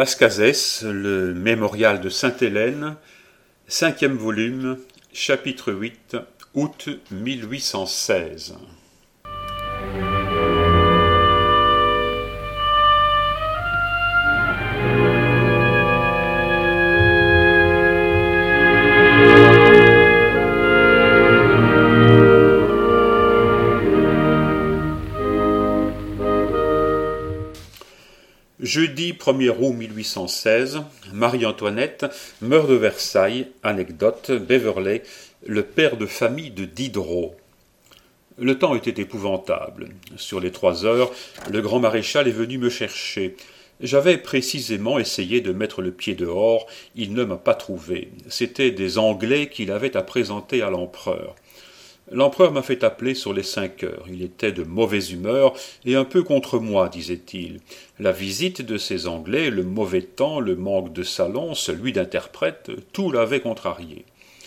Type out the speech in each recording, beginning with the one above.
Las le mémorial de Sainte-Hélène, 5e volume, chapitre 8, août 1816. Jeudi 1er août 1816, Marie-Antoinette meurt de Versailles. Anecdote, Beverley, le père de famille de Diderot. Le temps était épouvantable. Sur les 3 heures, le grand maréchal est venu me chercher. J'avais précisément essayé de mettre le pied dehors, il ne m'a pas trouvé. C'étaient des Anglais qu'il avait à présenter à l'empereur. L'empereur m'a fait appeler sur les 5 heures. Il était de mauvaise humeur et un peu contre moi, disait-il. La visite de ces Anglais, le mauvais temps, le manque de salon, celui d'interprète, tout l'avait contrarié.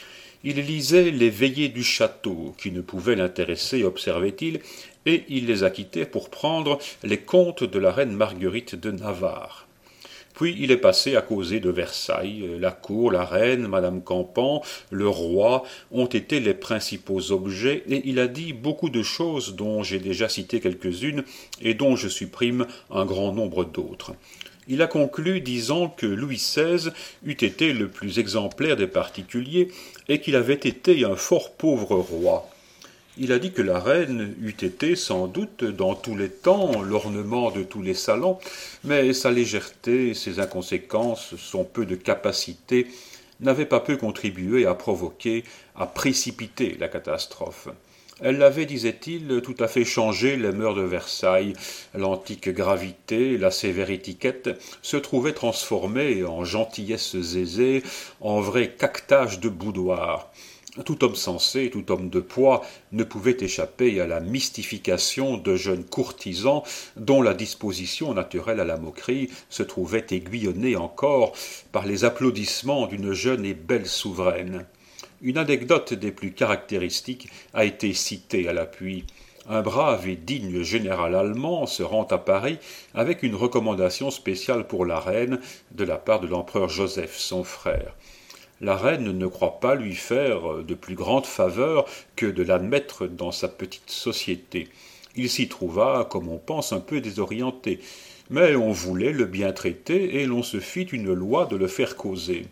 Il lisait les veillées du château, qui ne pouvaient l'intéresser, observait-il, et il les a quittés pour prendre les contes de la reine Marguerite de Navarre. Puis il est passé à causer de Versailles. La cour, la reine, madame Campan, le roi ont été les principaux objets, et il a dit beaucoup de choses dont j'ai déjà cité quelques-unes et dont je supprime un grand nombre d'autres. Il a conclu disant que Louis XVI eût été le plus exemplaire des particuliers et qu'il avait été un fort pauvre roi. Il a dit que la reine eût été, sans doute, dans tous les temps, l'ornement de tous les salons, mais sa légèreté, ses inconséquences, son peu de capacité n'avaient pas peu contribué à provoquer, à précipiter la catastrophe. Elle avait, disait-il, tout à fait changé les mœurs de Versailles. L'antique gravité, la sévère étiquette se trouvaient transformées en gentillesse aisée, en vrai caquetage de boudoir. Tout homme sensé, tout homme de poids ne pouvait échapper à la mystification de jeunes courtisans dont la disposition naturelle à la moquerie se trouvait aiguillonnée encore par les applaudissements d'une jeune et belle souveraine. Une anecdote des plus caractéristiques a été citée à l'appui. Un brave et digne général allemand se rend à Paris avec une recommandation spéciale pour la reine de la part de l'empereur Joseph, son frère. La reine ne croit pas lui faire de plus grandes faveurs que de l'admettre dans sa petite société. Il s'y trouva, comme on pense, un peu désorienté, mais on voulait le bien traiter et l'on se fit une loi de le faire causer.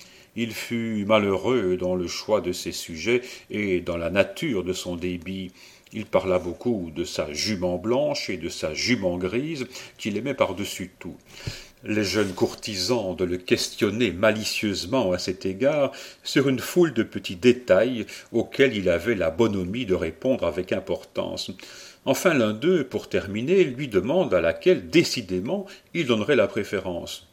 Il fut malheureux dans le choix de ses sujets et dans la nature de son débit. Il parla beaucoup de sa jument blanche et de sa jument grise, qu'il aimait par-dessus tout. Les jeunes courtisans de le questionner malicieusement à cet égard sur une foule de petits détails auxquels il avait la bonhomie de répondre avec importance. Enfin, l'un d'eux, pour terminer, lui demande à laquelle, décidément, il donnerait la préférence.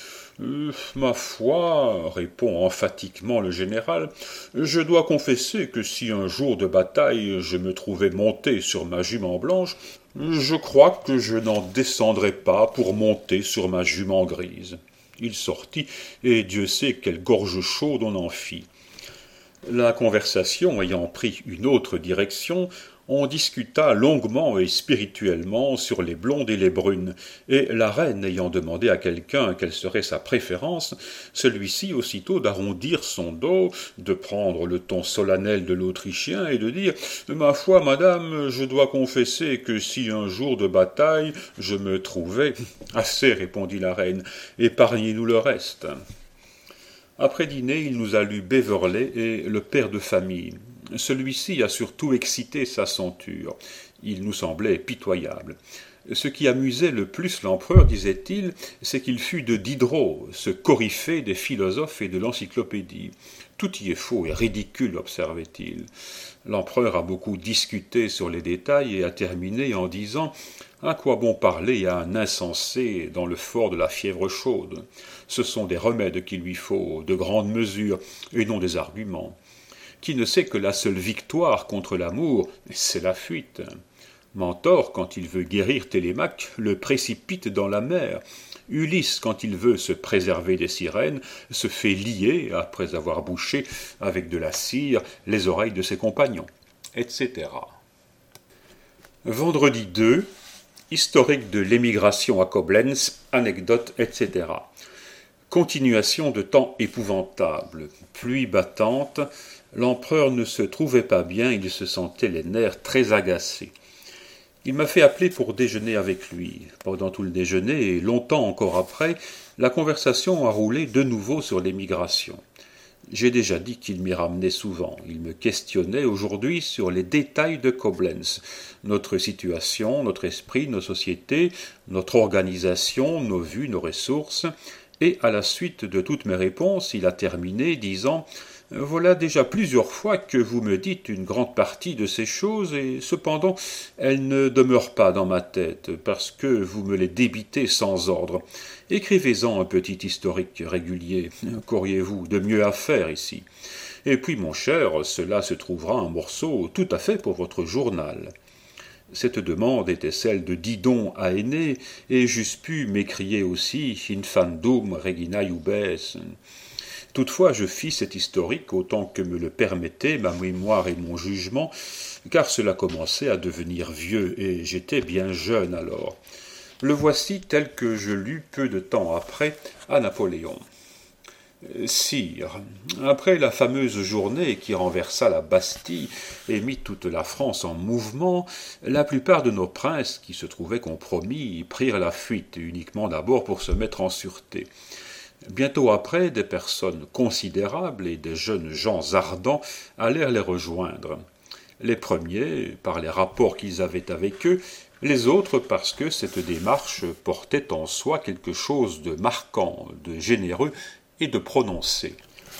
Ma foi, répond emphatiquement le général, je dois confesser que si un jour de bataille je me trouvais monté sur ma jument blanche, je crois que je n'en descendrais pas pour monter sur ma jument grise. Il sortit, et Dieu sait quelle gorge chaude on en fit. La conversation ayant pris une autre direction, on discuta longuement et spirituellement sur les blondes et les brunes, et la reine ayant demandé à quelqu'un quelle serait sa préférence, celui-ci aussitôt d'arrondir son dos, de prendre le ton solennel de l'Autrichien et de dire « Ma foi, madame, je dois confesser que si un jour de bataille je me trouvais... »« Assez, répondit la reine, épargnez-nous le reste. » Après dîner, il nous a lu Beverley et le père de famille. Celui-ci a surtout excité sa censure. Il nous semblait pitoyable. Ce qui amusait le plus l'empereur, disait-il, c'est qu'il fut de Diderot, ce coryphée des philosophes et de l'encyclopédie. Tout y est faux et ridicule, observait-il. L'empereur a beaucoup discuté sur les détails et a terminé en disant « À quoi bon parler à un insensé dans le fort de la fièvre chaude ? Ce sont des remèdes qu'il lui faut, de grandes mesures, et non des arguments. Qui ne sait que la seule victoire contre l'amour, c'est la fuite. Mentor, quand il veut guérir Télémaque, le précipite dans la mer. Ulysse, quand il veut se préserver des sirènes, se fait lier, après avoir bouché avec de la cire les oreilles de ses compagnons, etc. Vendredi 2, Historique de l'émigration à Coblentz, anecdotes, etc. Continuation de temps épouvantable, pluie battante, l'empereur ne se trouvait pas bien, il se sentait les nerfs très agacés. Il m'a fait appeler pour déjeuner avec lui. Pendant tout le déjeuner, et longtemps encore après, la conversation a roulé de nouveau sur l'émigration. J'ai déjà dit qu'il m'y ramenait souvent. Il me questionnait aujourd'hui sur les détails de Coblentz, notre situation, notre esprit, nos sociétés, notre organisation, nos vues, nos ressources, et à la suite de toutes mes réponses, il a terminé disant « Voilà déjà plusieurs fois que vous me dites une grande partie de ces choses, et cependant elles ne demeurent pas dans ma tête, parce que vous me les débitez sans ordre. Écrivez-en un petit historique régulier, qu'auriez-vous de mieux à faire ici? Et puis, mon cher, cela se trouvera un morceau tout à fait pour votre journal. » Cette demande était celle de Didon à Aîné, et j'eusse pu m'écrier aussi « Infandum regina iubes ». Toutefois, je fis cet historique autant que me le permettaient ma mémoire et mon jugement, car cela commençait à devenir vieux, et j'étais bien jeune alors. Le voici tel que je lus peu de temps après à Napoléon. Sire, après la fameuse journée qui renversa la Bastille et mit toute la France en mouvement, la plupart de nos princes qui se trouvaient compromis prirent la fuite, uniquement d'abord pour se mettre en sûreté. Bientôt après, des personnes considérables et des jeunes gens ardents allèrent les rejoindre. Les premiers, par les rapports qu'ils avaient avec eux, les autres parce que cette démarche portait en soi quelque chose de marquant, de généreux et de prononcé.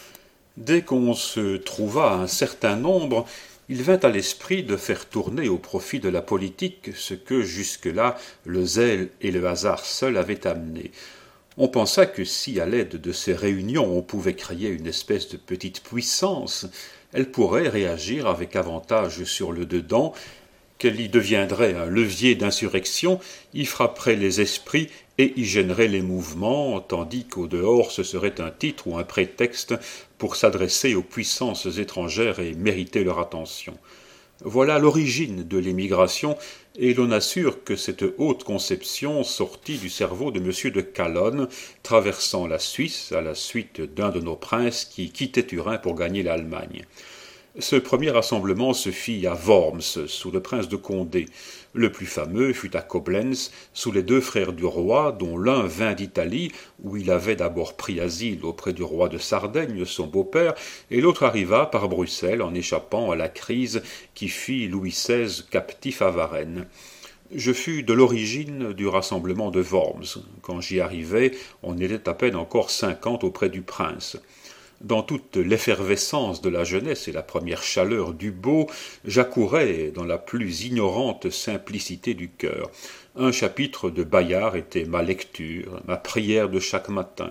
Dès qu'on se trouva un certain nombre, il vint à l'esprit de faire tourner au profit de la politique ce que jusque-là le zèle et le hasard seuls avaient amené. On pensa que si, à l'aide de ces réunions, on pouvait créer une espèce de petite puissance, elle pourrait réagir avec avantage sur le dedans, qu'elle y deviendrait un levier d'insurrection, y frapperait les esprits et y gênerait les mouvements, tandis qu'au dehors ce serait un titre ou un prétexte pour s'adresser aux puissances étrangères et mériter leur attention. Voilà l'origine de l'émigration, et l'on assure que cette haute conception sortit du cerveau de M. de Calonne, traversant la Suisse à la suite d'un de nos princes qui quittait Turin pour gagner l'Allemagne. Ce premier rassemblement se fit à Worms, sous le prince de Condé. Le plus fameux fut à Coblentz, sous les deux frères du roi, dont l'un vint d'Italie, où il avait d'abord pris asile auprès du roi de Sardaigne, son beau-père, et l'autre arriva par Bruxelles en échappant à la crise qui fit Louis XVI captif à Varennes. Je fus de l'origine du rassemblement de Worms. Quand j'y arrivai, on était à peine encore 50 auprès du prince. Dans toute l'effervescence de la jeunesse et la première chaleur du beau, j'accourais dans la plus ignorante simplicité du cœur. Un chapitre de Bayard était ma lecture, ma prière de chaque matin.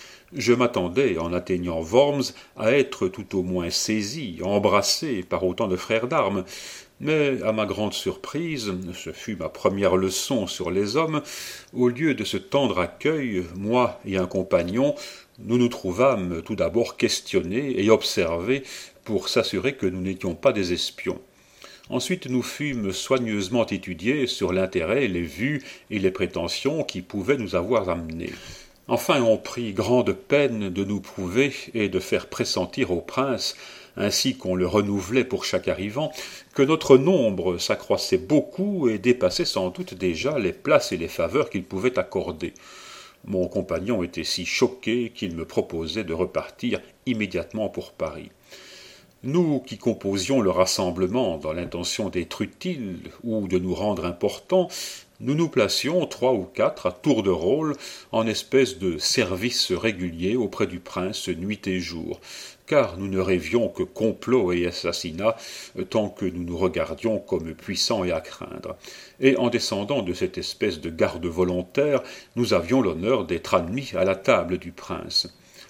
Je m'attendais, en atteignant Worms, à être tout au moins saisi, embrassé par autant de frères d'armes, mais à ma grande surprise, ce fut ma première leçon sur les hommes, au lieu de ce tendre accueil, moi et un compagnon, nous nous trouvâmes tout d'abord questionnés et observés pour s'assurer que nous n'étions pas des espions. Ensuite nous fûmes soigneusement étudiés sur l'intérêt, les vues et les prétentions qui pouvaient nous avoir amenés. Enfin on prit grande peine de nous prouver et de faire pressentir au prince, ainsi qu'on le renouvelait pour chaque arrivant, que notre nombre s'accroissait beaucoup et dépassait sans doute déjà les places et les faveurs qu'il pouvait accorder. Mon compagnon était si choqué qu'il me proposait de repartir immédiatement pour Paris. Nous qui composions le rassemblement dans l'intention d'être utiles ou de nous rendre importants, nous nous placions 3 ou 4 à tour de rôle en espèce de service régulier auprès du prince nuit et jour, car nous ne rêvions que complot et assassinat tant que nous nous regardions comme puissants et à craindre. Et en descendant de cette espèce de garde volontaire, nous avions l'honneur d'être admis à la table du prince.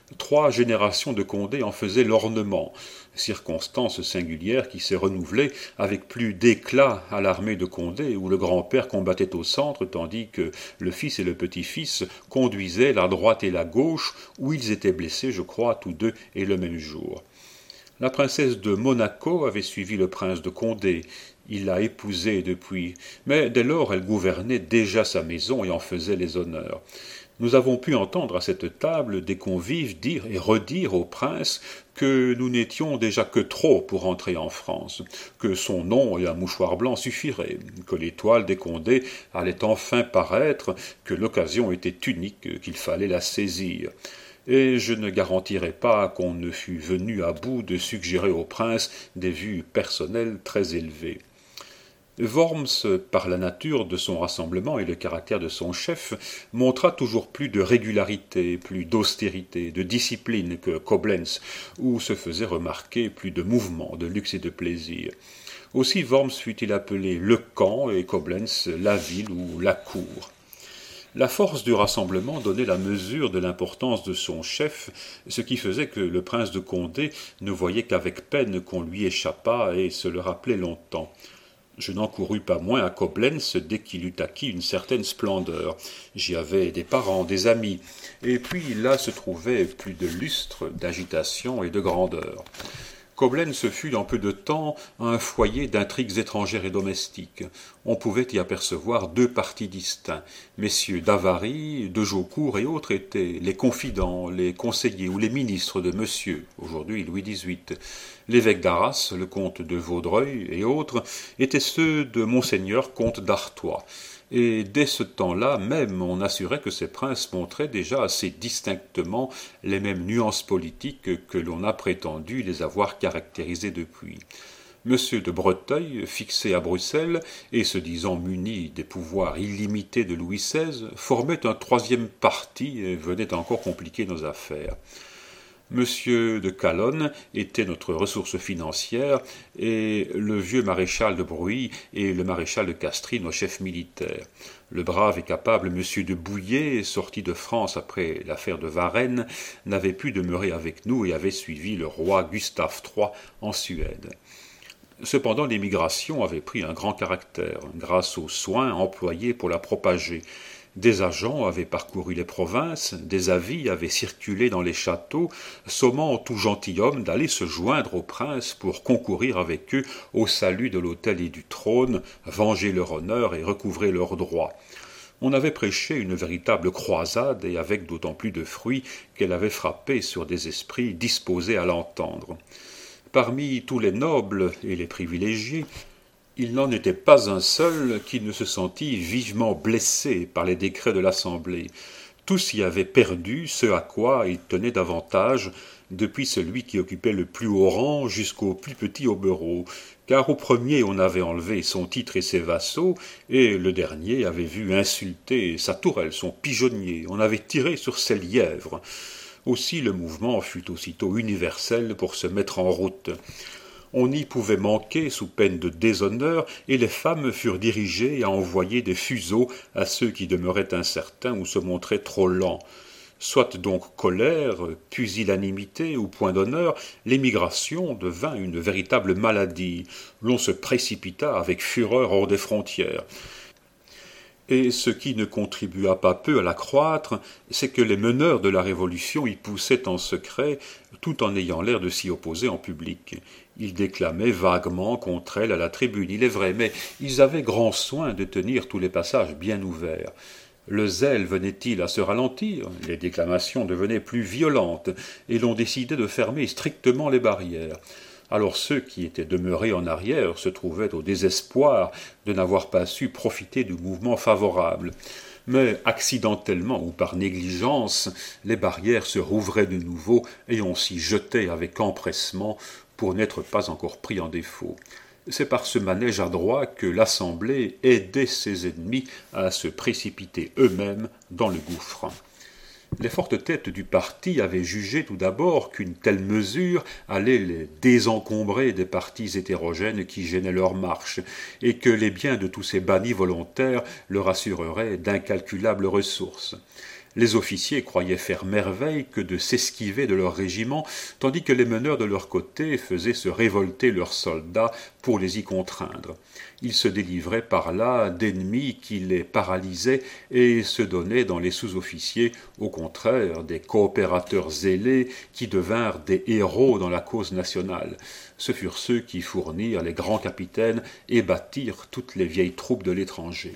3 générations de Condé en faisaient l'ornement, circonstance singulière qui s'est renouvelée avec plus d'éclat à l'armée de Condé, où le grand-père combattait au centre, tandis que le fils et le petit-fils conduisaient la droite et la gauche, où ils étaient blessés, je crois, tous deux et le même jour. La princesse de Monaco avait suivi le prince de Condé, Il l'a épousée depuis, mais dès lors elle gouvernait déjà sa maison et en faisait les honneurs. Nous avons pu entendre à cette table des convives dire et redire au prince que nous n'étions déjà que trop pour entrer en France, que son nom et un mouchoir blanc suffiraient, que l'étoile des Condés allait enfin paraître, que l'occasion était unique, qu'il fallait la saisir. Et je ne garantirai pas qu'on ne fût venu à bout de suggérer au prince des vues personnelles très élevées. Worms, par la nature de son rassemblement et le caractère de son chef, montra toujours plus de régularité, plus d'austérité, de discipline que Coblentz, où se faisait remarquer plus de mouvement, de luxe et de plaisir. Aussi Worms fut-il appelé le camp et Coblentz la ville ou la cour. La force du rassemblement donnait la mesure de l'importance de son chef, ce qui faisait que le prince de Condé ne voyait qu'avec peine qu'on lui échappât et se le rappelait longtemps. Je n'en courus pas moins à Coblentz dès qu'il eut acquis une certaine splendeur. J'y avais des parents, des amis, et puis là se trouvait plus de lustre, d'agitation et de grandeur. Coblentz fut en peu de temps un foyer d'intrigues étrangères et domestiques. On pouvait y apercevoir deux partis distincts. Messieurs d'Avary, de Jaucourt et autres étaient les confidents, les conseillers ou les ministres de Monsieur, aujourd'hui Louis XVIII. L'évêque d'Arras, le comte de Vaudreuil et autres étaient ceux de Monseigneur comte d'Artois. Et dès ce temps-là même, on assurait que ces princes montraient déjà assez distinctement les mêmes nuances politiques que l'on a prétendu les avoir caractérisées depuis. Monsieur de Breteuil, fixé à Bruxelles et se disant muni des pouvoirs illimités de Louis XVI, formait un troisième parti et venait encore compliquer nos affaires. Monsieur de Calonne était notre ressource financière et le vieux maréchal de Bruy et le maréchal de Castries nos chefs militaires. Le brave et capable monsieur de Bouillé, sorti de France après l'affaire de Varennes, n'avait pu demeurer avec nous et avait suivi le roi Gustave III en Suède. Cependant, l'émigration avait pris un grand caractère, grâce aux soins employés pour la propager. Des agents avaient parcouru les provinces, des avis avaient circulé dans les châteaux, sommant tout gentilhomme d'aller se joindre aux princes pour concourir avec eux au salut de l'autel et du trône, venger leur honneur et recouvrer leurs droits. On avait prêché une véritable croisade et avec d'autant plus de fruit qu'elle avait frappé sur des esprits disposés à l'entendre. Parmi tous les nobles et les privilégiés, il n'en était pas un seul qui ne se sentît vivement blessé par les décrets de l'Assemblée. Tous y avaient perdu ce à quoi ils tenaient davantage, depuis celui qui occupait le plus haut rang jusqu'au plus petit hobereau, car au premier on avait enlevé son titre et ses vassaux, et le dernier avait vu insulter sa tourelle, son pigeonnier, on avait tiré sur ses lièvres. Aussi le mouvement fut aussitôt universel pour se mettre en route. On n'y pouvait manquer sous peine de déshonneur, et les femmes furent dirigées à envoyer des fuseaux à ceux qui demeuraient incertains ou se montraient trop lents. Soit donc colère, pusillanimité ou point d'honneur, l'émigration devint une véritable maladie. L'on se précipita avec fureur hors des frontières. Et ce qui ne contribua pas peu à l'accroître, c'est que les meneurs de la Révolution y poussaient en secret, tout en ayant l'air de s'y opposer en public. Ils déclamaient vaguement contre elle à la tribune, il est vrai, mais ils avaient grand soin de tenir tous les passages bien ouverts. Le zèle venait-il à se ralentir? Les déclamations devenaient plus violentes, et l'on décidait de fermer strictement les barrières. Alors ceux qui étaient demeurés en arrière se trouvaient au désespoir de n'avoir pas su profiter du mouvement favorable. Mais accidentellement ou par négligence, les barrières se rouvraient de nouveau et on s'y jetait avec empressement pour n'être pas encore pris en défaut. C'est par ce manège adroit que l'Assemblée aidait ses ennemis à se précipiter eux-mêmes dans le gouffre. Les fortes têtes du parti avaient jugé tout d'abord qu'une telle mesure allait les désencombrer des partis hétérogènes qui gênaient leur marche, et que les biens de tous ces bannis volontaires leur assureraient d'incalculables ressources. Les officiers croyaient faire merveille que de s'esquiver de leur régiment, tandis que les meneurs de leur côté faisaient se révolter leurs soldats pour les y contraindre. Ils se délivraient par là d'ennemis qui les paralysaient et se donnaient dans les sous-officiers, au contraire, des coopérateurs zélés qui devinrent des héros dans la cause nationale. Ce furent ceux qui fournirent les grands capitaines et bâtirent toutes les vieilles troupes de l'étranger.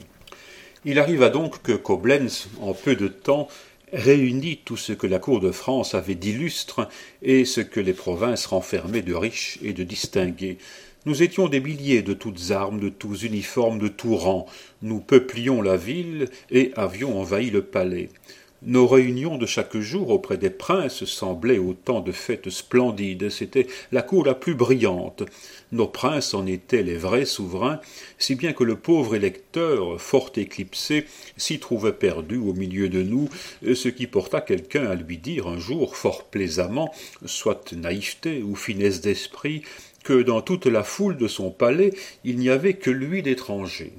Il arriva donc que Coblentz, en peu de temps, réunit tout ce que la cour de France avait d'illustre et ce que les provinces renfermaient de riches et de distingués. Nous étions des milliers de toutes armes, de tous uniformes, de tout rang. Nous peuplions la ville et avions envahi le palais. Nos réunions de chaque jour auprès des princes semblaient autant de fêtes splendides. C'était la cour la plus brillante. Nos princes en étaient les vrais souverains, si bien que le pauvre électeur, fort éclipsé, s'y trouvait perdu au milieu de nous, ce qui porta quelqu'un à lui dire un jour fort plaisamment, soit naïveté ou finesse d'esprit, que dans toute la foule de son palais, il n'y avait que lui d'étranger.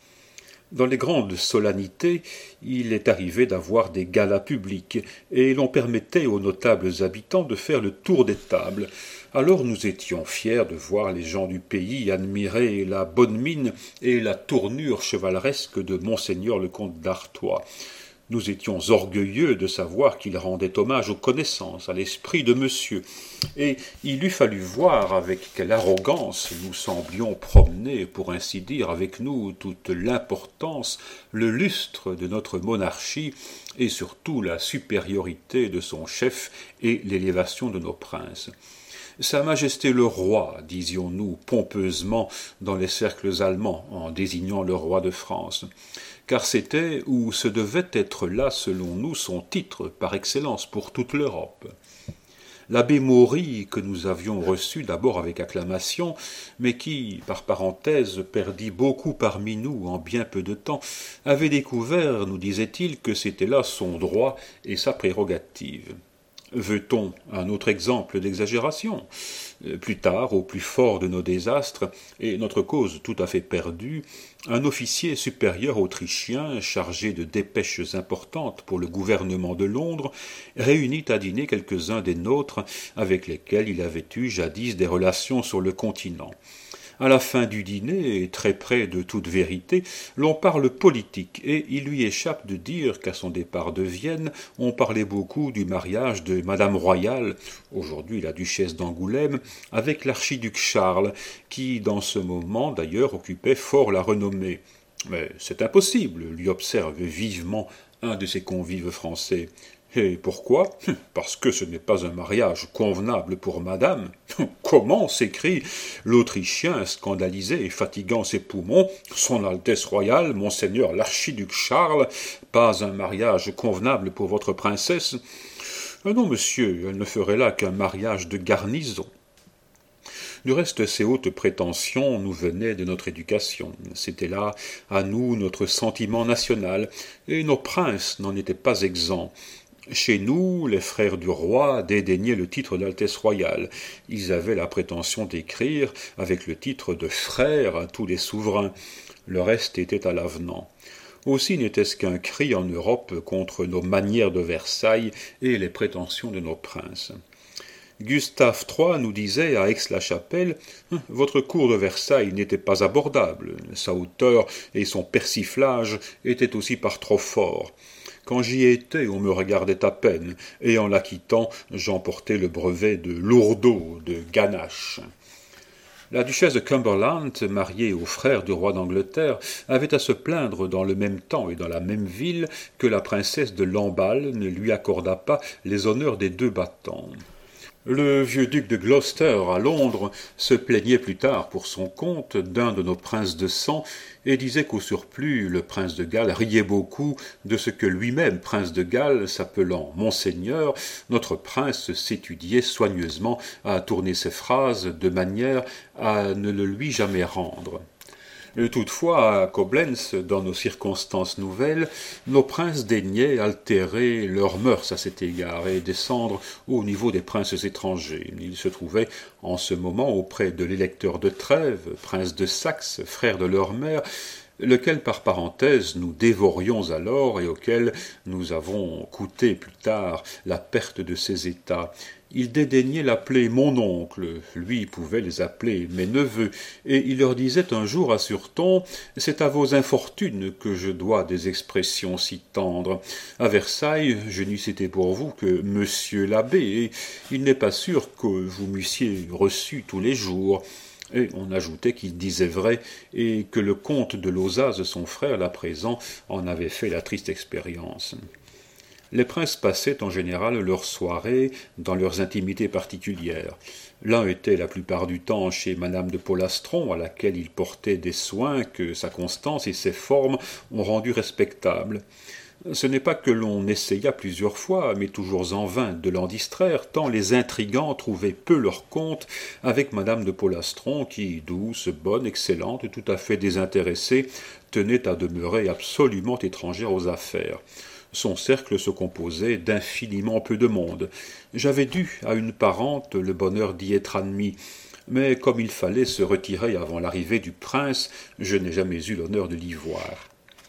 Dans les grandes solennités, il est arrivé d'avoir des galas publics, et l'on permettait aux notables habitants de faire le tour des tables. Alors nous étions fiers de voir les gens du pays admirer la bonne mine et la tournure chevaleresque de monseigneur le comte d'Artois. Nous étions orgueilleux de savoir qu'il rendait hommage aux connaissances, à l'esprit de monsieur, et il eût fallu voir avec quelle arrogance nous semblions promener, pour ainsi dire, avec nous toute l'importance, le lustre de notre monarchie, et surtout la supériorité de son chef et l'élévation de nos princes. Sa Majesté le roi, disions-nous pompeusement dans les cercles allemands, en désignant le roi de France, car c'était ou ce devait être là, selon nous, son titre par excellence pour toute l'Europe. L'abbé Maury, que nous avions reçu d'abord avec acclamation, mais qui, par parenthèse, perdit beaucoup parmi nous en bien peu de temps, avait découvert, nous disait-il, que c'était là son droit et sa prérogative. Veut-on un autre exemple d'exagération ? Plus tard, au plus fort de nos désastres, et notre cause tout à fait perdue, un officier supérieur autrichien, chargé de dépêches importantes pour le gouvernement de Londres, réunit à dîner quelques-uns des nôtres avec lesquels il avait eu jadis des relations sur le continent. À la fin du dîner, et très près de toute vérité, l'on parle politique, et il lui échappe de dire qu'à son départ de Vienne, on parlait beaucoup du mariage de Madame Royale, aujourd'hui la duchesse d'Angoulême, avec l'archiduc Charles, qui, dans ce moment d'ailleurs, occupait fort la renommée. « Mais c'est impossible », lui observe vivement un de ses convives français. Et pourquoi ? Parce que ce n'est pas un mariage convenable pour madame. Comment ? S'écrie l'Autrichien, scandalisé et fatiguant ses poumons. Son Altesse royale, monseigneur l'archiduc Charles, pas un mariage convenable pour votre princesse ? Non, monsieur, elle ne ferait là qu'un mariage de garnison. Du reste, ces hautes prétentions nous venaient de notre éducation. C'était là, à nous, notre sentiment national, et nos princes n'en étaient pas exempts. Chez nous, les frères du roi dédaignaient le titre d'Altesse royale. Ils avaient la prétention d'écrire avec le titre de frère à tous les souverains. Le reste était à l'avenant. Aussi n'était-ce qu'un cri en Europe contre nos manières de Versailles et les prétentions de nos princes. Gustave III nous disait à Aix-la-Chapelle « Votre cour de Versailles n'était pas abordable. Sa hauteur et son persiflage étaient aussi par trop forts. Quand j'y étais, on me regardait à peine, et en la quittant, j'emportais le brevet de lourdeau, de ganache. » La duchesse de Cumberland, mariée au frère du roi d'Angleterre, avait à se plaindre dans le même temps et dans la même ville que la princesse de Lamballe ne lui accorda pas les honneurs des 2 battants. Le vieux duc de Gloucester, à Londres, se plaignait plus tard pour son compte d'un de nos princes de sang et disait qu'au surplus, le prince de Galles riait beaucoup de ce que lui-même, prince de Galles, s'appelant Monseigneur, notre prince s'étudiait soigneusement à tourner ses phrases de manière à ne le lui jamais rendre. Toutefois, à Coblentz, dans nos circonstances nouvelles, nos princes daignaient altérer leurs mœurs à cet égard et descendre au niveau des princes étrangers. Ils se trouvaient en ce moment auprès de l'électeur de Trèves, prince de Saxe, frère de leur mère, lequel par parenthèse nous dévorions alors et auquel nous avons coûté plus tard la perte de ses états. Il dédaignait l'appeler mon oncle, lui pouvait les appeler mes neveux, et il leur disait un jour à Surton, « C'est à vos infortunes que je dois des expressions si tendres. À Versailles, je n'eusse été pour vous que monsieur l'abbé, et il n'est pas sûr que vous m'eussiez reçu tous les jours. » Et on ajoutait qu'il disait vrai, et que le comte de Lauzaz, son frère, là présent, en avait fait la triste expérience. Les princes passaient en général leurs soirées dans leurs intimités particulières. L'un était la plupart du temps chez madame de Polastron, à laquelle il portait des soins que sa constance et ses formes ont rendus respectables. Ce n'est pas que l'on essaya plusieurs fois, mais toujours en vain, de l'en distraire, tant les intrigants trouvaient peu leur compte avec madame de Polastron, qui, douce, bonne, excellente, tout à fait désintéressée, tenait à demeurer absolument étrangère aux affaires. Son cercle se composait d'infiniment peu de monde. J'avais dû à une parente le bonheur d'y être admis, mais comme il fallait se retirer avant l'arrivée du prince, je n'ai jamais eu l'honneur de l'y voir.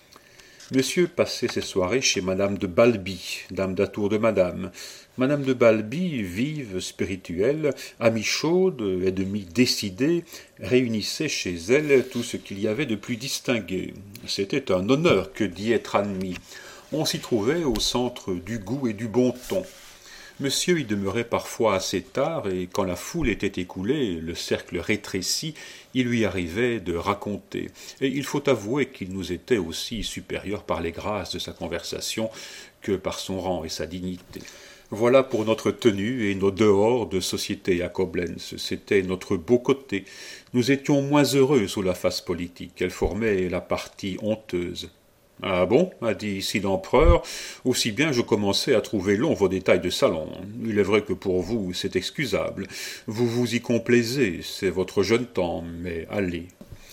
Monsieur passait ses soirées chez madame de Balby, dame d'atour de madame. Madame de Balby, vive, spirituelle, amie chaude et demi-décidée, réunissait chez elle tout ce qu'il y avait de plus distingué. C'était un honneur que d'y être admis. On s'y trouvait au centre du goût et du bon ton. Monsieur y demeurait parfois assez tard, et quand la foule était écoulée, le cercle rétréci, il lui arrivait de raconter. Et il faut avouer qu'il nous était aussi supérieur par les grâces de sa conversation que par son rang et sa dignité. Voilà pour notre tenue et nos dehors de société à Coblentz. C'était notre beau côté. Nous étions moins heureux sous la face politique. Elle formait la partie honteuse. « Ah bon ?» a dit ici l'empereur, « aussi bien je commençais à trouver longs vos détails de salon. Il est vrai que pour vous c'est excusable. Vous vous y complaisez, c'est votre jeune temps, mais allez. »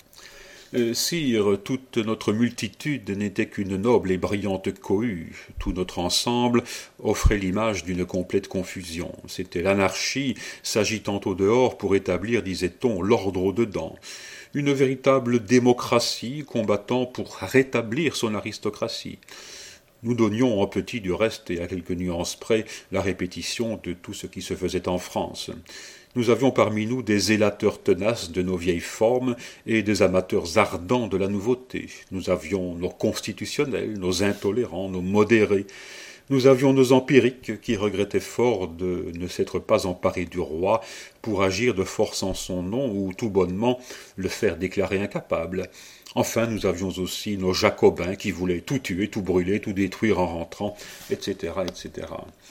Sire, toute notre multitude n'était qu'une noble et brillante cohue. Tout notre ensemble offrait l'image d'une complète confusion. C'était l'anarchie s'agitant au dehors pour établir, disait-on, l'ordre au dedans. Une véritable démocratie combattant pour rétablir son aristocratie. Nous donnions en petit du reste et à quelques nuances près la répétition de tout ce qui se faisait en France. Nous avions parmi nous des zélateurs tenaces de nos vieilles formes et des amateurs ardents de la nouveauté. Nous avions nos constitutionnels, nos intolérants, nos modérés. Nous avions nos empiriques qui regrettaient fort de ne s'être pas emparés du roi pour agir de force en son nom ou tout bonnement le faire déclarer incapable. Enfin, nous avions aussi nos jacobins qui voulaient tout tuer, tout brûler, tout détruire en rentrant, etc., etc.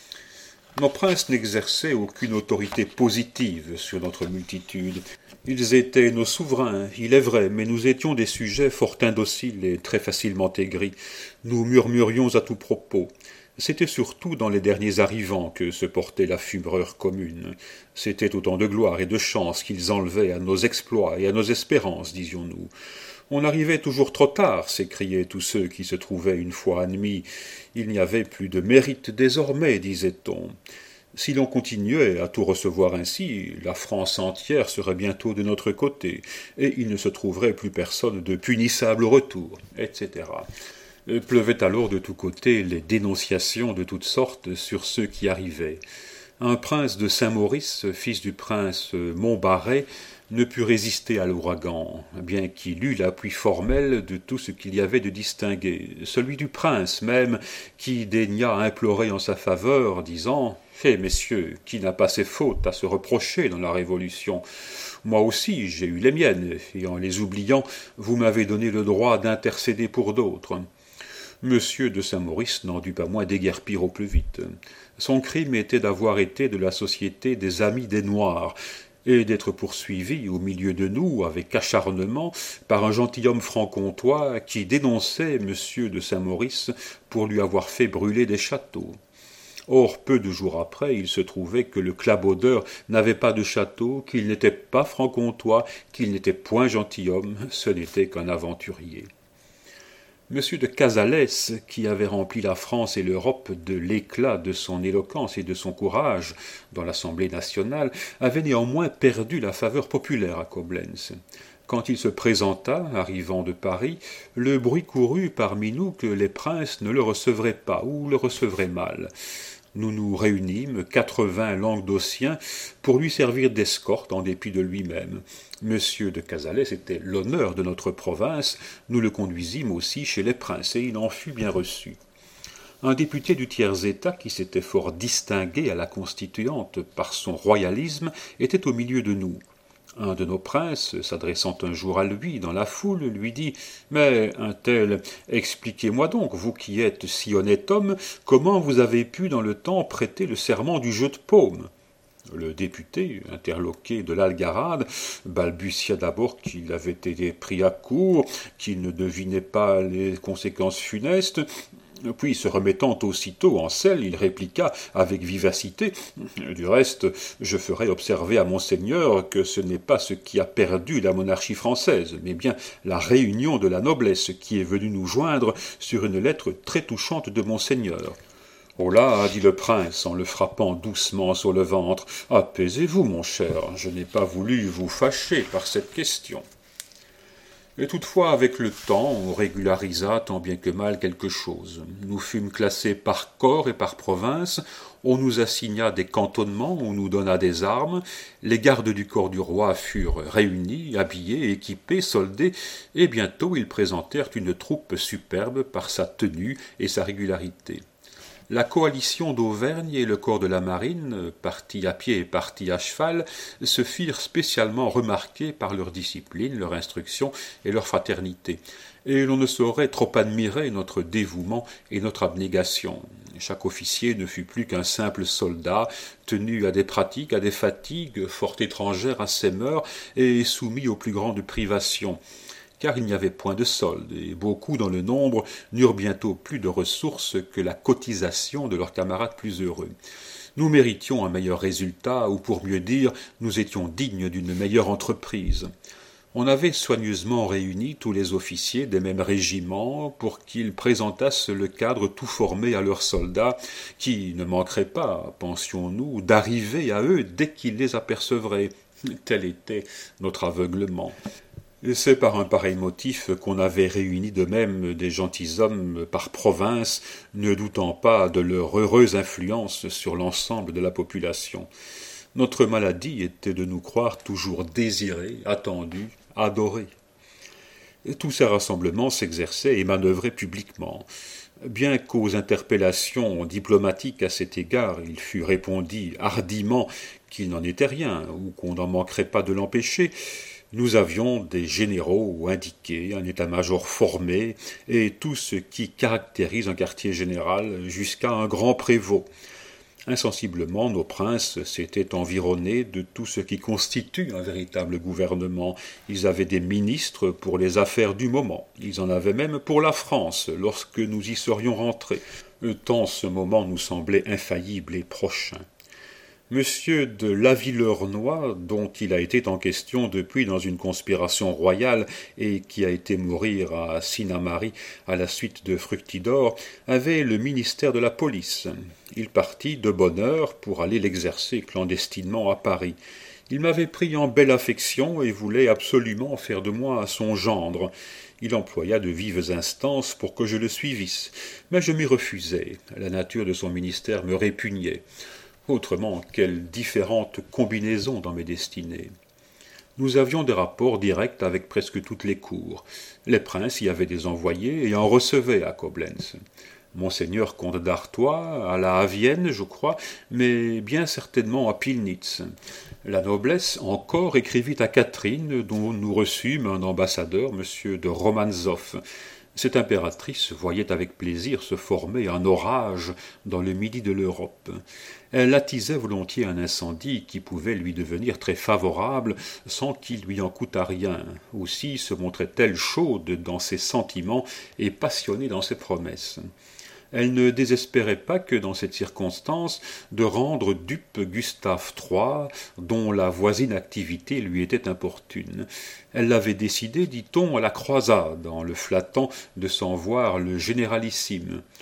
Nos princes n'exerçaient aucune autorité positive sur notre multitude. Ils étaient nos souverains, il est vrai, mais nous étions des sujets fort indociles et très facilement aigris. Nous murmurions à tout propos. C'était surtout dans les derniers arrivants que se portait la fureur commune. C'était autant de gloire et de chance qu'ils enlevaient à nos exploits et à nos espérances, disions-nous. On arrivait toujours trop tard, s'écriaient tous ceux qui se trouvaient une fois admis. Il n'y avait plus de mérite désormais, disait-on. Si l'on continuait à tout recevoir ainsi, la France entière serait bientôt de notre côté, et il ne se trouverait plus personne de punissable au retour, etc. Pleuvaient alors de tous côtés les dénonciations de toutes sortes sur ceux qui arrivaient. Un prince de Saint-Maurice, fils du prince Montbarret, ne put résister à l'ouragan, bien qu'il eût l'appui formel de tout ce qu'il y avait de distingué, celui du prince même, qui daigna implorer en sa faveur, disant « messieurs, qui n'a pas ses fautes à se reprocher dans la Révolution ? Moi aussi j'ai eu les miennes, et en les oubliant, vous m'avez donné le droit d'intercéder pour d'autres. » Monsieur de Saint-Maurice n'en dut pas moins déguerpir au plus vite. Son crime était d'avoir été de la société des Amis des Noirs, et d'être poursuivi au milieu de nous avec acharnement par un gentilhomme franc-comtois qui dénonçait monsieur de Saint-Maurice pour lui avoir fait brûler des châteaux. Or, peu de jours après, il se trouvait que le clabaudeur n'avait pas de château, qu'il n'était pas franc-comtois, qu'il n'était point gentilhomme, ce n'était qu'un aventurier. Monsieur de Casalès, qui avait rempli la France et l'Europe de l'éclat de son éloquence et de son courage dans l'Assemblée nationale, avait néanmoins perdu la faveur populaire à Coblentz. Quand il se présenta, arrivant de Paris, le bruit courut parmi nous que les princes ne le recevraient pas ou le recevraient mal. Nous nous réunîmes, 80 Languedociens, pour lui servir d'escorte en dépit de lui-même. Monsieur de Cazalès était l'honneur de notre province, nous le conduisîmes aussi chez les princes, et il en fut bien reçu. Un député du tiers-état, qui s'était fort distingué à la Constituante par son royalisme, était au milieu de nous. Un de nos princes, s'adressant un jour à lui dans la foule, lui dit « Mais, un tel, expliquez-moi donc, vous qui êtes si honnête homme, comment vous avez pu dans le temps prêter le serment du jeu de paume ?» Le député, interloqué de l'algarade, balbutia d'abord qu'il avait été pris à court, qu'il ne devinait pas les conséquences funestes. Puis, se remettant aussitôt en selle, il répliqua avec vivacité « Du reste, je ferai observer à monseigneur que ce n'est pas ce qui a perdu la monarchie française, mais bien la réunion de la noblesse qui est venue nous joindre sur une lettre très touchante de monseigneur. » « Oh là, dit le prince en le frappant doucement sur le ventre, apaisez-vous, mon cher, je n'ai pas voulu vous fâcher par cette question. » Et toutefois, avec le temps, on régularisa tant bien que mal quelque chose. Nous fûmes classés par corps et par province, on nous assigna des cantonnements, on nous donna des armes, les gardes du corps du roi furent réunis, habillés, équipés, soldés, et bientôt ils présentèrent une troupe superbe par sa tenue et sa régularité. La coalition d'Auvergne et le corps de la marine, partis à pied et partis à cheval, se firent spécialement remarquer par leur discipline, leur instruction et leur fraternité. Et l'on ne saurait trop admirer notre dévouement et notre abnégation. Chaque officier ne fut plus qu'un simple soldat, tenu à des pratiques, à des fatigues, fort étrangères à ses mœurs et soumis aux plus grandes privations. Car il n'y avait point de solde, et beaucoup dans le nombre n'eurent bientôt plus de ressources que la cotisation de leurs camarades plus heureux. Nous méritions un meilleur résultat, ou pour mieux dire, nous étions dignes d'une meilleure entreprise. On avait soigneusement réuni tous les officiers des mêmes régiments pour qu'ils présentassent le cadre tout formé à leurs soldats, qui ne manqueraient pas, pensions-nous, d'arriver à eux dès qu'ils les apercevraient. Tel était notre aveuglement. Et c'est par un pareil motif qu'on avait réuni de même des gentilshommes par province, ne doutant pas de leur heureuse influence sur l'ensemble de la population. Notre maladie était de nous croire toujours désirés, attendus, adorés. Et tous ces rassemblements s'exerçaient et manœuvraient publiquement. Bien qu'aux interpellations diplomatiques à cet égard il fût répondu hardiment qu'il n'en était rien, ou qu'on n'en manquerait pas de l'empêcher, nous avions des généraux indiqués, un état-major formé, et tout ce qui caractérise un quartier général jusqu'à un grand prévôt. Insensiblement, nos princes s'étaient environnés de tout ce qui constitue un véritable gouvernement. Ils avaient des ministres pour les affaires du moment. Ils en avaient même pour la France, lorsque nous y serions rentrés. Tant ce moment nous semblait infaillible et prochain. Monsieur de Lavilleurnois, dont il a été en question depuis dans une conspiration royale et qui a été mourir à Sinnamary à la suite de Fructidor, avait le ministère de la police. Il partit de bonne heure pour aller l'exercer clandestinement à Paris. Il m'avait pris en belle affection et voulait absolument faire de moi son gendre. Il employa de vives instances pour que je le suivisse, mais je m'y refusai. La nature de son ministère me répugnait. Autrement, quelle différente combinaison dans mes destinées. Nous avions des rapports directs avec presque toutes les cours. Les princes y avaient des envoyés et en recevaient à Coblentz. Monseigneur comte d'Artois, alla à Vienne, je crois, mais bien certainement à Pillnitz. La noblesse encore écrivit à Catherine, dont nous reçûmes un ambassadeur, M. de Romanzow. Cette impératrice voyait avec plaisir se former un orage dans le midi de l'Europe. Elle attisait volontiers un incendie qui pouvait lui devenir très favorable sans qu'il lui en coûtât rien. Aussi se montrait-elle chaude dans ses sentiments et passionnée dans ses promesses. Elle ne désespérait pas que, dans cette circonstance, de rendre dupe Gustave III, dont la voisine activité lui était importune. Elle l'avait décidé, dit-on, à la croisade, en le flattant de s'en voir le généralissime.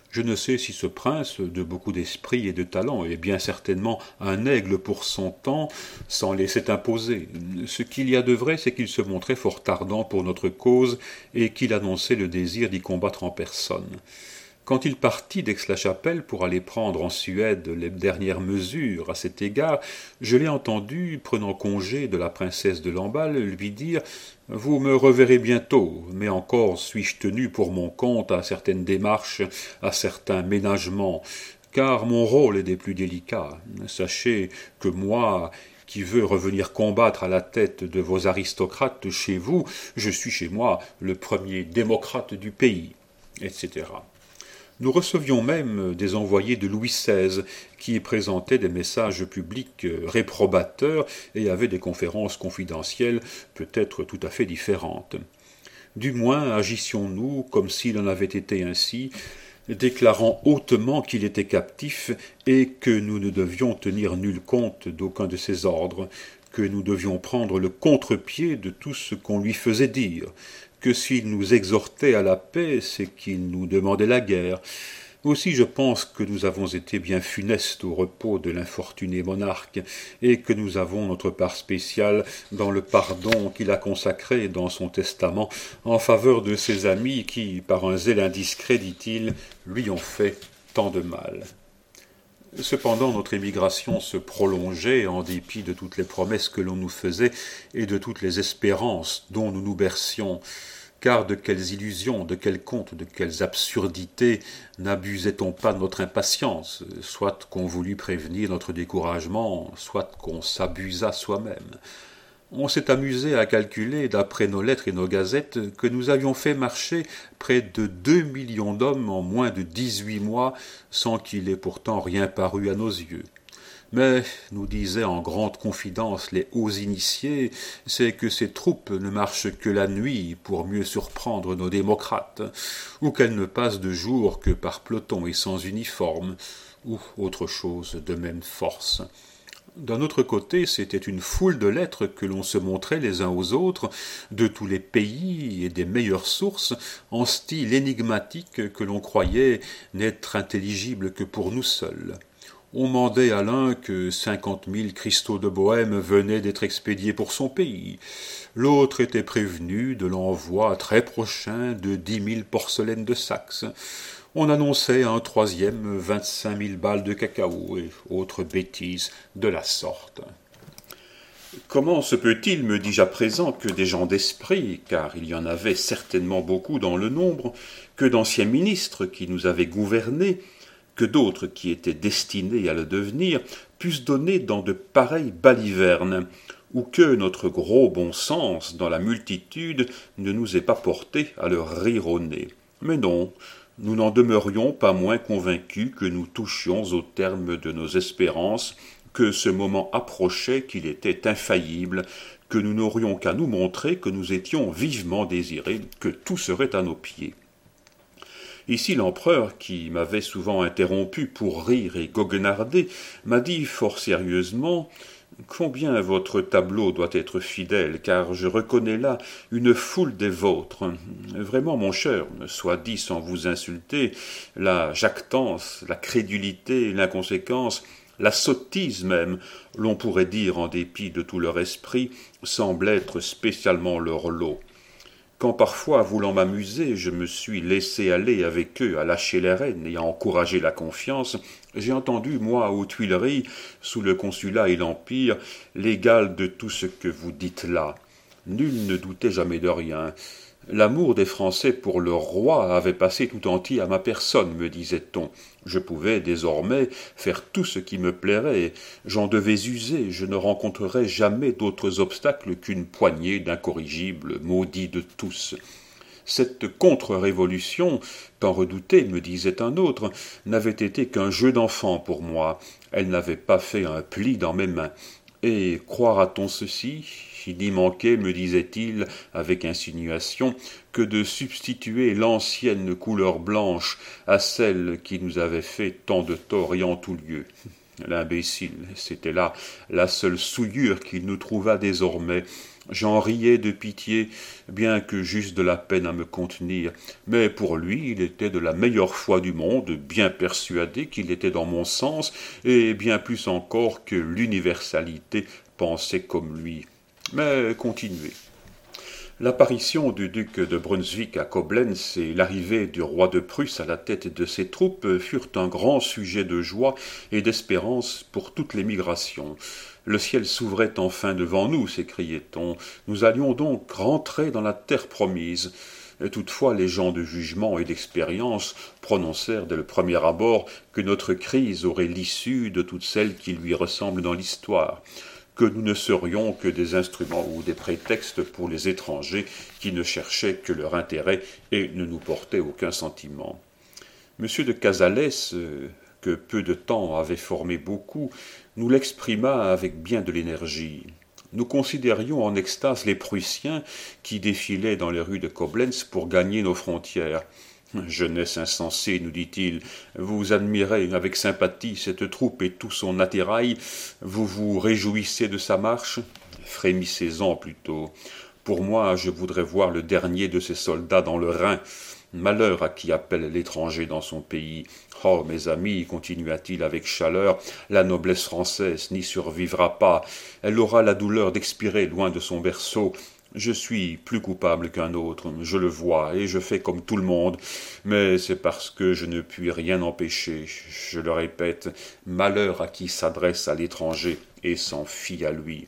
Je ne sais si ce prince, de beaucoup d'esprit et de talent, est bien certainement un aigle pour son temps, s'en laissait imposer. Ce qu'il y a de vrai, c'est qu'il se montrait fort ardent pour notre cause, et qu'il annonçait le désir d'y combattre en personne. Quand il partit d'Aix-la-Chapelle pour aller prendre en Suède les dernières mesures à cet égard, je l'ai entendu, prenant congé de la princesse de Lamballe, lui dire « Vous me reverrez bientôt, mais encore suis-je tenu pour mon compte à certaines démarches, à certains ménagements, car mon rôle est des plus délicats. Sachez que moi, qui veux revenir combattre à la tête de vos aristocrates chez vous, je suis chez moi le premier démocrate du pays, etc. » Nous recevions même des envoyés de Louis XVI qui présentaient des messages publics réprobateurs et avaient des conférences confidentielles peut-être tout à fait différentes. Du moins agissions-nous comme s'il en avait été ainsi, déclarant hautement qu'il était captif et que nous ne devions tenir nul compte d'aucun de ses ordres, que nous devions prendre le contre-pied de tout ce qu'on lui faisait dire, que s'il nous exhortait à la paix, c'est qu'il nous demandait la guerre. Aussi je pense que nous avons été bien funestes au repos de l'infortuné monarque, et que nous avons notre part spéciale dans le pardon qu'il a consacré dans son testament en faveur de ses amis qui, par un zèle indiscret, dit-il, lui ont fait tant de mal. Cependant, notre émigration se prolongeait en dépit de toutes les promesses que l'on nous faisait et de toutes les espérances dont nous nous bercions. Car de quelles illusions, de quels contes, de quelles absurdités n'abusait-on pas de notre impatience, soit qu'on voulût prévenir notre découragement, soit qu'on s'abusât soi-même. On s'est amusé à calculer, d'après nos lettres et nos gazettes, que nous avions fait marcher près de 2 millions d'hommes en moins de 18 mois, sans qu'il ait pourtant rien paru à nos yeux. Mais, nous disaient en grande confidence les hauts initiés, c'est que ces troupes ne marchent que la nuit pour mieux surprendre nos démocrates, ou qu'elles ne passent de jour que par peloton et sans uniforme, ou autre chose de même force. D'un autre côté, c'était une foule de lettres que l'on se montrait les uns aux autres, de tous les pays et des meilleures sources, en style énigmatique que l'on croyait n'être intelligible que pour nous seuls. On mandait à l'un que 50 000 cristaux de Bohême venaient d'être expédiés pour son pays. L'autre était prévenu de l'envoi très prochain de 10 000 porcelaines de Saxe. On annonçait à un troisième 25 000 balles de cacao et autres bêtises de la sorte. Comment se peut-il, me dis-je à présent, que des gens d'esprit, car il y en avait certainement beaucoup dans le nombre, que d'anciens ministres qui nous avaient gouvernés, que d'autres qui étaient destinés à le devenir, puissent donner dans de pareilles balivernes, ou que notre gros bon sens dans la multitude ne nous ait pas porté à leur rire au nez. Mais non, nous n'en demeurions pas moins convaincus que nous touchions au terme de nos espérances, que ce moment approchait, qu'il était infaillible, que nous n'aurions qu'à nous montrer que nous étions vivement désirés, que tout serait à nos pieds. Ici l'empereur, qui m'avait souvent interrompu pour rire et goguenarder, m'a dit fort sérieusement « Combien votre tableau doit être fidèle, car je reconnais là une foule des vôtres. Vraiment, mon cher, soit dit sans vous insulter, la jactance, la crédulité, l'inconséquence, la sottise même, l'on pourrait dire en dépit de tout leur esprit, semble être spécialement leur lot. Quand parfois, voulant m'amuser, je me suis laissé aller avec eux à lâcher les rênes et à encourager la confiance, j'ai entendu, moi, aux Tuileries, sous le consulat et l'Empire, l'égal de tout ce que vous dites là. Nul ne doutait jamais de rien. L'amour des Français pour leur roi avait passé tout entier à ma personne, me disait-on. Je pouvais désormais faire tout ce qui me plairait. J'en devais user, je ne rencontrerais jamais d'autres obstacles qu'une poignée d'incorrigibles maudits de tous. Cette contre-révolution, tant redoutée, me disait un autre, n'avait été qu'un jeu d'enfant pour moi. Elle n'avait pas fait un pli dans mes mains. Et croira-t-on ceci ? Il n'y manquait, me disait-il avec insinuation, que de substituer l'ancienne couleur blanche à celle qui nous avait fait tant de tort et en tout lieu. L'imbécile, c'était là la seule souillure qu'il nous trouva désormais. J'en riais de pitié, bien que j'eusse de la peine à me contenir, mais pour lui il était de la meilleure foi du monde, bien persuadé qu'il était dans mon sens, et bien plus encore que l'universalité pensait comme lui. Mais continuez. L'apparition du duc de Brunswick à Coblentz et l'arrivée du roi de Prusse à la tête de ses troupes furent un grand sujet de joie et d'espérance pour toute l'émigration. Le ciel s'ouvrait enfin devant nous, s'écriait-on. Nous allions donc rentrer dans la terre promise. Toutefois, les gens de jugement et d'expérience prononcèrent dès le premier abord que notre crise aurait l'issue de toutes celles qui lui ressemblent dans l'histoire, que nous ne serions que des instruments ou des prétextes pour les étrangers qui ne cherchaient que leur intérêt et ne nous portaient aucun sentiment. M. de Cazalès, que peu de temps avait formé beaucoup, nous l'exprima avec bien de l'énergie. Nous considérions en extase les Prussiens qui défilaient dans les rues de Coblentz pour gagner nos frontières. Jeunesse insensée, nous dit-il, vous admirez avec sympathie cette troupe et tout son attirail, vous vous réjouissez de sa marche? Frémissez-en plutôt. Pour moi, je voudrais voir le dernier de ces soldats dans le Rhin. Malheur à qui appelle l'étranger dans son pays. Oh, mes amis, continua-t-il avec chaleur, la noblesse française n'y survivra pas. Elle aura la douleur d'expirer loin de son berceau. Je suis plus coupable qu'un autre, je le vois, et je fais comme tout le monde, mais c'est parce que je ne puis rien empêcher. Je le répète, malheur à qui s'adresse à l'étranger et s'en fie à lui.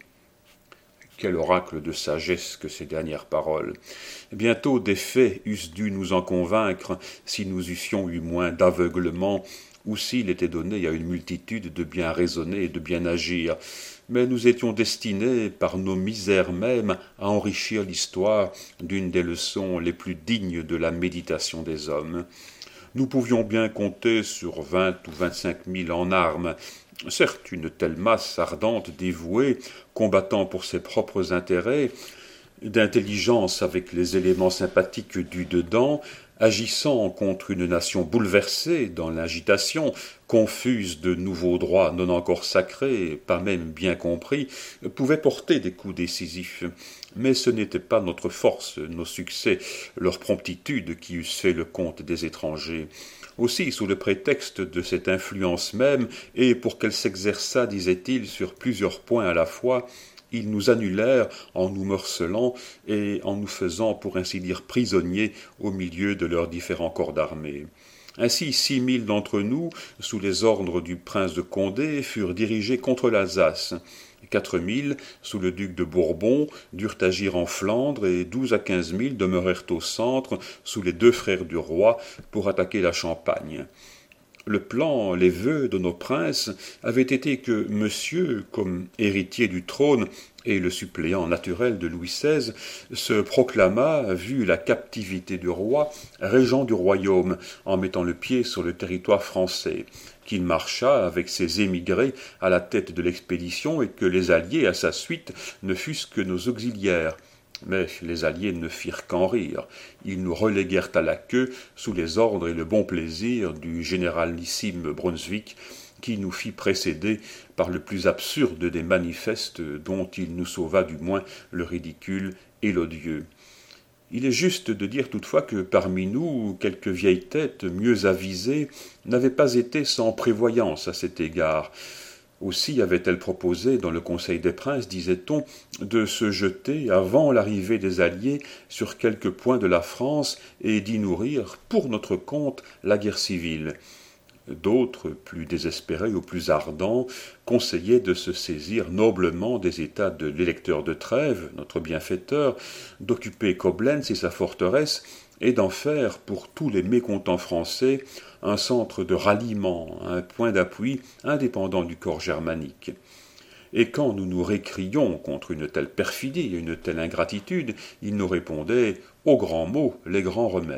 Quel oracle de sagesse que ces dernières paroles. Bientôt des faits eussent dû nous en convaincre si nous eussions eu moins d'aveuglement, ou s'il était donné à une multitude de bien raisonner et de bien agir. Mais nous étions destinés, par nos misères mêmes, à enrichir l'histoire d'une des leçons les plus dignes de la méditation des hommes. Nous pouvions bien compter sur 20 ou 25 000 en armes. Certes, une telle masse ardente, dévouée, combattant pour ses propres intérêts, d'intelligence avec les éléments sympathiques du dedans, agissant contre une nation bouleversée dans l'agitation, confuse de nouveaux droits non encore sacrés, pas même bien compris, pouvait porter des coups décisifs. Mais ce n'était pas notre force, nos succès, leur promptitude qui eussent fait le compte des étrangers. Aussi, sous le prétexte de cette influence même, et pour qu'elle s'exerçât, disait-il, sur plusieurs points à la fois, ils nous annulèrent en nous morcelant et en nous faisant, pour ainsi dire, prisonniers au milieu de leurs différents corps d'armée. Ainsi, 6 000 d'entre nous, sous les ordres du prince de Condé, furent dirigés contre l'Alsace. 4 000, sous le duc de Bourbon, durent agir en Flandre, et 12 à 15 000 demeurèrent au centre, sous les 2 frères du roi, pour attaquer la Champagne. Le plan, les vœux de nos princes avaient été que monsieur, comme héritier du trône et le suppléant naturel de Louis XVI, se proclamât, vu la captivité du roi, régent du royaume, en mettant le pied sur le territoire français, qu'il marchât avec ses émigrés à la tête de l'expédition et que les alliés à sa suite ne fussent que nos auxiliaires. Mais les alliés ne firent qu'en rire. Ils nous reléguèrent à la queue sous les ordres et le bon plaisir du généralissime Brunswick, qui nous fit précéder par le plus absurde des manifestes dont il nous sauva du moins le ridicule et l'odieux. Il est juste de dire toutefois que parmi nous, quelques vieilles têtes mieux avisées n'avaient pas été sans prévoyance à cet égard. Aussi avait-elle proposé, dans le Conseil des Princes, disait-on, de se jeter, avant l'arrivée des Alliés, sur quelques points de la France et d'y nourrir, pour notre compte, la guerre civile. D'autres, plus désespérés ou plus ardents, conseillaient de se saisir noblement des états de l'électeur de Trèves, notre bienfaiteur, d'occuper Coblentz et sa forteresse, et d'en faire, pour tous les mécontents français, un centre de ralliement, un point d'appui indépendant du corps germanique. Et quand nous nous récrions contre une telle perfidie et une telle ingratitude, ils nous répondaient « aux grands mots, les grands remèdes ».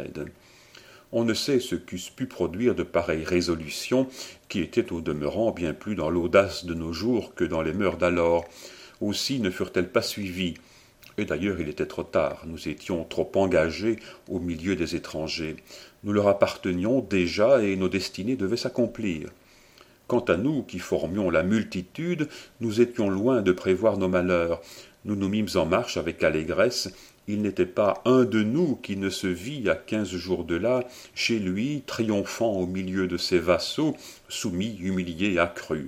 On ne sait ce qu'eussent pu produire de pareilles résolutions, qui étaient au demeurant bien plus dans l'audace de nos jours que dans les mœurs d'alors. Aussi ne furent-elles pas suivies. Et d'ailleurs il était trop tard, nous étions trop engagés au milieu des étrangers. Nous leur appartenions déjà et nos destinées devaient s'accomplir. Quant à nous, qui formions la multitude, nous étions loin de prévoir nos malheurs. Nous nous mîmes en marche avec allégresse. Il n'était pas un de nous qui ne se vit à 15 jours de là, chez lui, triomphant au milieu de ses vassaux, soumis, humiliés, accrus.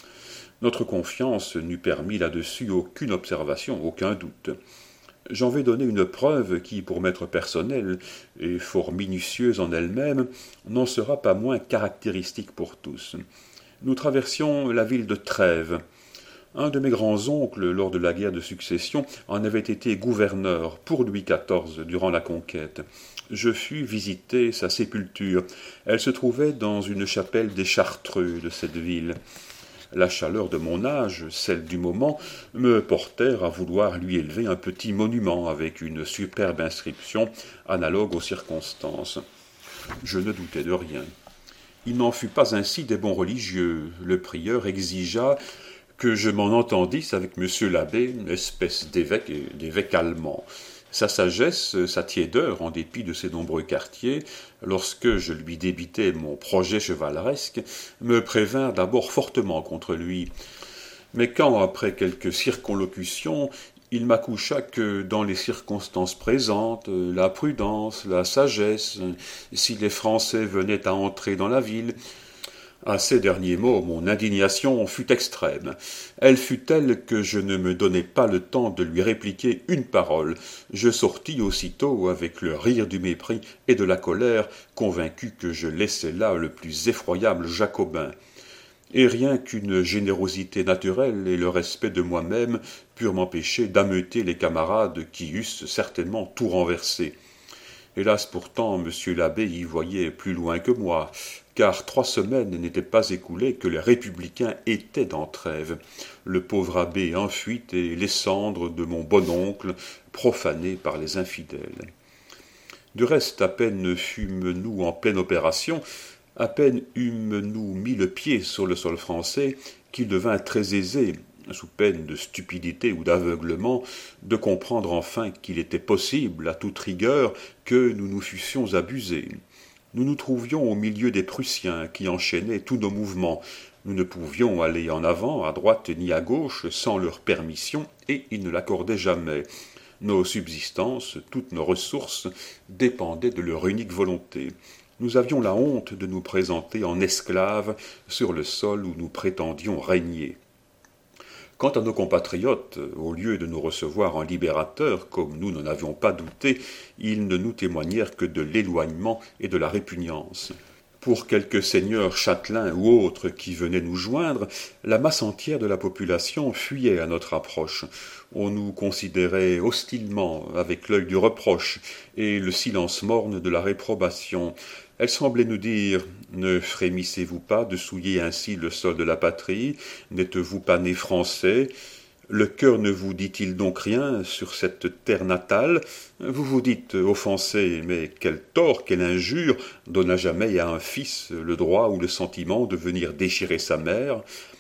Notre confiance n'eût permis là-dessus aucune observation, aucun doute. J'en vais donner une preuve qui, pour m'être personnelle, et fort minutieuse en elle-même, n'en sera pas moins caractéristique pour tous. Nous traversions la ville de Trèves. Un de mes grands-oncles, lors de la guerre de succession, en avait été gouverneur pour Louis XIV durant la conquête. Je fus visiter sa sépulture. Elle se trouvait dans une chapelle des Chartreux de cette ville. La chaleur de mon âge, celle du moment, me portèrent à vouloir lui élever un petit monument avec une superbe inscription analogue aux circonstances. Je ne doutais de rien. Il n'en fut pas ainsi des bons religieux. Le prieur exigea que je m'en entendisse avec monsieur l'abbé, une espèce d'évêque allemand. Sa sagesse, sa tiédeur, en dépit de ses nombreux quartiers, lorsque je lui débitais mon projet chevaleresque, me prévinrent d'abord fortement contre lui. Mais quand, après quelques circonlocutions, il m'accoucha que, dans les circonstances présentes, la prudence, la sagesse, si les Français venaient à entrer dans la ville, à ces derniers mots, mon indignation fut extrême. Elle fut telle que je ne me donnai pas le temps de lui répliquer une parole. Je sortis aussitôt avec le rire du mépris et de la colère, convaincu que je laissais là le plus effroyable jacobin. Et rien qu'une générosité naturelle et le respect de moi-même purent m'empêcher d'ameuter les camarades qui eussent certainement tout renversé. Hélas pourtant, monsieur l'abbé y voyait plus loin que moi, car 3 semaines n'étaient pas écoulées que les républicains étaient dans Trèves, le pauvre abbé en fuite et les cendres de mon bon oncle profanées par les infidèles. Du reste, à peine fûmes-nous en pleine opération, à peine eûmes-nous mis le pied sur le sol français, qu'il devint très aisé, sous peine de stupidité ou d'aveuglement, de comprendre enfin qu'il était possible, à toute rigueur, que nous nous fussions abusés. Nous nous trouvions au milieu des Prussiens qui enchaînaient tous nos mouvements. Nous ne pouvions aller en avant, à droite ni à gauche, sans leur permission, et ils ne l'accordaient jamais. Nos subsistances, toutes nos ressources, dépendaient de leur unique volonté. Nous avions la honte de nous présenter en esclaves sur le sol où nous prétendions régner. Quant à nos compatriotes, au lieu de nous recevoir en libérateurs, comme nous n'en avions pas douté, ils ne nous témoignèrent que de l'éloignement et de la répugnance. Pour quelques seigneurs châtelains ou autres qui venaient nous joindre, la masse entière de la population fuyait à notre approche. On nous considérait hostilement, avec l'œil du reproche et le silence morne de la réprobation. Elle semblait nous dire « Ne frémissez-vous pas de souiller ainsi le sol de la patrie? N'êtes-vous pas né français? Le cœur ne vous dit-il donc rien sur cette terre natale? Vous vous dites offensé, mais quel tort, quelle injure donna jamais à un fils le droit ou le sentiment de venir déchirer sa mère?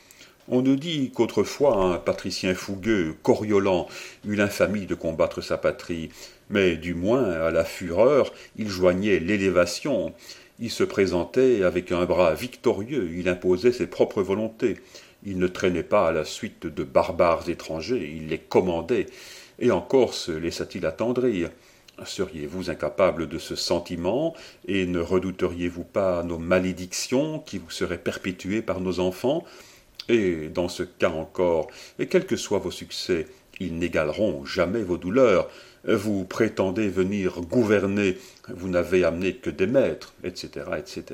On nous dit qu'autrefois un patricien fougueux, coriolant, eut l'infamie de combattre sa patrie, mais du moins, à la fureur, il joignait l'élévation. Il se présentait avec un bras victorieux, il imposait ses propres volontés. Il ne traînait pas à la suite de barbares étrangers, il les commandait. Et encore se laissa-t-il attendrir. Seriez-vous incapable de ce sentiment, et ne redouteriez-vous pas nos malédictions qui vous seraient perpétuées par nos enfants? Et dans ce cas encore, et quels que soient vos succès, ils n'égaleront jamais vos douleurs. Vous prétendez venir gouverner, vous n'avez amené que des maîtres, etc., etc.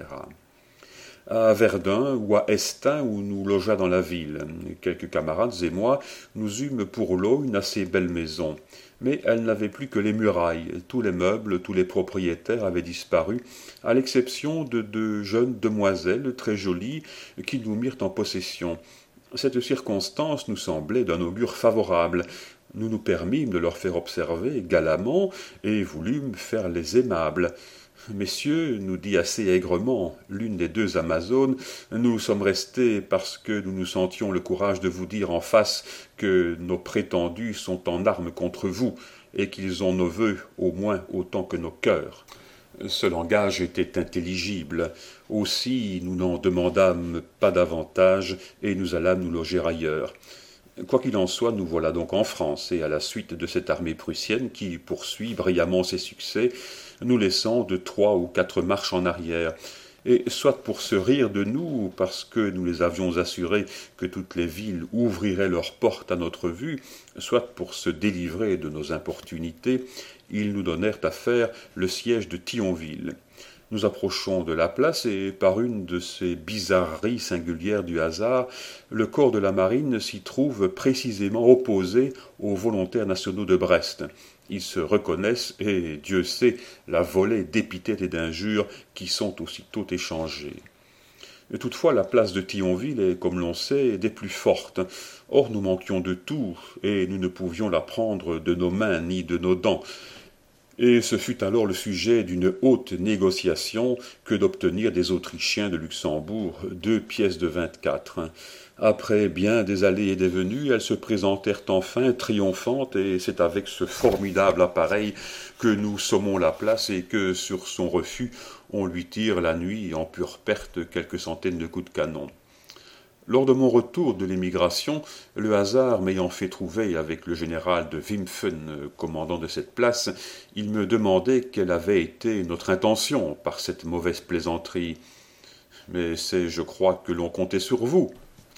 À Verdun ou à Estaing, où nous logea dans la ville. Quelques camarades et moi, nous eûmes pour lot une assez belle maison. Mais elle n'avait plus que les murailles. Tous les meubles, tous les propriétaires avaient disparu, à l'exception de 2 jeunes demoiselles très jolies qui nous mirent en possession. Cette circonstance nous semblait d'un augure favorable. Nous nous permîmes de leur faire observer galamment et voulûmes faire les aimables. Messieurs, nous dit assez aigrement l'une des 2 Amazones, nous sommes restés parce que nous nous sentions le courage de vous dire en face que nos prétendus sont en armes contre vous et qu'ils ont nos vœux au moins autant que nos cœurs. Ce langage était intelligible. Aussi nous n'en demandâmes pas davantage et nous allâmes nous loger ailleurs. Quoi qu'il en soit, nous voilà donc en France, et à la suite de cette armée prussienne qui poursuit brillamment ses succès, nous laissant de 3 ou 4 marches en arrière. Et soit pour se rire de nous, parce que nous les avions assurés que toutes les villes ouvriraient leurs portes à notre vue, soit pour se délivrer de nos importunités, ils nous donnèrent à faire le siège de Thionville. Nous approchons de la place et, par une de ces bizarreries singulières du hasard, le corps de la marine s'y trouve précisément opposé aux volontaires nationaux de Brest. Ils se reconnaissent et, Dieu sait, la volée d'épithètes et d'injures qui sont aussitôt échangées. Toutefois, la place de Thionville est, comme l'on sait, des plus fortes. Or, nous manquions de tout, et nous ne pouvions la prendre de nos mains ni de nos dents. Et ce fut alors le sujet d'une haute négociation que d'obtenir des Autrichiens de Luxembourg 2 pièces de 24. Après bien des allées et des venues, elles se présentèrent enfin triomphantes, et c'est avec ce formidable appareil que nous sommons la place et que, sur son refus, on lui tire la nuit en pure perte quelques centaines de coups de canon. Lors de mon retour de l'émigration, le hasard m'ayant fait trouver avec le général de Wimpfen, commandant de cette place, il me demandait quelle avait été notre intention par cette mauvaise plaisanterie. « Mais c'est, je crois, que l'on comptait sur vous. »«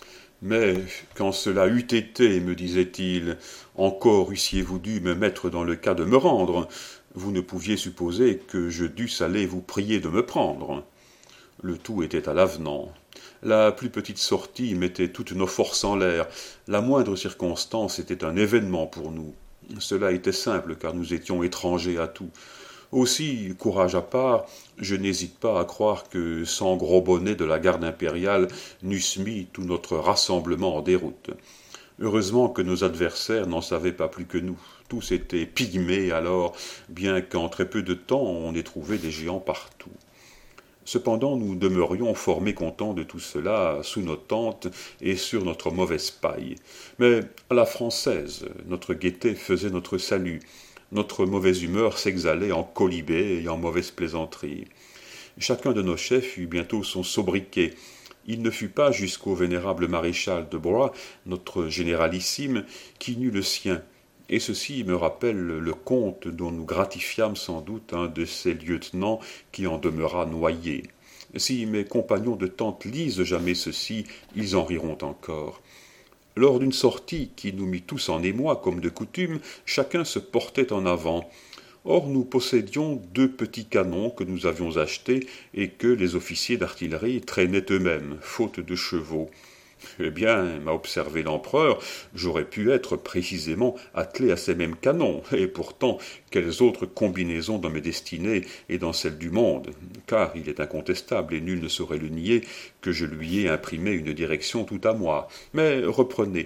Mais quand cela eût été, me disait-il, encore eussiez-vous dû me mettre dans le cas de me rendre. Vous ne pouviez supposer que je dusse aller vous prier de me prendre. » Le tout était à l'avenant. La plus petite sortie mettait toutes nos forces en l'air. La moindre circonstance était un événement pour nous. Cela était simple, car nous étions étrangers à tout. Aussi, courage à part, je n'hésite pas à croire que 100 gros bonnets de la garde impériale n'eussent mis tout notre rassemblement en déroute. Heureusement que nos adversaires n'en savaient pas plus que nous. Tous étaient pygmées alors, bien qu'en très peu de temps on ait trouvé des géants partout. Cependant, nous demeurions fort mécontents de tout cela sous nos tentes et sur notre mauvaise paille. Mais à la française, notre gaieté faisait notre salut. Notre mauvaise humeur s'exhalait en colibets et en mauvaises plaisanteries. Chacun de nos chefs eut bientôt son sobriquet. Il ne fut pas jusqu'au vénérable maréchal de Broye, notre généralissime, qui n'eut le sien. Et ceci me rappelle le comte dont nous gratifiâmes sans doute un de ces lieutenants qui en demeura noyé. Si mes compagnons de tente lisent jamais ceci, ils en riront encore. Lors d'une sortie qui nous mit tous en émoi comme de coutume, chacun se portait en avant. Or nous possédions 2 petits canons que nous avions achetés et que les officiers d'artillerie traînaient eux-mêmes, faute de chevaux. Eh bien, m'a observé l'empereur, j'aurais pu être précisément attelé à ces mêmes canons, et pourtant, quelles autres combinaisons dans mes destinées et dans celles du monde, car il est incontestable, et nul ne saurait le nier, que je lui ai imprimé une direction tout à moi. Mais reprenez.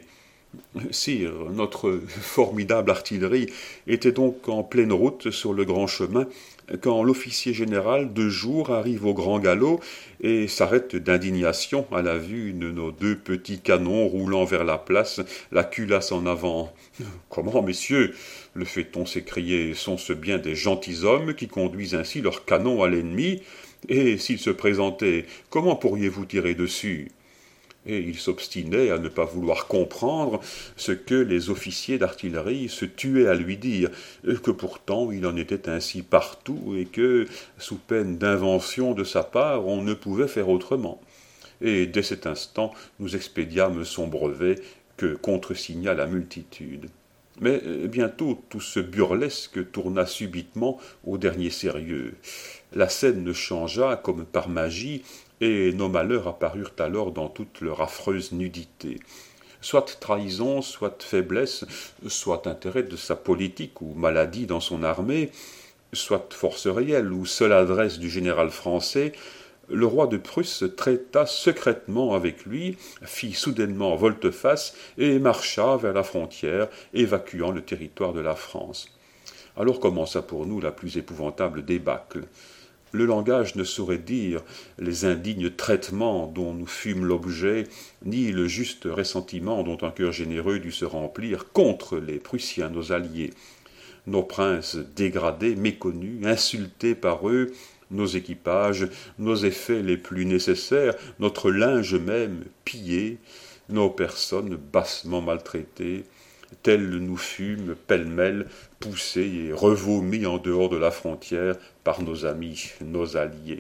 Sire, notre formidable artillerie était donc en pleine route sur le grand chemin, quand l'officier général de jour arrive au grand galop et s'arrête d'indignation à la vue de nos 2 petits canons roulant vers la place, la culasse en avant. « Comment, messieurs, le fait-on s'écrier, sont-ce bien des gentilshommes qui conduisent ainsi leurs canons à l'ennemi? Et s'ils se présentaient, comment pourriez-vous tirer dessus ?» Et il s'obstinait à ne pas vouloir comprendre ce que les officiers d'artillerie se tuaient à lui dire, que pourtant il en était ainsi partout, et que, sous peine d'invention de sa part, on ne pouvait faire autrement. Et dès cet instant, nous expédiâmes son brevet, que contresigna la multitude. Mais bientôt tout ce burlesque tourna subitement au dernier sérieux. La scène changea comme par magie, et nos malheurs apparurent alors dans toute leur affreuse nudité. Soit trahison, soit faiblesse, soit intérêt de sa politique ou maladie dans son armée, soit force réelle ou seule adresse du général français, le roi de Prusse traita secrètement avec lui, fit soudainement volte-face et marcha vers la frontière, évacuant le territoire de la France. Alors commença pour nous la plus épouvantable débâcle. Le langage ne saurait dire les indignes traitements dont nous fûmes l'objet, ni le juste ressentiment dont un cœur généreux dut se remplir contre les Prussiens, nos alliés. Nos princes dégradés, méconnus, insultés par eux, nos équipages, nos effets les plus nécessaires, notre linge même pillé, nos personnes bassement maltraitées, telles nous fûmes pêle-mêle poussés et revomis en dehors de la frontière par nos amis, nos alliés.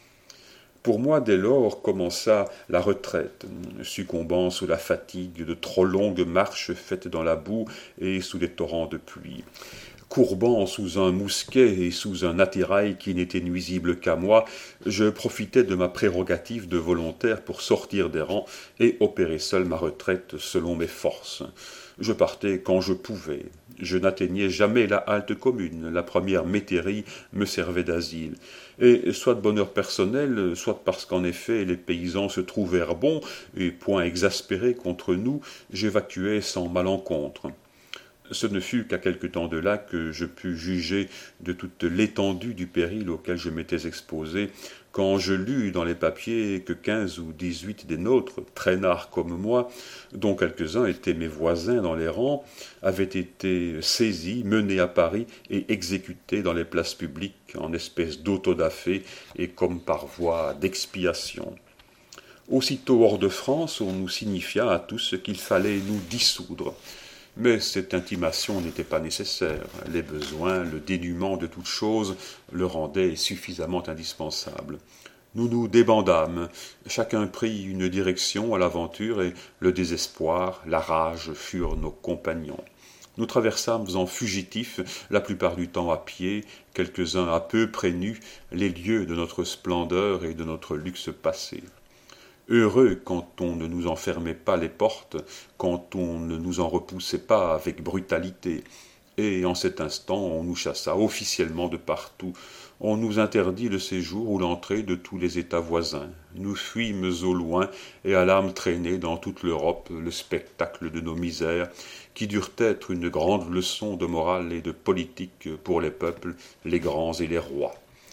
Pour moi, dès lors, commença la retraite, succombant sous la fatigue de trop longues marches faites dans la boue et sous les torrents de pluie. Courbant sous un mousquet et sous un attirail qui n'était nuisible qu'à moi, je profitais de ma prérogative de volontaire pour sortir des rangs et opérer seul ma retraite selon mes forces. Je partais quand je pouvais. Je n'atteignais jamais la halte commune. La première métairie me servait d'asile. Et soit de bonheur personnel, soit parce qu'en effet les paysans se trouvèrent bons et point exaspérés contre nous, j'évacuais sans malencontre. Ce ne fut qu'à quelque temps de là que je pus juger de toute l'étendue du péril auquel je m'étais exposé, quand je lus dans les papiers que 15 ou 18 des nôtres, traînards comme moi, dont quelques-uns étaient mes voisins dans les rangs, avaient été saisis, menés à Paris et exécutés dans les places publiques en espèce d'autodafé et comme par voie d'expiation. Aussitôt hors de France, on nous signifia à tous qu'il fallait nous dissoudre. Mais cette intimation n'était pas nécessaire. Les besoins, le dénuement de toutes choses le rendaient suffisamment indispensable. Nous nous débandâmes, chacun prit une direction à l'aventure et le désespoir, la rage furent nos compagnons. Nous traversâmes en fugitifs, la plupart du temps à pied, quelques-uns à peu près nus, les lieux de notre splendeur et de notre luxe passé. Heureux quand on ne nous en fermait pas les portes, quand on ne nous en repoussait pas avec brutalité. Et en cet instant, on nous chassa officiellement de partout. On nous interdit le séjour ou l'entrée de tous les États voisins. Nous fuîmes au loin et allâmes traîner dans toute l'Europe le spectacle de nos misères, qui durent être une grande leçon de morale et de politique pour les peuples, les grands et les rois.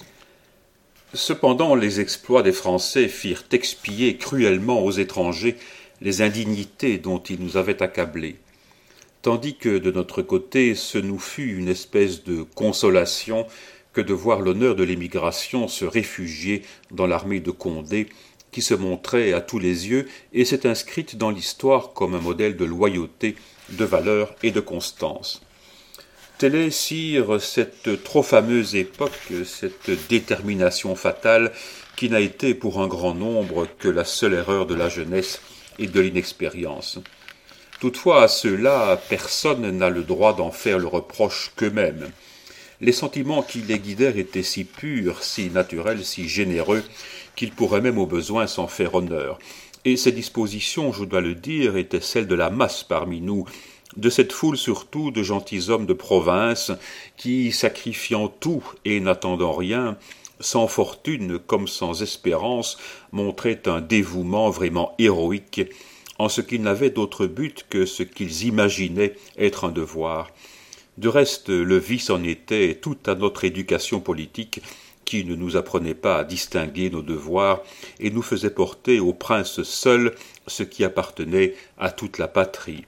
Cependant, les exploits des Français firent expier cruellement aux étrangers les indignités dont ils nous avaient accablés, tandis que, de notre côté, ce nous fut une espèce de consolation que de voir l'honneur de l'émigration se réfugier dans l'armée de Condé, qui se montrait à tous les yeux et s'est inscrite dans l'histoire comme un modèle de loyauté, de valeur et de constance. Telle est, sire, cette trop fameuse époque, cette détermination fatale qui n'a été pour un grand nombre que la seule erreur de la jeunesse et de l'inexpérience. Toutefois, à ceux-là, personne n'a le droit d'en faire le reproche qu'eux-mêmes. Les sentiments qui les guidèrent étaient si purs, si naturels, si généreux, qu'ils pourraient même au besoin s'en faire honneur. Et ces dispositions, je dois le dire, étaient celles de la masse parmi nous, de cette foule surtout de gentilshommes de province qui, sacrifiant tout et n'attendant rien, sans fortune comme sans espérance, montraient un dévouement vraiment héroïque, en ce qu'ils n'avaient d'autre but que ce qu'ils imaginaient être un devoir. De reste, le vice en était tout à notre éducation politique, qui ne nous apprenait pas à distinguer nos devoirs et nous faisait porter au prince seul ce qui appartenait à toute la patrie.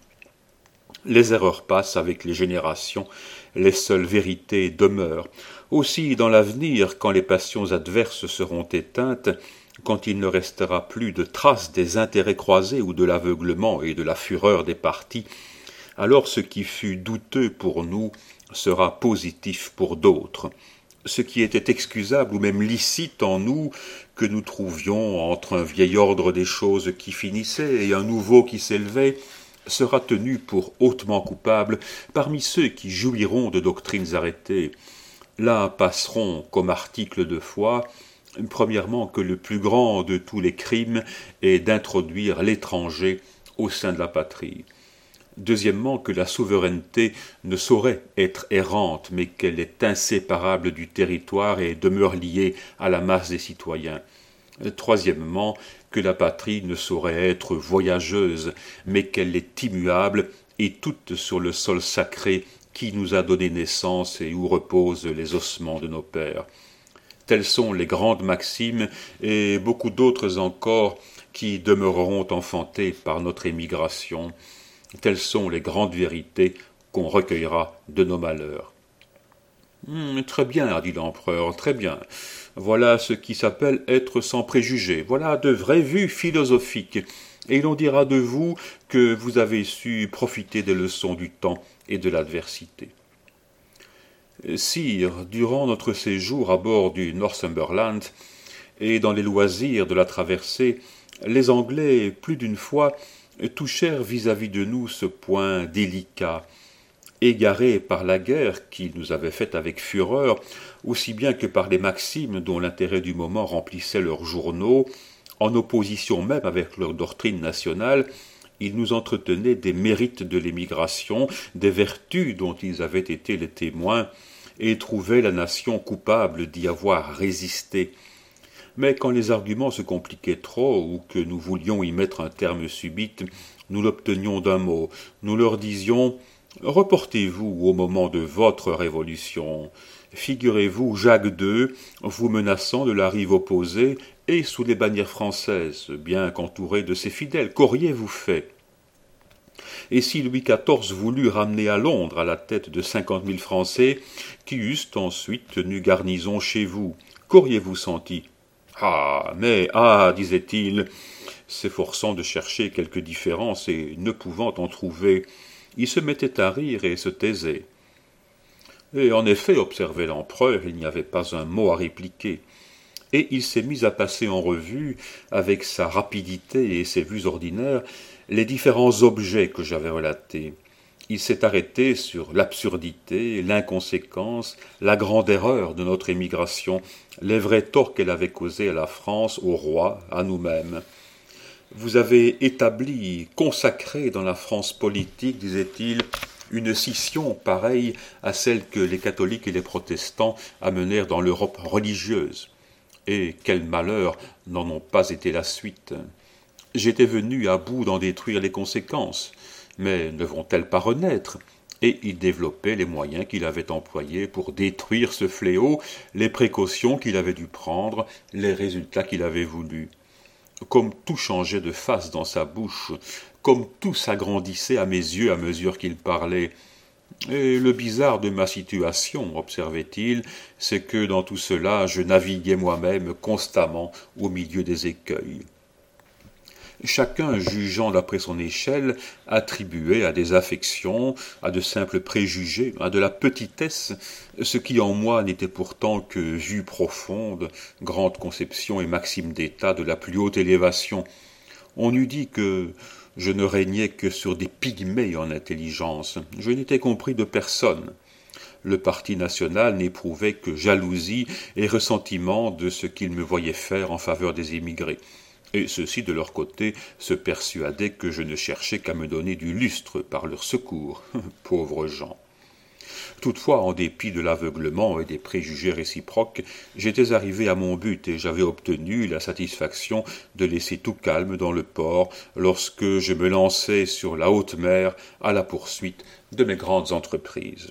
Les erreurs passent avec les générations, les seules vérités demeurent. Aussi, dans l'avenir, quand les passions adverses seront éteintes, quand il ne restera plus de traces des intérêts croisés ou de l'aveuglement et de la fureur des partis, alors ce qui fut douteux pour nous sera positif pour d'autres. Ce qui était excusable ou même licite en nous, que nous trouvions entre un vieil ordre des choses qui finissait et un nouveau qui s'élevait, sera tenu pour hautement coupable parmi ceux qui jouiront de doctrines arrêtées. Là passeront comme article de foi, premièrement, que le plus grand de tous les crimes est d'introduire l'étranger au sein de la patrie. Deuxièmement, que la souveraineté ne saurait être errante, mais qu'elle est inséparable du territoire et demeure liée à la masse des citoyens. Troisièmement, que la patrie ne saurait être voyageuse, mais qu'elle est immuable et toute sur le sol sacré qui nous a donné naissance et où reposent les ossements de nos pères. Telles sont les grandes maximes et beaucoup d'autres encore qui demeureront enfantées par notre émigration. Telles sont les grandes vérités qu'on recueillera de nos malheurs. Très bien, a dit l'empereur, très bien. Voilà ce qui s'appelle être sans préjugés. Voilà de vraies vues philosophiques. et l'on dira de vous que vous avez su profiter des leçons du temps et de l'adversité. Sire, durant notre séjour à bord du Northumberland et dans les loisirs de la traversée, les Anglais, plus d'une fois, touchèrent vis-à-vis de nous ce point délicat, égarés par la guerre qu'ils nous avaient faite avec fureur, aussi bien que par les maximes dont l'intérêt du moment remplissait leurs journaux, en opposition même avec leur doctrine nationale, ils nous entretenaient des mérites de l'émigration, des vertus dont ils avaient été les témoins, et trouvaient la nation coupable d'y avoir résisté. Mais quand les arguments se compliquaient trop, ou que nous voulions y mettre un terme subite, nous l'obtenions d'un mot. Nous leur disions « Reportez-vous au moment de votre révolution. Figurez-vous Jacques II vous menaçant de la rive opposée et sous les bannières françaises, bien qu'entouré de ses fidèles. Qu'auriez-vous fait ? Et si Louis XIV voulut ramener à Londres à la tête de 50 000 Français qui eussent ensuite tenu garnison chez vous, qu'auriez-vous senti ? Disait-il, s'efforçant de chercher quelque différence et ne pouvant en trouver, il se mettait à rire et se taisait. Et en effet, observait l'empereur, il n'y avait pas un mot à répliquer. Et il s'est mis à passer en revue, avec sa rapidité et ses vues ordinaires, les différents objets que j'avais relatés. Il s'est arrêté sur l'absurdité, l'inconséquence, la grande erreur de notre émigration, les vrais torts qu'elle avait causés à la France, au roi, à nous-mêmes. Vous avez établi, consacré dans la France politique, disait-il, une scission pareille à celle que les catholiques et les protestants amenèrent dans l'Europe religieuse. Et quel malheur n'en ont pas été la suite. J'étais venu à bout d'en détruire les conséquences, mais ne vont-elles pas renaître ? Et il développait les moyens qu'il avait employés pour détruire ce fléau, les précautions qu'il avait dû prendre, les résultats qu'il avait voulus. Comme tout changeait de face dans sa bouche, comme tout s'agrandissait à mes yeux à mesure qu'il parlait. Et le bizarre de ma situation, observait-il, c'est que dans tout cela, je naviguais moi-même constamment au milieu des écueils. Chacun, jugeant d'après son échelle, attribuait à des affections, à de simples préjugés, à de la petitesse, ce qui en moi n'était pourtant que vue profonde, grande conception et maxime d'état de la plus haute élévation. On eût dit que je ne régnais que sur des pygmées en intelligence. Je n'étais compris de personne. Le parti national n'éprouvait que jalousie et ressentiment de ce qu'il me voyait faire en faveur des émigrés. Et ceux-ci, de leur côté, se persuadaient que je ne cherchais qu'à me donner du lustre par leur secours. Pauvres gens. Toutefois, en dépit de l'aveuglement et des préjugés réciproques, j'étais arrivé à mon but et j'avais obtenu la satisfaction de laisser tout calme dans le port lorsque je me lançais sur la haute mer à la poursuite de mes grandes entreprises.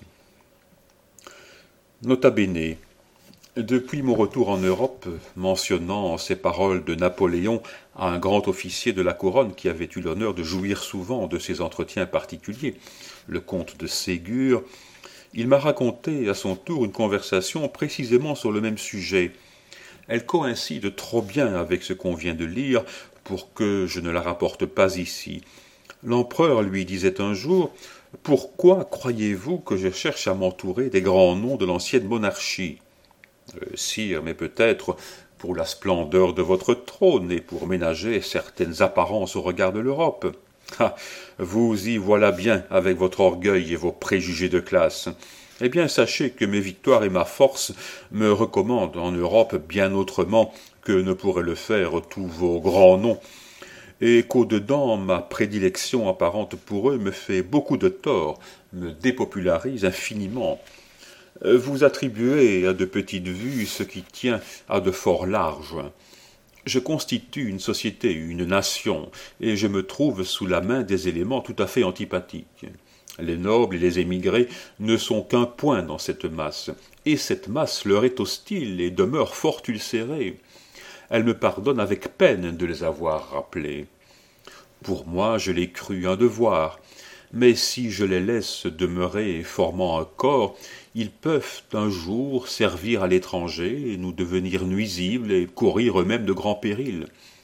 Nota bene. Depuis mon retour en Europe, mentionnant ces paroles de Napoléon à un grand officier de la couronne qui avait eu l'honneur de jouir souvent de ses entretiens particuliers, le comte de Ségur, il m'a raconté à son tour une conversation précisément sur le même sujet. Elle coïncide trop bien avec ce qu'on vient de lire pour que je ne la rapporte pas ici. L'empereur lui disait un jour « Pourquoi croyez-vous que je cherche à m'entourer des grands noms de l'ancienne monarchie ?» Sire, mais peut-être pour la splendeur de votre trône et pour ménager certaines apparences au regard de l'Europe. Vous y voilà bien avec votre orgueil et vos préjugés de classe. Eh bien, sachez que mes victoires et ma force me recommandent en Europe bien autrement que ne pourraient le faire tous vos grands noms, et qu'au-dedans, ma prédilection apparente pour eux me fait beaucoup de tort, me dépopularise infiniment. Vous attribuez à de petites vues ce qui tient à de fort larges. Je constitue une société, une nation, et je me trouve sous la main des éléments tout à fait antipathiques. Les nobles et les émigrés ne sont qu'un point dans cette masse, et cette masse leur est hostile et demeure fort ulcérée. Elle me pardonne avec peine de les avoir rappelés. Pour moi, je l'ai cru un devoir, mais si je les laisse demeurer formant un corps, ils peuvent un jour servir à l'étranger et nous devenir nuisibles et courir eux-mêmes de grands périls.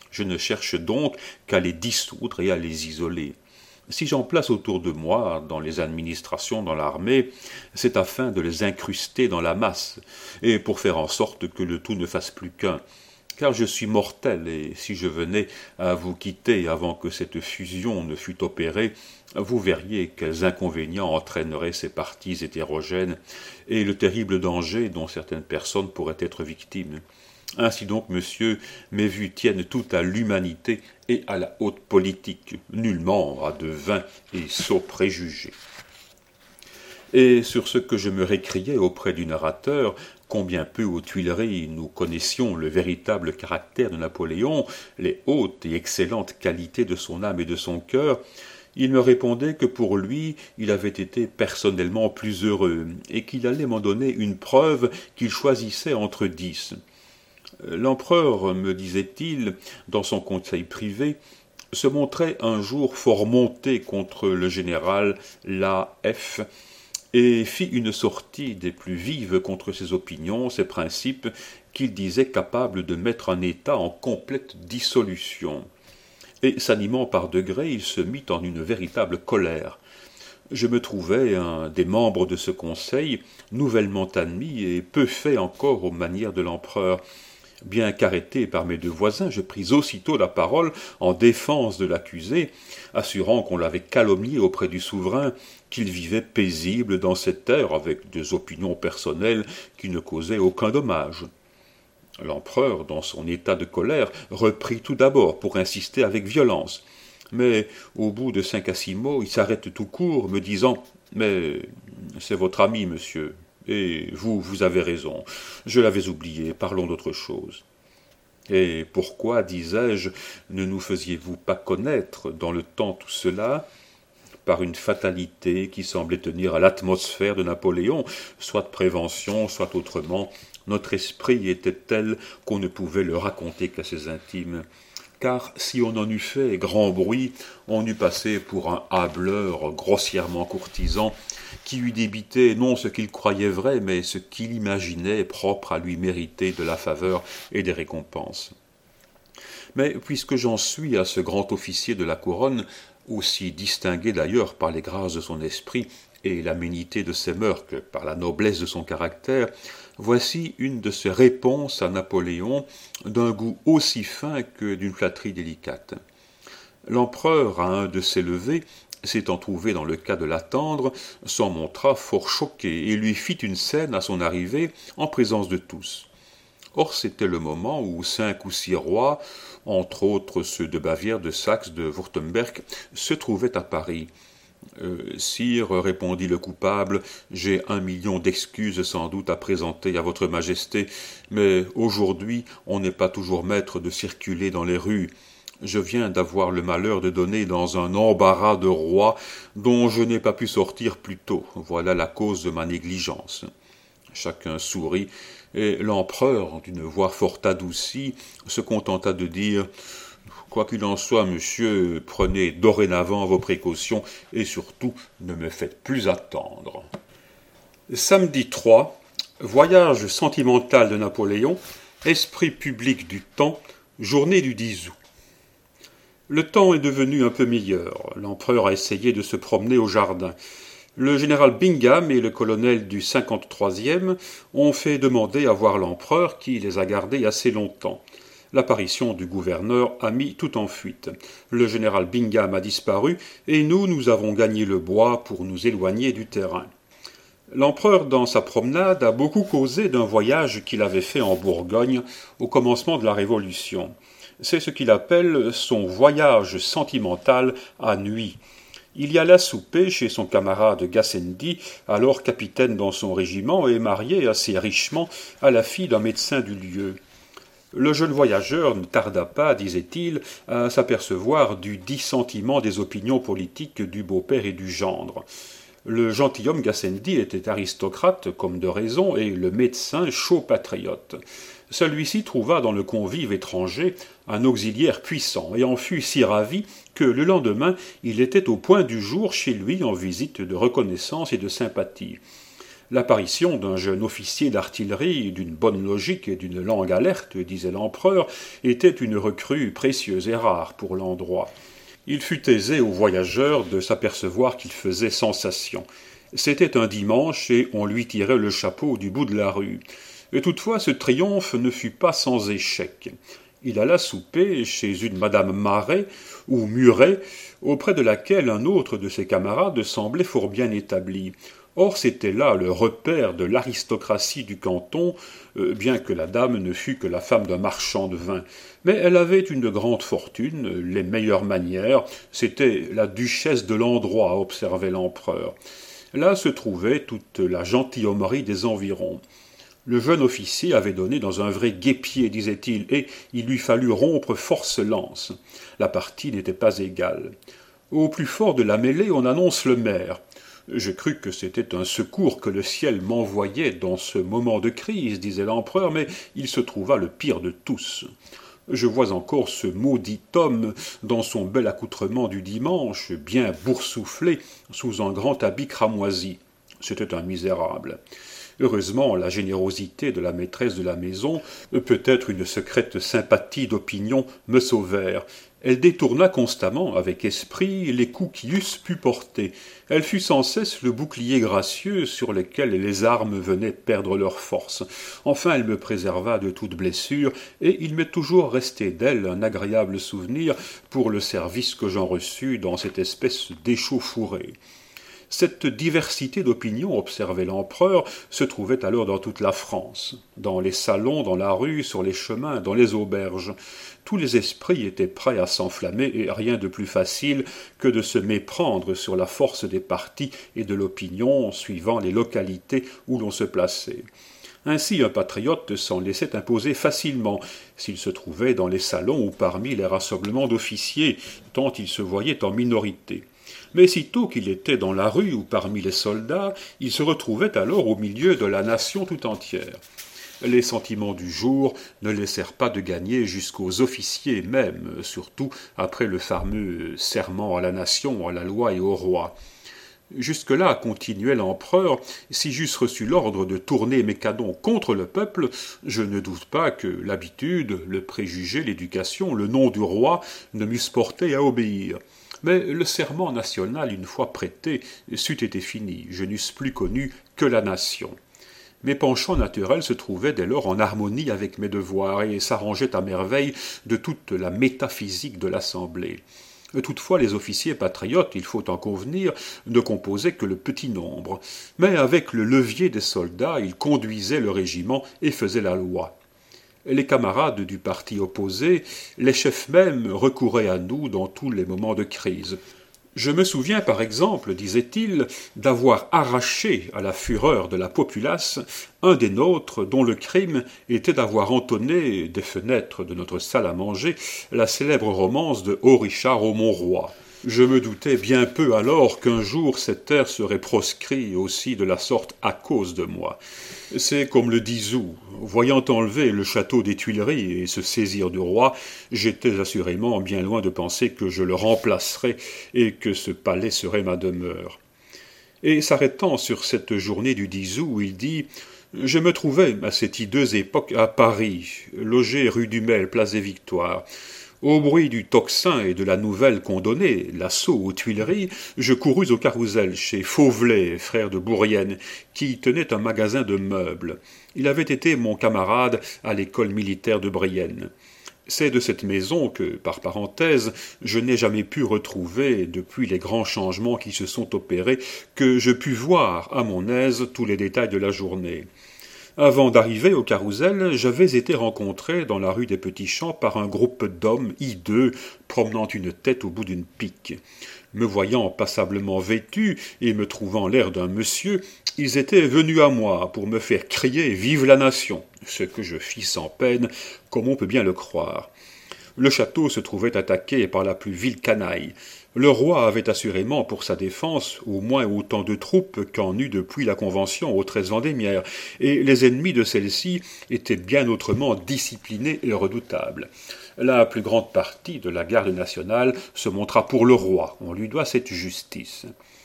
Je ne cherche donc qu'à les dissoudre et à les isoler. Si j'en place autour de moi, dans les administrations, dans l'armée, c'est afin de les incruster dans la masse, et pour faire en sorte que le tout ne fasse plus qu'un. Car je suis mortel, et si je venais à vous quitter avant que cette fusion ne fût opérée, vous verriez quels inconvénients entraîneraient ces partis hétérogènes, et le terrible danger dont certaines personnes pourraient être victimes. Ainsi donc, monsieur, mes vues tiennent tout à l'humanité et à la haute politique, nullement à de vains et sots préjugés. Et sur ce que je me récriais auprès du narrateur, combien peu aux Tuileries nous connaissions le véritable caractère de Napoléon, les hautes et excellentes qualités de son âme et de son cœur, il me répondait que pour lui, il avait été personnellement plus heureux, et qu'il allait m'en donner une preuve qu'il choisissait entre 10. L'empereur, me disait-il, dans son conseil privé, se montrait un jour fort monté contre le général F. et fit une sortie des plus vives contre ses opinions, ses principes, qu'il disait capables de mettre un État en complète dissolution. Et s'animant par degrés, il se mit en une véritable colère. Je me trouvais un des membres de ce conseil, nouvellement admis et peu fait encore aux manières de l'empereur. Bien qu'arrêté par mes deux voisins, je pris aussitôt la parole en défense de l'accusé, assurant qu'on l'avait calomnié auprès du souverain, qu'il vivait paisible dans cette terre avec des opinions personnelles qui ne causaient aucun dommage. L'empereur, dans son état de colère, reprit tout d'abord pour insister avec violence. Mais au bout de 5 à 6 mots, il s'arrête tout court, me disant « Mais c'est votre ami, monsieur. » Et vous avez raison, je l'avais oublié, parlons d'autre chose. Et pourquoi, disais-je, ne nous faisiez-vous pas connaître dans le temps tout cela, par une fatalité qui semblait tenir à l'atmosphère de Napoléon, soit de prévention, soit autrement, notre esprit était tel qu'on ne pouvait le raconter qu'à ses intimes. Car si on en eût fait grand bruit, on eût passé pour un hâbleur grossièrement courtisan, qui eût débité non ce qu'il croyait vrai, mais ce qu'il imaginait propre à lui mériter de la faveur et des récompenses. Mais puisque j'en suis à ce grand officier de la couronne, aussi distingué d'ailleurs par les grâces de son esprit et l'aménité de ses mœurs que par la noblesse de son caractère, voici une de ses réponses à Napoléon d'un goût aussi fin que d'une flatterie délicate. L'empereur, à un de ses levers, s'étant trouvé dans le cas de l'attendre, s'en montra fort choqué et lui fit une scène à son arrivée en présence de tous. Or c'était le moment où 5 ou 6 rois, entre autres ceux de Bavière, de Saxe, de Wurtemberg, se trouvaient à Paris. Sire, répondit le coupable, j'ai 1 million d'excuses sans doute à présenter à votre majesté, mais aujourd'hui on n'est pas toujours maître de circuler dans les rues. Je viens d'avoir le malheur de donner dans un embarras de roi dont je n'ai pas pu sortir plus tôt. Voilà la cause de ma négligence. Chacun sourit, et l'empereur, d'une voix fort adoucie, se contenta de dire « Quoi qu'il en soit, monsieur, prenez dorénavant vos précautions, et surtout ne me faites plus attendre. » Samedi 3, voyage sentimental de Napoléon, esprit public du temps, journée du 10 août. Le temps est devenu un peu meilleur. L'empereur a essayé de se promener au jardin. Le général Bingham et le colonel du 53e ont fait demander à voir l'empereur qui les a gardés assez longtemps. L'apparition du gouverneur a mis tout en fuite. Le général Bingham a disparu et nous avons gagné le bois pour nous éloigner du terrain. L'empereur, dans sa promenade, a beaucoup causé d'un voyage qu'il avait fait en Bourgogne au commencement de la Révolution. C'est ce qu'il appelle son voyage sentimental à nuit. Il y alla souper chez son camarade Gassendi, alors capitaine dans son régiment et marié assez richement à la fille d'un médecin du lieu. Le jeune voyageur ne tarda pas, disait-il, à s'apercevoir du dissentiment des opinions politiques du beau-père et du gendre. Le gentilhomme Gassendi était aristocrate, comme de raison, et le médecin chaud patriote. Celui-ci trouva dans le convive étranger un auxiliaire puissant, et en fut si ravi que le lendemain il était au point du jour chez lui en visite de reconnaissance et de sympathie. L'apparition d'un jeune officier d'artillerie, d'une bonne logique et d'une langue alerte, disait l'empereur, était une recrue précieuse et rare pour l'endroit. Il fut aisé aux voyageurs de s'apercevoir qu'il faisait sensation. C'était un dimanche et on lui tirait le chapeau du bout de la rue. Et toutefois ce triomphe ne fut pas sans échec. Il alla souper chez une madame Marais ou Muret, auprès de laquelle un autre de ses camarades semblait fort bien établi. Or c'était là le repère de l'aristocratie du canton, bien que la dame ne fût que la femme d'un marchand de vin. Mais elle avait une grande fortune, les meilleures manières, c'était la duchesse de l'endroit, observait l'empereur. Là se trouvait toute la gentilhommerie des environs. Le jeune officier avait donné dans un vrai guêpier, disait-il, et il lui fallut rompre force lance. La partie n'était pas égale. Au plus fort de la mêlée, on annonce le maire. Je crus que c'était un secours que le ciel m'envoyait dans ce moment de crise, disait l'empereur, mais il se trouva le pire de tous. Je vois encore ce maudit homme dans son bel accoutrement du dimanche, bien boursouflé, sous un grand habit cramoisi. C'était un misérable. Heureusement, la générosité de la maîtresse de la maison, peut-être une secrète sympathie d'opinion, me sauvèrent. Elle détourna constamment, avec esprit, les coups qui eussent pu porter. Elle fut sans cesse le bouclier gracieux sur lequel les armes venaient perdre leur force. Enfin, elle me préserva de toute blessure, et il m'est toujours resté d'elle un agréable souvenir pour le service que j'en reçus dans cette espèce d'échauffourée. Cette diversité d'opinions, observait l'empereur, se trouvait alors dans toute la France, dans les salons, dans la rue, sur les chemins, dans les auberges. Tous les esprits étaient prêts à s'enflammer et rien de plus facile que de se méprendre sur la force des partis et de l'opinion suivant les localités où l'on se plaçait. Ainsi un patriote s'en laissait imposer facilement, s'il se trouvait dans les salons ou parmi les rassemblements d'officiers, tant il se voyait en minorité. Mais sitôt qu'il était dans la rue ou parmi les soldats, il se retrouvait alors au milieu de la nation tout entière. Les sentiments du jour ne laissèrent pas de gagner jusqu'aux officiers même, surtout après le fameux serment à la nation, à la loi et au roi. Jusque-là, continuait l'empereur, si j'eusse reçu l'ordre de tourner mes canons contre le peuple, je ne doute pas que l'habitude, le préjugé, l'éducation, le nom du roi ne m'eussent porté à obéir. Mais le serment national, une fois prêté, c'eût été fini, je n'eusse plus connu que la nation. Mes penchants naturels se trouvaient dès lors en harmonie avec mes devoirs et s'arrangeaient à merveille de toute la métaphysique de l'Assemblée. Toutefois, les officiers patriotes, il faut en convenir, ne composaient que le petit nombre, mais avec le levier des soldats, ils conduisaient le régiment et faisaient la loi. Les camarades du parti opposé, les chefs mêmes, recouraient à nous dans tous les moments de crise. Je me souviens, par exemple, disait-il, d'avoir arraché à la fureur de la populace un des nôtres dont le crime était d'avoir entonné des fenêtres de notre salle à manger la célèbre romance de Haut Richard au Mont-Roi. Je me doutais bien peu alors qu'un jour cet air serait proscrit aussi de la sorte à cause de moi. C'est comme le 10 août. Voyant enlever le château des Tuileries et se saisir du roi, j'étais assurément bien loin de penser que je le remplacerais et que ce palais serait ma demeure. Et s'arrêtant sur cette journée du 10 août, il dit « Je me trouvais à cette hideuse époque à Paris, logé rue du Mail, place des Victoires. Au bruit du tocsin et de la nouvelle qu'on donnait, l'assaut aux Tuileries, je courus au Carrousel chez Fauvelet, frère de Bourrienne, qui tenait un magasin de meubles. Il avait été mon camarade à l'école militaire de Brienne. C'est de cette maison que, par parenthèse, je n'ai jamais pu retrouver, depuis les grands changements qui se sont opérés, que je pus voir à mon aise tous les détails de la journée. Avant d'arriver au Carrousel, j'avais été rencontré dans la rue des Petits Champs par un groupe d'hommes hideux promenant une tête au bout d'une pique. Me voyant passablement vêtu et me trouvant l'air d'un monsieur, ils étaient venus à moi pour me faire crier « Vive la nation !» ce que je fis sans peine, comme on peut bien le croire. Le château se trouvait attaqué par la plus vile canaille. Le roi avait assurément pour sa défense au moins autant de troupes qu'en eut depuis la Convention au 13 Vendémiaire, et les ennemis de celle-ci étaient bien autrement disciplinés et redoutables. La plus grande partie de la garde nationale se montra pour le roi, on lui doit cette justice.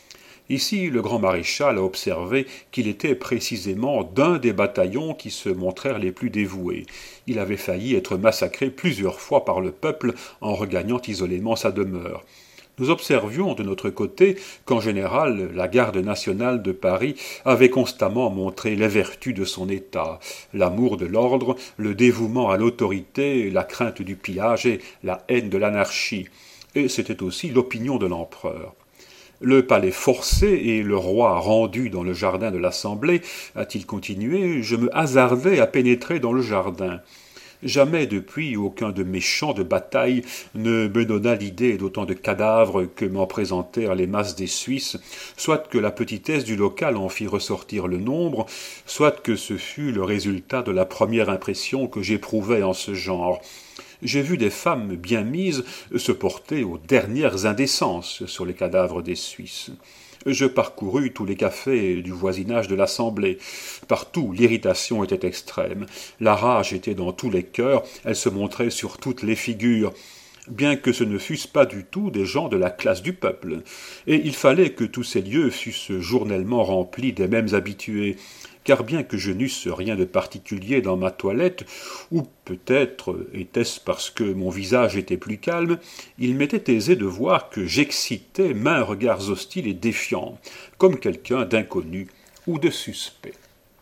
Ici, le grand maréchal a observé qu'il était précisément d'un des bataillons qui se montrèrent les plus dévoués. Il avait failli être massacré plusieurs fois par le peuple en regagnant isolément sa demeure. Nous observions de notre côté qu'en général, la garde nationale de Paris avait constamment montré les vertus de son État, l'amour de l'ordre, le dévouement à l'autorité, la crainte du pillage et la haine de l'anarchie. Et c'était aussi l'opinion de l'empereur. Le palais forcé et le roi rendu dans le jardin de l'Assemblée, a-t-il continué, je me hasardai à pénétrer dans le jardin. Jamais depuis aucun de mes champs de bataille ne me donna l'idée d'autant de cadavres que m'en présentèrent les masses des Suisses, soit que la petitesse du local en fit ressortir le nombre, soit que ce fut le résultat de la première impression que j'éprouvais en ce genre. J'ai vu des femmes bien mises se porter aux dernières indécences sur les cadavres des Suisses. Je parcourus tous les cafés du voisinage de l'Assemblée. Partout, l'irritation était extrême. La rage était dans tous les cœurs, elle se montrait sur toutes les figures, bien que ce ne fussent pas du tout des gens de la classe du peuple. Et il fallait que tous ces lieux fussent journellement remplis des mêmes habitués, car bien que je n'eusse rien de particulier dans ma toilette, ou peut-être était-ce parce que mon visage était plus calme, il m'était aisé de voir que j'excitais maints regards hostiles et défiants, comme quelqu'un d'inconnu ou de suspect.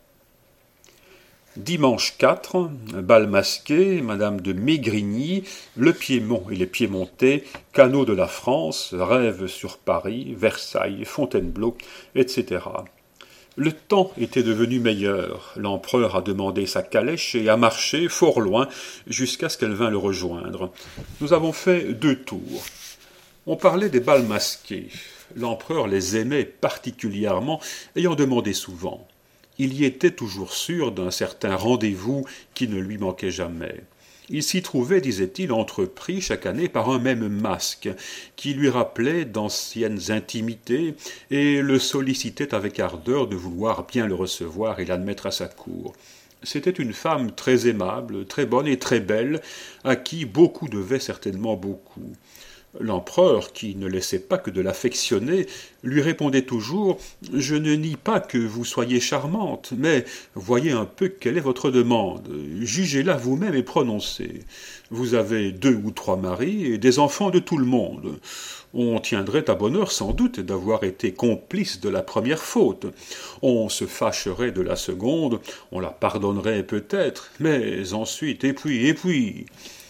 Dimanche 4, bal masqué, Madame de Maigrigny, le Piémont et les Piémontais, canaux de la France, rêves sur Paris, Versailles, Fontainebleau, etc. Le temps était devenu meilleur. L'empereur a demandé sa calèche et a marché fort loin jusqu'à ce qu'elle vînt le rejoindre. Nous avons fait 2 tours. On parlait des bals masqués. L'empereur les aimait particulièrement, ayant demandé souvent. Il y était toujours sûr d'un certain rendez-vous qui ne lui manquait jamais. Il s'y trouvait, disait-il, entrepris chaque année par un même masque, qui lui rappelait d'anciennes intimités et le sollicitait avec ardeur de vouloir bien le recevoir et l'admettre à sa cour. C'était une femme très aimable, très bonne et très belle, à qui beaucoup devaient certainement beaucoup. L'empereur, qui ne laissait pas que de l'affectionner, lui répondait toujours « Je ne nie pas que vous soyez charmante, mais voyez un peu quelle est votre demande. Jugez-la vous-même et prononcez. Vous avez 2 ou 3 maris et des enfants de tout le monde. On tiendrait à bonheur sans doute d'avoir été complice de la première faute. On se fâcherait de la seconde, on la pardonnerait peut-être, mais ensuite, et puis...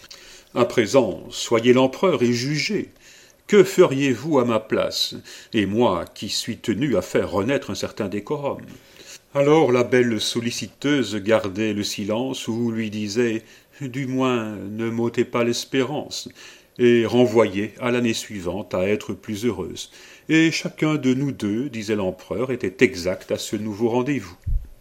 À présent, soyez l'empereur et jugez. Que feriez-vous à ma place, et moi qui suis tenu à faire renaître un certain décorum ?» Alors la belle solliciteuse gardait le silence ou lui disait « Du moins, ne m'ôtez pas l'espérance », et renvoyait à l'année suivante à être plus heureuse. Et chacun de nous deux, disait l'empereur, était exact à ce nouveau rendez-vous.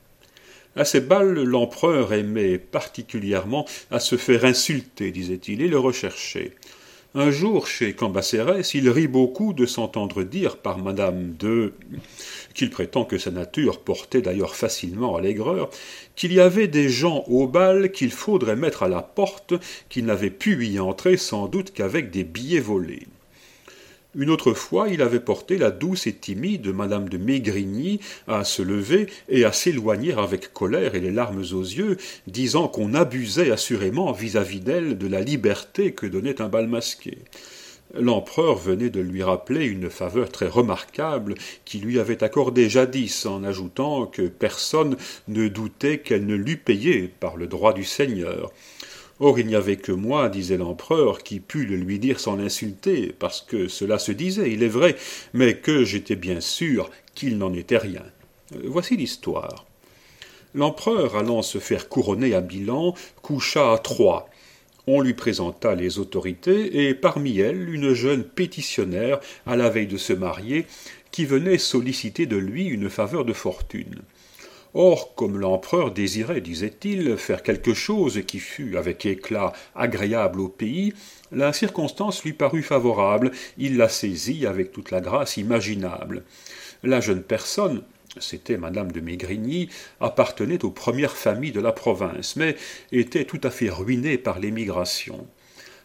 À ces bals, l'empereur aimait particulièrement à se faire insulter, disait-il, et le recherchait. Un jour, chez Cambacérès, il rit beaucoup de s'entendre dire par madame de... qu'il prétend que sa nature portait d'ailleurs facilement à l'aigreur, qu'il y avait des gens au bal qu'il faudrait mettre à la porte, qu'ils n'avaient pu y entrer sans doute qu'avec des billets volés. Une autre fois, il avait porté la douce et timide madame de Maigrigny à se lever et à s'éloigner avec colère et les larmes aux yeux, disant qu'on abusait assurément vis-à-vis d'elle de la liberté que donnait un bal masqué. L'empereur venait de lui rappeler une faveur très remarquable qu'il lui avait accordée jadis, en ajoutant que personne ne doutait qu'elle ne l'eût payée par le droit du Seigneur. Or il n'y avait que moi, disait l'empereur, qui put le lui dire sans l'insulter, parce que cela se disait, il est vrai, mais que j'étais bien sûr qu'il n'en était rien. Voici l'histoire. L'empereur, allant se faire couronner à Milan, coucha à Troyes. On lui présenta les autorités, et parmi elles une jeune pétitionnaire, à la veille de se marier, qui venait solliciter de lui une faveur de fortune. Or, comme l'empereur désirait, disait-il, faire quelque chose qui fût, avec éclat, agréable au pays, la circonstance lui parut favorable, il la saisit avec toute la grâce imaginable. La jeune personne, c'était madame de Maigrigny, appartenait aux premières familles de la province, mais était tout à fait ruinée par l'émigration.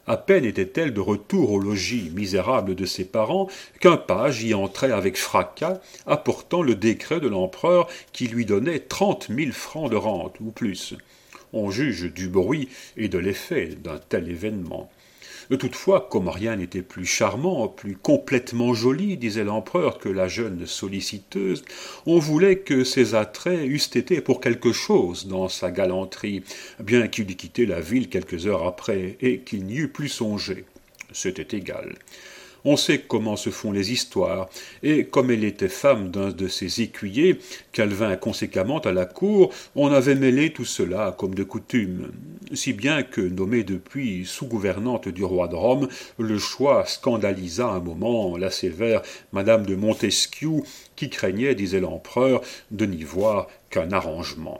À peine était-elle de retour au logis misérable de ses parents qu'un page y entrait avec fracas, apportant le décret de l'empereur qui lui donnait 30 000 francs de rente, ou plus. On juge du bruit et de l'effet d'un tel événement. Toutefois, comme rien n'était plus charmant, plus complètement joli, disait l'empereur, que la jeune solliciteuse, on voulait que ses attraits eussent été pour quelque chose dans sa galanterie, bien qu'il eût quitté la ville quelques heures après, et qu'il n'y eût plus songé. C'était égal. On sait comment se font les histoires, et comme elle était femme d'un de ses écuyers, qu'elle vint conséquemment à la cour, on avait mêlé tout cela comme de coutume, si bien que, nommée depuis sous-gouvernante du roi de Rome, le choix scandalisa un moment la sévère Madame de Montesquiou, qui craignait, disait l'empereur, de n'y voir qu'un arrangement.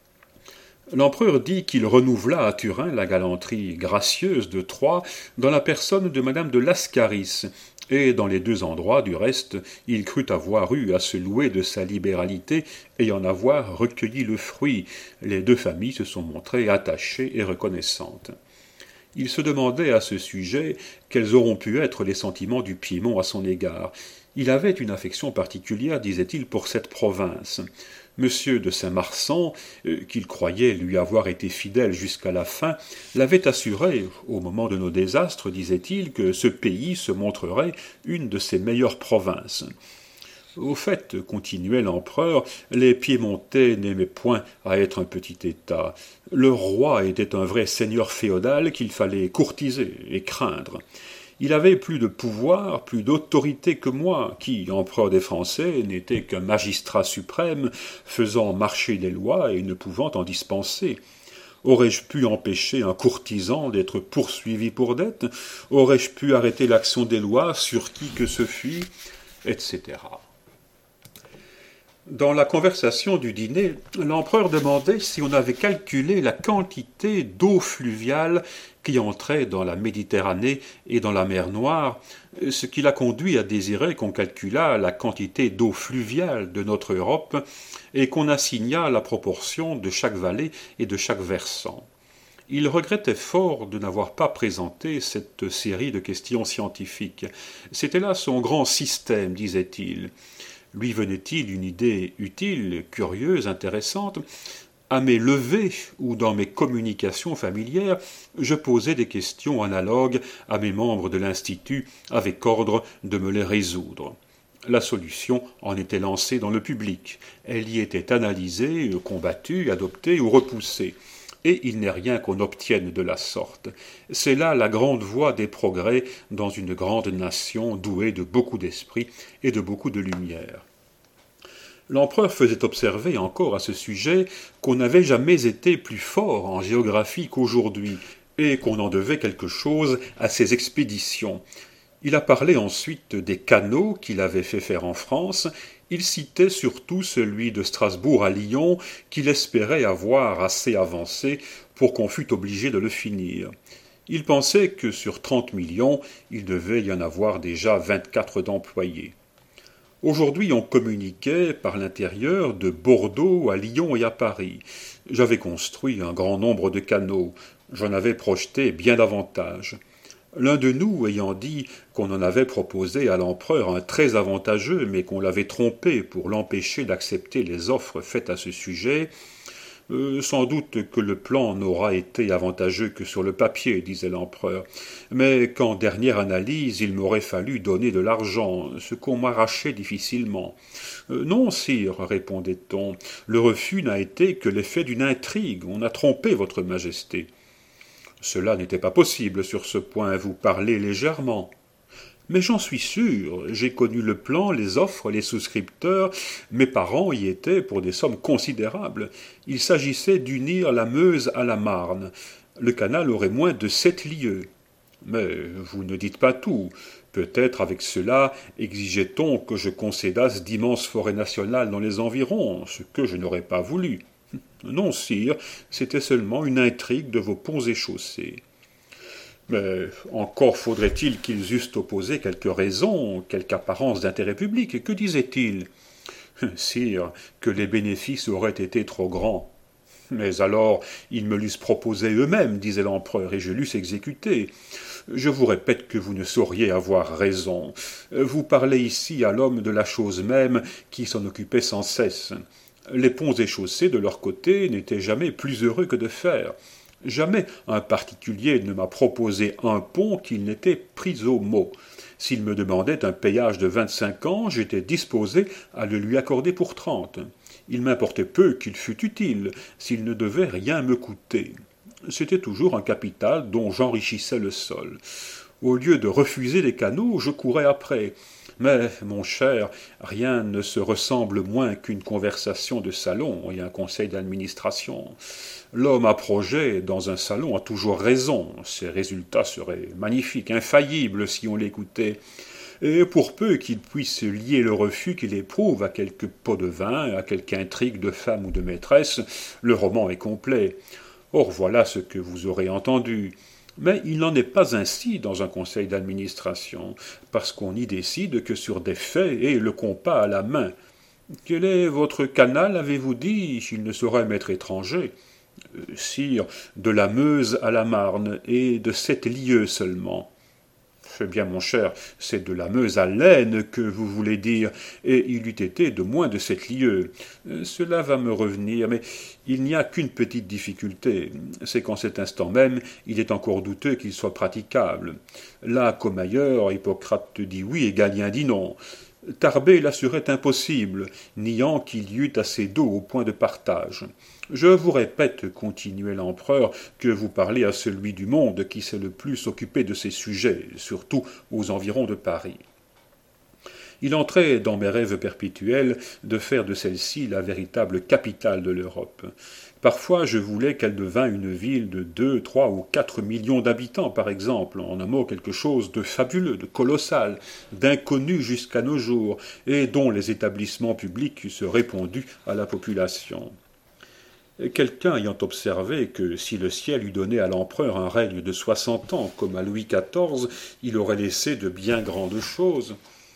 L'empereur dit qu'il renouvela à Turin la galanterie gracieuse de Troie dans la personne de madame de Lascaris, et dans les deux endroits, du reste, il crut avoir eu à se louer de sa libéralité et en avoir recueilli le fruit. Les deux familles se sont montrées attachées et reconnaissantes. Il se demandait à ce sujet quels auront pu être les sentiments du Piémont à son égard. Il avait une affection particulière, disait-il, pour cette province. Monsieur de Saint-Marsan, qu'il croyait lui avoir été fidèle jusqu'à la fin, l'avait assuré, au moment de nos désastres, disait-il, que ce pays se montrerait une de ses meilleures provinces. Au fait, continuait l'empereur, les Piémontais n'aimaient point à être un petit État. Le roi était un vrai seigneur féodal qu'il fallait courtiser et craindre. Il avait plus de pouvoir, plus d'autorité que moi, qui, empereur des Français, n'était qu'un magistrat suprême, faisant marcher les lois et ne pouvant en dispenser. Aurais-je pu empêcher un courtisan d'être poursuivi pour dette? Aurais-je pu arrêter l'action des lois sur qui que ce fût? Etc. Dans la conversation du dîner, l'empereur demandait si on avait calculé la quantité d'eau fluviale qui entrait dans la Méditerranée et dans la mer Noire, ce qui l'a conduit à désirer qu'on calculât la quantité d'eau fluviale de notre Europe et qu'on assignât la proportion de chaque vallée et de chaque versant. Il regrettait fort de n'avoir pas présenté cette série de questions scientifiques. C'était là son grand système, disait-il. Lui venait-il une idée utile, curieuse, intéressante? À mes levées ou dans mes communications familières, je posais des questions analogues à mes membres de l'Institut avec ordre de me les résoudre. La solution en était lancée dans le public. Elle y était analysée, combattue, adoptée ou repoussée. Et il n'est rien qu'on obtienne de la sorte. C'est là la grande voie des progrès dans une grande nation douée de beaucoup d'esprit et de beaucoup de lumière. L'empereur faisait observer encore à ce sujet qu'on n'avait jamais été plus fort en géographie qu'aujourd'hui, et qu'on en devait quelque chose à ses expéditions. Il a parlé ensuite des canaux qu'il avait fait faire en France. Il citait surtout celui de Strasbourg à Lyon, qu'il espérait avoir assez avancé pour qu'on fût obligé de le finir. Il pensait que sur 30 millions, il devait y en avoir déjà 24 d'employés. Aujourd'hui, on communiquait par l'intérieur de Bordeaux à Lyon et à Paris. J'avais construit un grand nombre de canaux. J'en avais projeté bien davantage. L'un de nous ayant dit qu'on en avait proposé à l'empereur un très avantageux, mais qu'on l'avait trompé pour l'empêcher d'accepter les offres faites à ce sujet, sans doute que le plan n'aura été avantageux que sur le papier, disait l'empereur, mais qu'en dernière analyse il m'aurait fallu donner de l'argent, ce qu'on m'arrachait difficilement. Non, sire, répondait-on, le refus n'a été que l'effet d'une intrigue, on a trompé votre majesté. Cela n'était pas possible sur ce point, vous parlez légèrement. Mais j'en suis sûr, j'ai connu le plan, les offres, les souscripteurs, mes parents y étaient pour des sommes considérables. Il s'agissait d'unir la Meuse à la Marne. Le canal aurait moins de 7 lieues. Mais vous ne dites pas tout. Peut-être avec cela exigeait-on que je concédasse d'immenses forêts nationales dans les environs, ce que je n'aurais pas voulu. Non, sire, c'était seulement une intrigue de vos ponts et chaussées. Mais encore faudrait-il qu'ils eussent opposé quelques raisons, quelque apparence d'intérêt public. Que disaient-ils? Sire, que les bénéfices auraient été trop grands. Mais alors, ils me l'eussent proposé eux-mêmes, disait l'empereur, et je l'eusse exécuté. Je vous répète que vous ne sauriez avoir raison. Vous parlez ici à l'homme de la chose même qui s'en occupait sans cesse. Les ponts et chaussées, de leur côté, n'étaient jamais plus heureux que de faire. Jamais un particulier ne m'a proposé un pont qu'il n'était pris au mot. S'il me demandait un péage de 25 ans, j'étais disposé à le lui accorder pour 30. Il m'importait peu qu'il fût utile, s'il ne devait rien me coûter. C'était toujours un capital dont j'enrichissais le sol. Au lieu de refuser des canaux, je courais après. Mais, mon cher, rien ne se ressemble moins qu'une conversation de salon et un conseil d'administration. L'homme à projet dans un salon a toujours raison. Ses résultats seraient magnifiques, infaillibles si on l'écoutait. Et pour peu qu'il puisse lier le refus qu'il éprouve à quelque pot de vin, à quelque intrigue de femme ou de maîtresse, le roman est complet. Or voilà ce que vous aurez entendu. Mais il n'en est pas ainsi dans un conseil d'administration, parce qu'on y décide que sur des faits et le compas à la main. Quel est votre canal, avez-vous dit? Il ne saurait m'être étranger. Sire, de la Meuse à la Marne, et de 7 lieues seulement. Eh bien, mon cher, c'est de la Meuse à l'Aisne que vous voulez dire, et il eût été de moins de 7 lieues. Cela va me revenir, mais il n'y a qu'une petite difficulté, c'est qu'en cet instant même, il est encore douteux qu'il soit praticable. Là, comme ailleurs, Hippocrate dit oui et Galien dit non. Tarbé l'assurait impossible, niant qu'il y eût assez d'eau au point de partage. Je vous répète, continuait l'empereur, que vous parlez à celui du monde qui s'est le plus occupé de ces sujets, surtout aux environs de Paris. Il entrait dans mes rêves perpétuels de faire de celle-ci la véritable capitale de l'Europe. Parfois je voulais qu'elle devînt une ville de 2, 3 ou 4 millions d'habitants, par exemple, en un mot quelque chose de fabuleux, de colossal, d'inconnu jusqu'à nos jours, et dont les établissements publics eussent répondu à la population. Quelqu'un ayant observé que si le ciel eût donné à l'empereur un règne de 60 ans, comme à Louis XIV, il aurait laissé de bien grandes choses.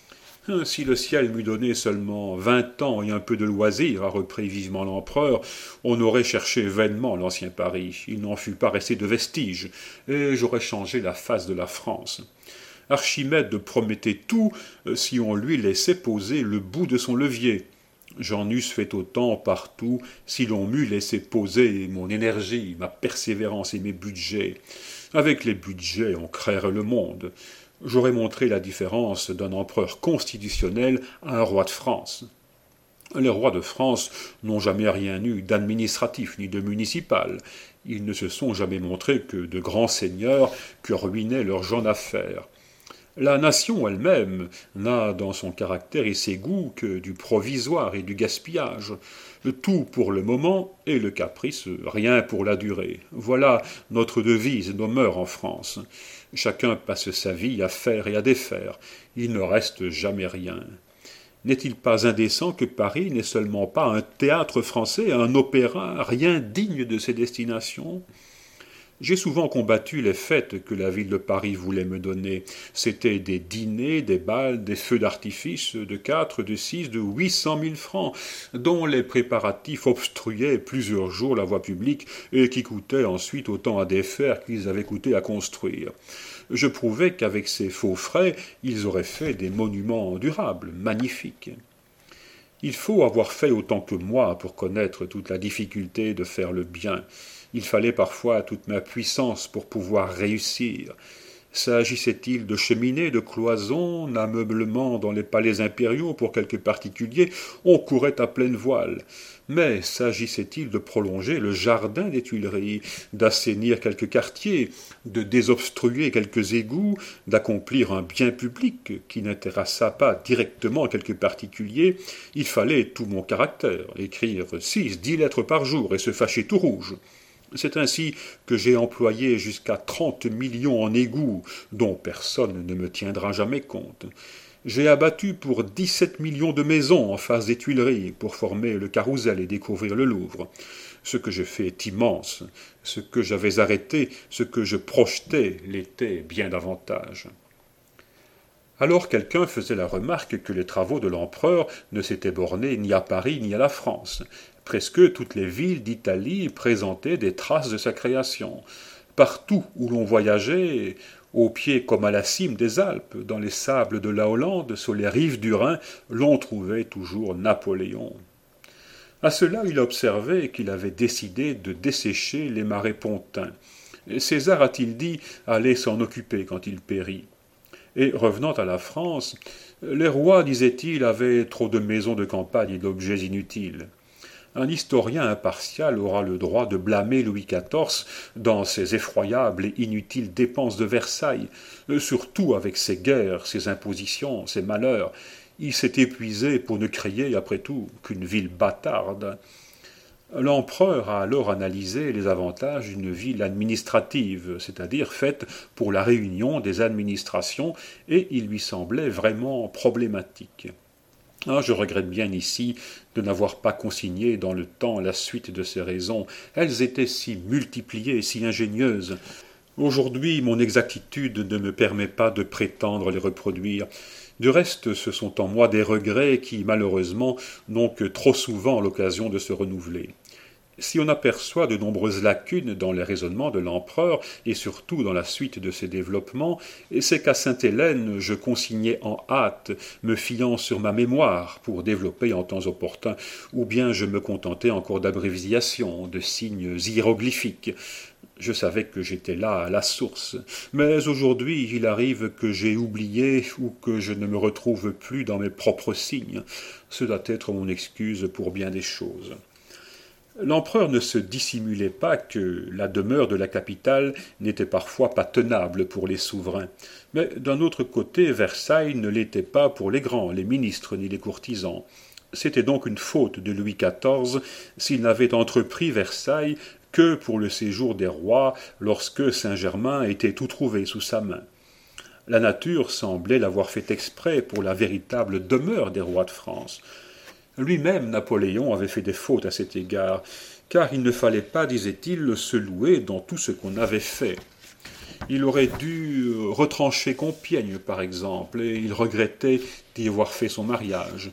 Si le ciel m'eût donné seulement 20 ans et un peu de loisir, a repris vivement l'empereur, on aurait cherché vainement l'ancien Paris. Il n'en fût pas resté de vestiges, et j'aurais changé la face de la France. Archimède promettait tout si on lui laissait poser le bout de son levier. J'en eusse fait autant partout si l'on m'eût laissé poser mon énergie, ma persévérance et mes budgets. Avec les budgets, on créerait le monde. J'aurais montré la différence d'un empereur constitutionnel à un roi de France. Les rois de France n'ont jamais rien eu d'administratif ni de municipal. Ils ne se sont jamais montrés que de grands seigneurs que ruinaient leurs gens d'affaires. La nation elle-même n'a dans son caractère et ses goûts que du provisoire et du gaspillage. Tout pour le moment et le caprice, rien pour la durée. Voilà notre devise et nos mœurs en France. Chacun passe sa vie à faire et à défaire. Il ne reste jamais rien. N'est-il pas indécent que Paris n'est seulement pas un théâtre français, un opéra, rien digne de ses destinations ? J'ai souvent combattu les fêtes que la ville de Paris voulait me donner. C'étaient des dîners, des bals, des feux d'artifice de 4, de 6, de 800 000 francs, dont les préparatifs obstruaient plusieurs jours la voie publique et qui coûtaient ensuite autant à défaire qu'ils avaient coûté à construire. Je prouvais qu'avec ces faux frais, ils auraient fait des monuments durables, magnifiques. Il faut avoir fait autant que moi pour connaître toute la difficulté de faire le bien. Il fallait parfois toute ma puissance pour pouvoir réussir. S'agissait-il de cheminées, de cloisons, d'ameublements dans les palais impériaux pour quelques particuliers, on courait à pleine voile. Mais s'agissait-il de prolonger le jardin des Tuileries, d'assainir quelques quartiers, de désobstruer quelques égouts, d'accomplir un bien public qui n'intéressa pas directement quelques particuliers, il fallait tout mon caractère, écrire 6, 10 lettres par jour et se fâcher tout rouge. C'est ainsi que j'ai employé jusqu'à 30 millions en égouts, dont personne ne me tiendra jamais compte. J'ai abattu pour 17 millions de maisons en face des Tuileries pour former le Carrousel et découvrir le Louvre. Ce que j'ai fait est immense. Ce que j'avais arrêté, ce que je projetais, l'était bien davantage. Alors quelqu'un faisait la remarque que les travaux de l'empereur ne s'étaient bornés ni à Paris ni à la France. Presque toutes les villes d'Italie présentaient des traces de sa création. Partout où l'on voyageait, au pied comme à la cime des Alpes, dans les sables de la Hollande, sur les rives du Rhin, l'on trouvait toujours Napoléon. À cela, il observait qu'il avait décidé de dessécher les marais pontins. César, a-t-il dit, allait s'en occuper quand il périt. Et revenant à la France, les rois, disait-il, avaient trop de maisons de campagne et d'objets inutiles. Un historien impartial aura le droit de blâmer Louis XIV dans ses effroyables et inutiles dépenses de Versailles, surtout avec ses guerres, ses impositions, ses malheurs. Il s'est épuisé pour ne créer, après tout, qu'une ville bâtarde. L'empereur a alors analysé les avantages d'une ville administrative, c'est-à-dire faite pour la réunion des administrations, et il lui semblait vraiment problématique. Je regrette bien ici de n'avoir pas consigné dans le temps la suite de ces raisons. Elles étaient si multipliées, si ingénieuses. Aujourd'hui, mon exactitude ne me permet pas de prétendre les reproduire. Du reste, ce sont en moi des regrets qui, malheureusement, n'ont que trop souvent l'occasion de se renouveler. Si on aperçoit de nombreuses lacunes dans les raisonnements de l'empereur, et surtout dans la suite de ses développements, c'est qu'à Sainte-Hélène je consignais en hâte, me fiant sur ma mémoire pour développer en temps opportun, ou bien je me contentais encore d'abréviations, de signes hiéroglyphiques. Je savais que j'étais là à la source, mais aujourd'hui il arrive que j'ai oublié ou que je ne me retrouve plus dans mes propres signes. Ce doit être mon excuse pour bien des choses. L'empereur ne se dissimulait pas que la demeure de la capitale n'était parfois pas tenable pour les souverains, mais d'un autre côté Versailles ne l'était pas pour les grands, les ministres ni les courtisans. C'était donc une faute de Louis XIV s'il n'avait entrepris Versailles que pour le séjour des rois lorsque Saint-Germain était tout trouvé sous sa main. La nature semblait l'avoir fait exprès pour la véritable demeure des rois de France. Lui-même, Napoléon, avait fait des fautes à cet égard, car il ne fallait pas, disait-il, se louer dans tout ce qu'on avait fait. Il aurait dû retrancher Compiègne, par exemple, et il regrettait d'y avoir fait son mariage.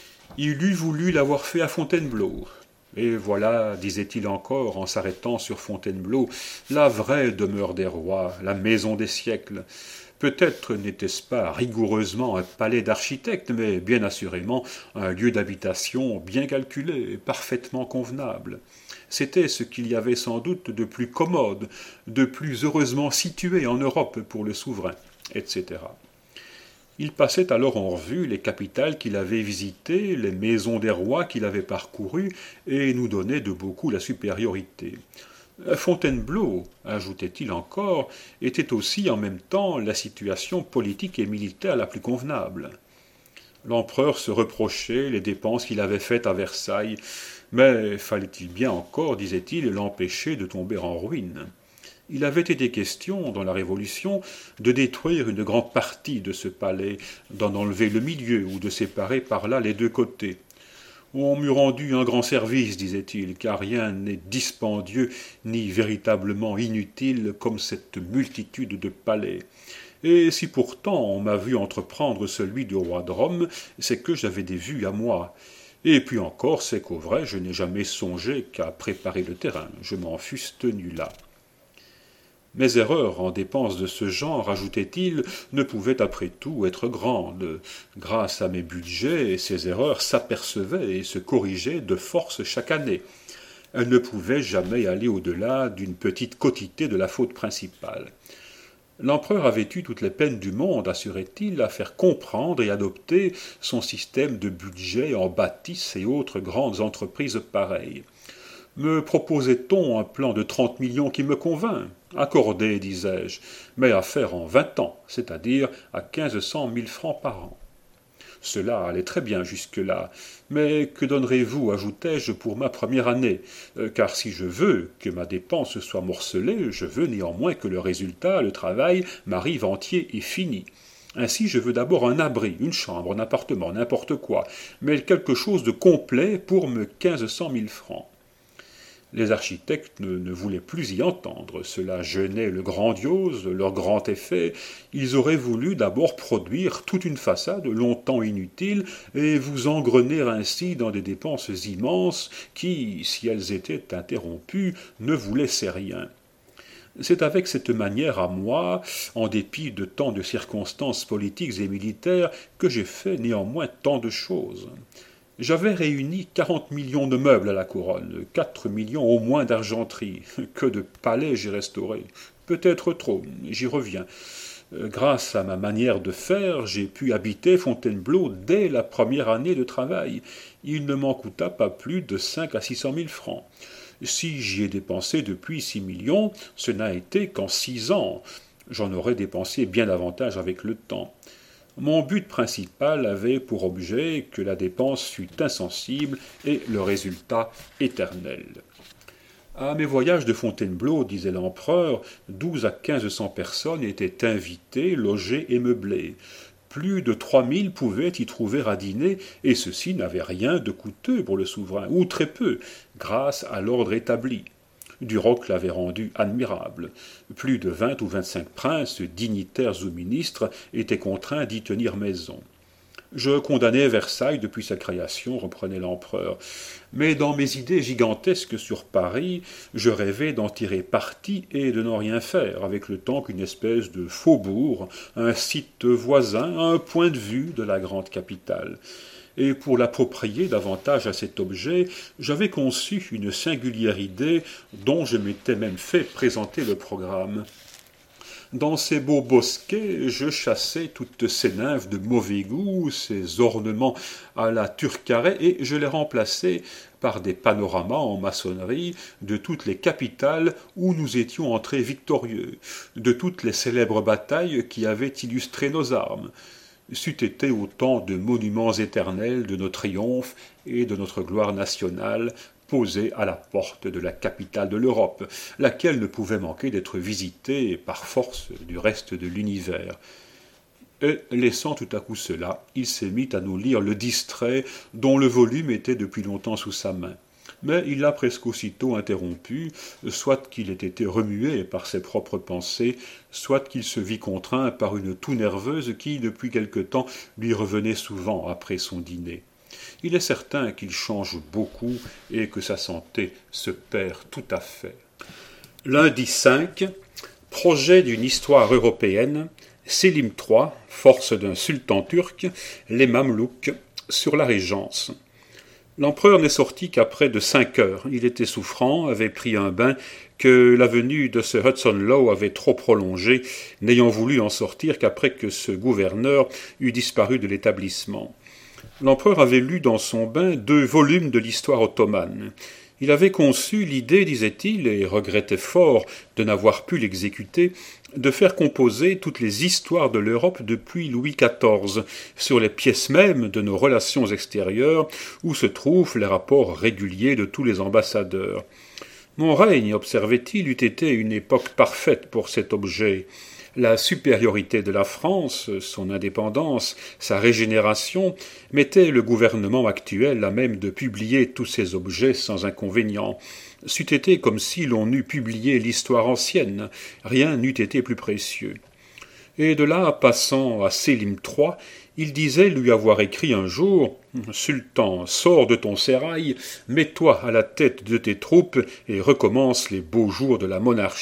Il eût voulu l'avoir fait à Fontainebleau. Et voilà, disait-il encore, en s'arrêtant sur Fontainebleau, la vraie demeure des rois, la maison des siècles. Peut-être n'était-ce pas rigoureusement un palais d'architecte, mais bien assurément un lieu d'habitation bien calculé, parfaitement convenable. C'était ce qu'il y avait sans doute de plus commode, de plus heureusement situé en Europe pour le souverain, etc. Il passait alors en revue les capitales qu'il avait visitées, les maisons des rois qu'il avait parcourues, et nous donnait de beaucoup la supériorité. Fontainebleau, ajoutait-il encore, était aussi en même temps la situation politique et militaire la plus convenable. L'empereur se reprochait les dépenses qu'il avait faites à Versailles, mais fallait-il bien encore, disait-il, l'empêcher de tomber en ruine. Il avait été question, dans la Révolution, de détruire une grande partie de ce palais, d'en enlever le milieu ou de séparer par là les deux côtés. On m'eût rendu un grand service, disait-il, car rien n'est dispendieux ni véritablement inutile comme cette multitude de palais. Et si pourtant on m'a vu entreprendre celui du roi de Rome, c'est que j'avais des vues à moi. Et puis encore, c'est qu'au vrai, je n'ai jamais songé qu'à préparer le terrain, je m'en fusse tenu là. Mes erreurs en dépenses de ce genre, ajoutait-il, ne pouvaient après tout être grandes. Grâce à mes budgets, ces erreurs s'apercevaient et se corrigeaient de force chaque année. Elles ne pouvaient jamais aller au-delà d'une petite quotité de la faute principale. L'empereur avait eu toutes les peines du monde, assurait-il, à faire comprendre et adopter son système de budget en bâtisses et autres grandes entreprises pareilles. Me proposait-on un plan de 30 millions qui me convint? Accordé, disais-je, mais à faire en 20 ans, c'est-à-dire à 1500 000 francs par an. Cela allait très bien jusque-là, mais que donnerez-vous, ajoutai-je, pour ma première année, car si je veux que ma dépense soit morcelée, je veux néanmoins que le résultat, le travail, m'arrive entier et fini. Ainsi, je veux d'abord un abri, une chambre, un appartement, n'importe quoi, mais quelque chose de complet pour me 1500 000 francs. Les architectes ne voulaient plus y entendre, cela gênait le grandiose, leur grand effet. Ils auraient voulu d'abord produire toute une façade longtemps inutile et vous engrener ainsi dans des dépenses immenses qui, si elles étaient interrompues, ne vous laissaient rien. C'est avec cette manière à moi, en dépit de tant de circonstances politiques et militaires, que j'ai fait néanmoins tant de choses. J'avais réuni 40 millions de meubles à la couronne, 4 millions au moins d'argenterie. Que de palais j'ai restaurés. Peut-être trop, j'y reviens. Grâce à ma manière de faire, j'ai pu habiter Fontainebleau dès la première année de travail. Il ne m'en coûta pas plus de 5 à 600 000 francs. Si j'y ai dépensé depuis 6 millions, ce n'a été qu'en 6 ans. J'en aurais dépensé bien davantage avec le temps. Mon but principal avait pour objet que la dépense fût insensible et le résultat éternel. À mes voyages de Fontainebleau, disait l'empereur, 12 à 1500 personnes étaient invitées, logées et meublées. Plus de 3000 pouvaient y trouver à dîner, et ceci n'avait rien de coûteux pour le souverain, ou très peu, grâce à l'ordre établi. Duroc l'avait rendu admirable. Plus de 20 ou 25 princes, dignitaires ou ministres, étaient contraints d'y tenir maison. Je condamnais Versailles depuis sa création, reprenait l'empereur. Mais dans mes idées gigantesques sur Paris, je rêvais d'en tirer parti et de n'en rien faire, avec le temps qu'une espèce de faubourg, un site voisin, un point de vue de la grande capitale. Et pour l'approprier davantage à cet objet, j'avais conçu une singulière idée dont je m'étais même fait présenter le programme. Dans ces beaux bosquets, je chassais toutes ces nymphes de mauvais goût, ces ornements à la Turcaret, et je les remplaçais par des panoramas en maçonnerie de toutes les capitales où nous étions entrés victorieux, de toutes les célèbres batailles qui avaient illustré nos armes. C'eût été autant de monuments éternels de nos triomphes et de notre gloire nationale posés à la porte de la capitale de l'Europe, laquelle ne pouvait manquer d'être visitée par force du reste de l'univers. Et, laissant tout à coup cela, il s'est mis à nous lire le distrait dont le volume était depuis longtemps sous sa main. Mais il l'a presque aussitôt interrompu, soit qu'il ait été remué par ses propres pensées, soit qu'il se vit contraint par une toux nerveuse qui, depuis quelque temps, lui revenait souvent après son dîner. Il est certain qu'il change beaucoup et que sa santé se perd tout à fait. Lundi 5, projet d'une histoire européenne, Sélim III, force d'un sultan turc, les Mamelouks, sur la Régence. L'empereur n'est sorti qu'après de 5 heures. Il était souffrant, avait pris un bain que la venue de ce Hudson Lowe avait trop prolongé, n'ayant voulu en sortir qu'après que ce gouverneur eût disparu de l'établissement. L'empereur avait lu dans son bain 2 volumes de l'histoire ottomane. Il avait conçu l'idée, disait-il, et regrettait fort de n'avoir pu l'exécuter, de faire composer toutes les histoires de l'Europe depuis Louis XIV, sur les pièces mêmes de nos relations extérieures, où se trouvent les rapports réguliers de tous les ambassadeurs. Mon règne, observait-il, eût été une époque parfaite pour cet objet. La supériorité de la France, son indépendance, sa régénération, mettaient le gouvernement actuel à même de publier tous ces objets sans inconvénient. C'eût été comme si l'on eût publié l'histoire ancienne, rien n'eût été plus précieux. Et de là, passant à Sélim III, il disait lui avoir écrit un jour « Sultan, sors de ton sérail, mets-toi à la tête de tes troupes et recommence les beaux jours de la monarchie. »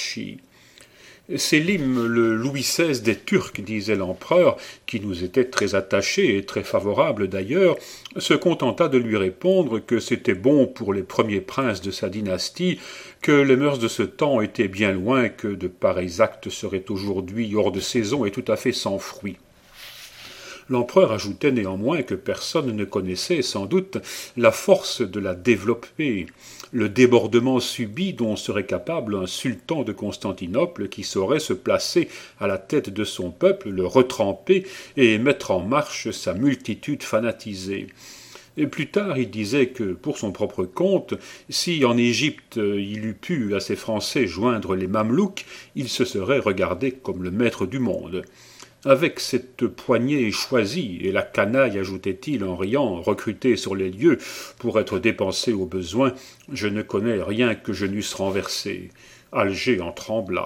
Sélim, le Louis XVI des Turcs, disait l'empereur, qui nous était très attaché et très favorable d'ailleurs, se contenta de lui répondre que c'était bon pour les premiers princes de sa dynastie, que les mœurs de ce temps étaient bien loin, que de pareils actes seraient aujourd'hui hors de saison et tout à fait sans fruit. L'empereur ajoutait néanmoins que personne ne connaissait sans doute la force de la développer, le débordement subit dont serait capable un sultan de Constantinople qui saurait se placer à la tête de son peuple, le retremper et mettre en marche sa multitude fanatisée. Et plus tard, il disait que, pour son propre compte, si en Égypte il eût pu à ses Français joindre les Mamelouks, il se serait regardé comme le maître du monde. Avec cette poignée choisie et la canaille, ajoutait-il en riant, recrutée sur les lieux pour être dépensée au besoin, je ne connais rien que je n'eusse renversé. Alger en trembla.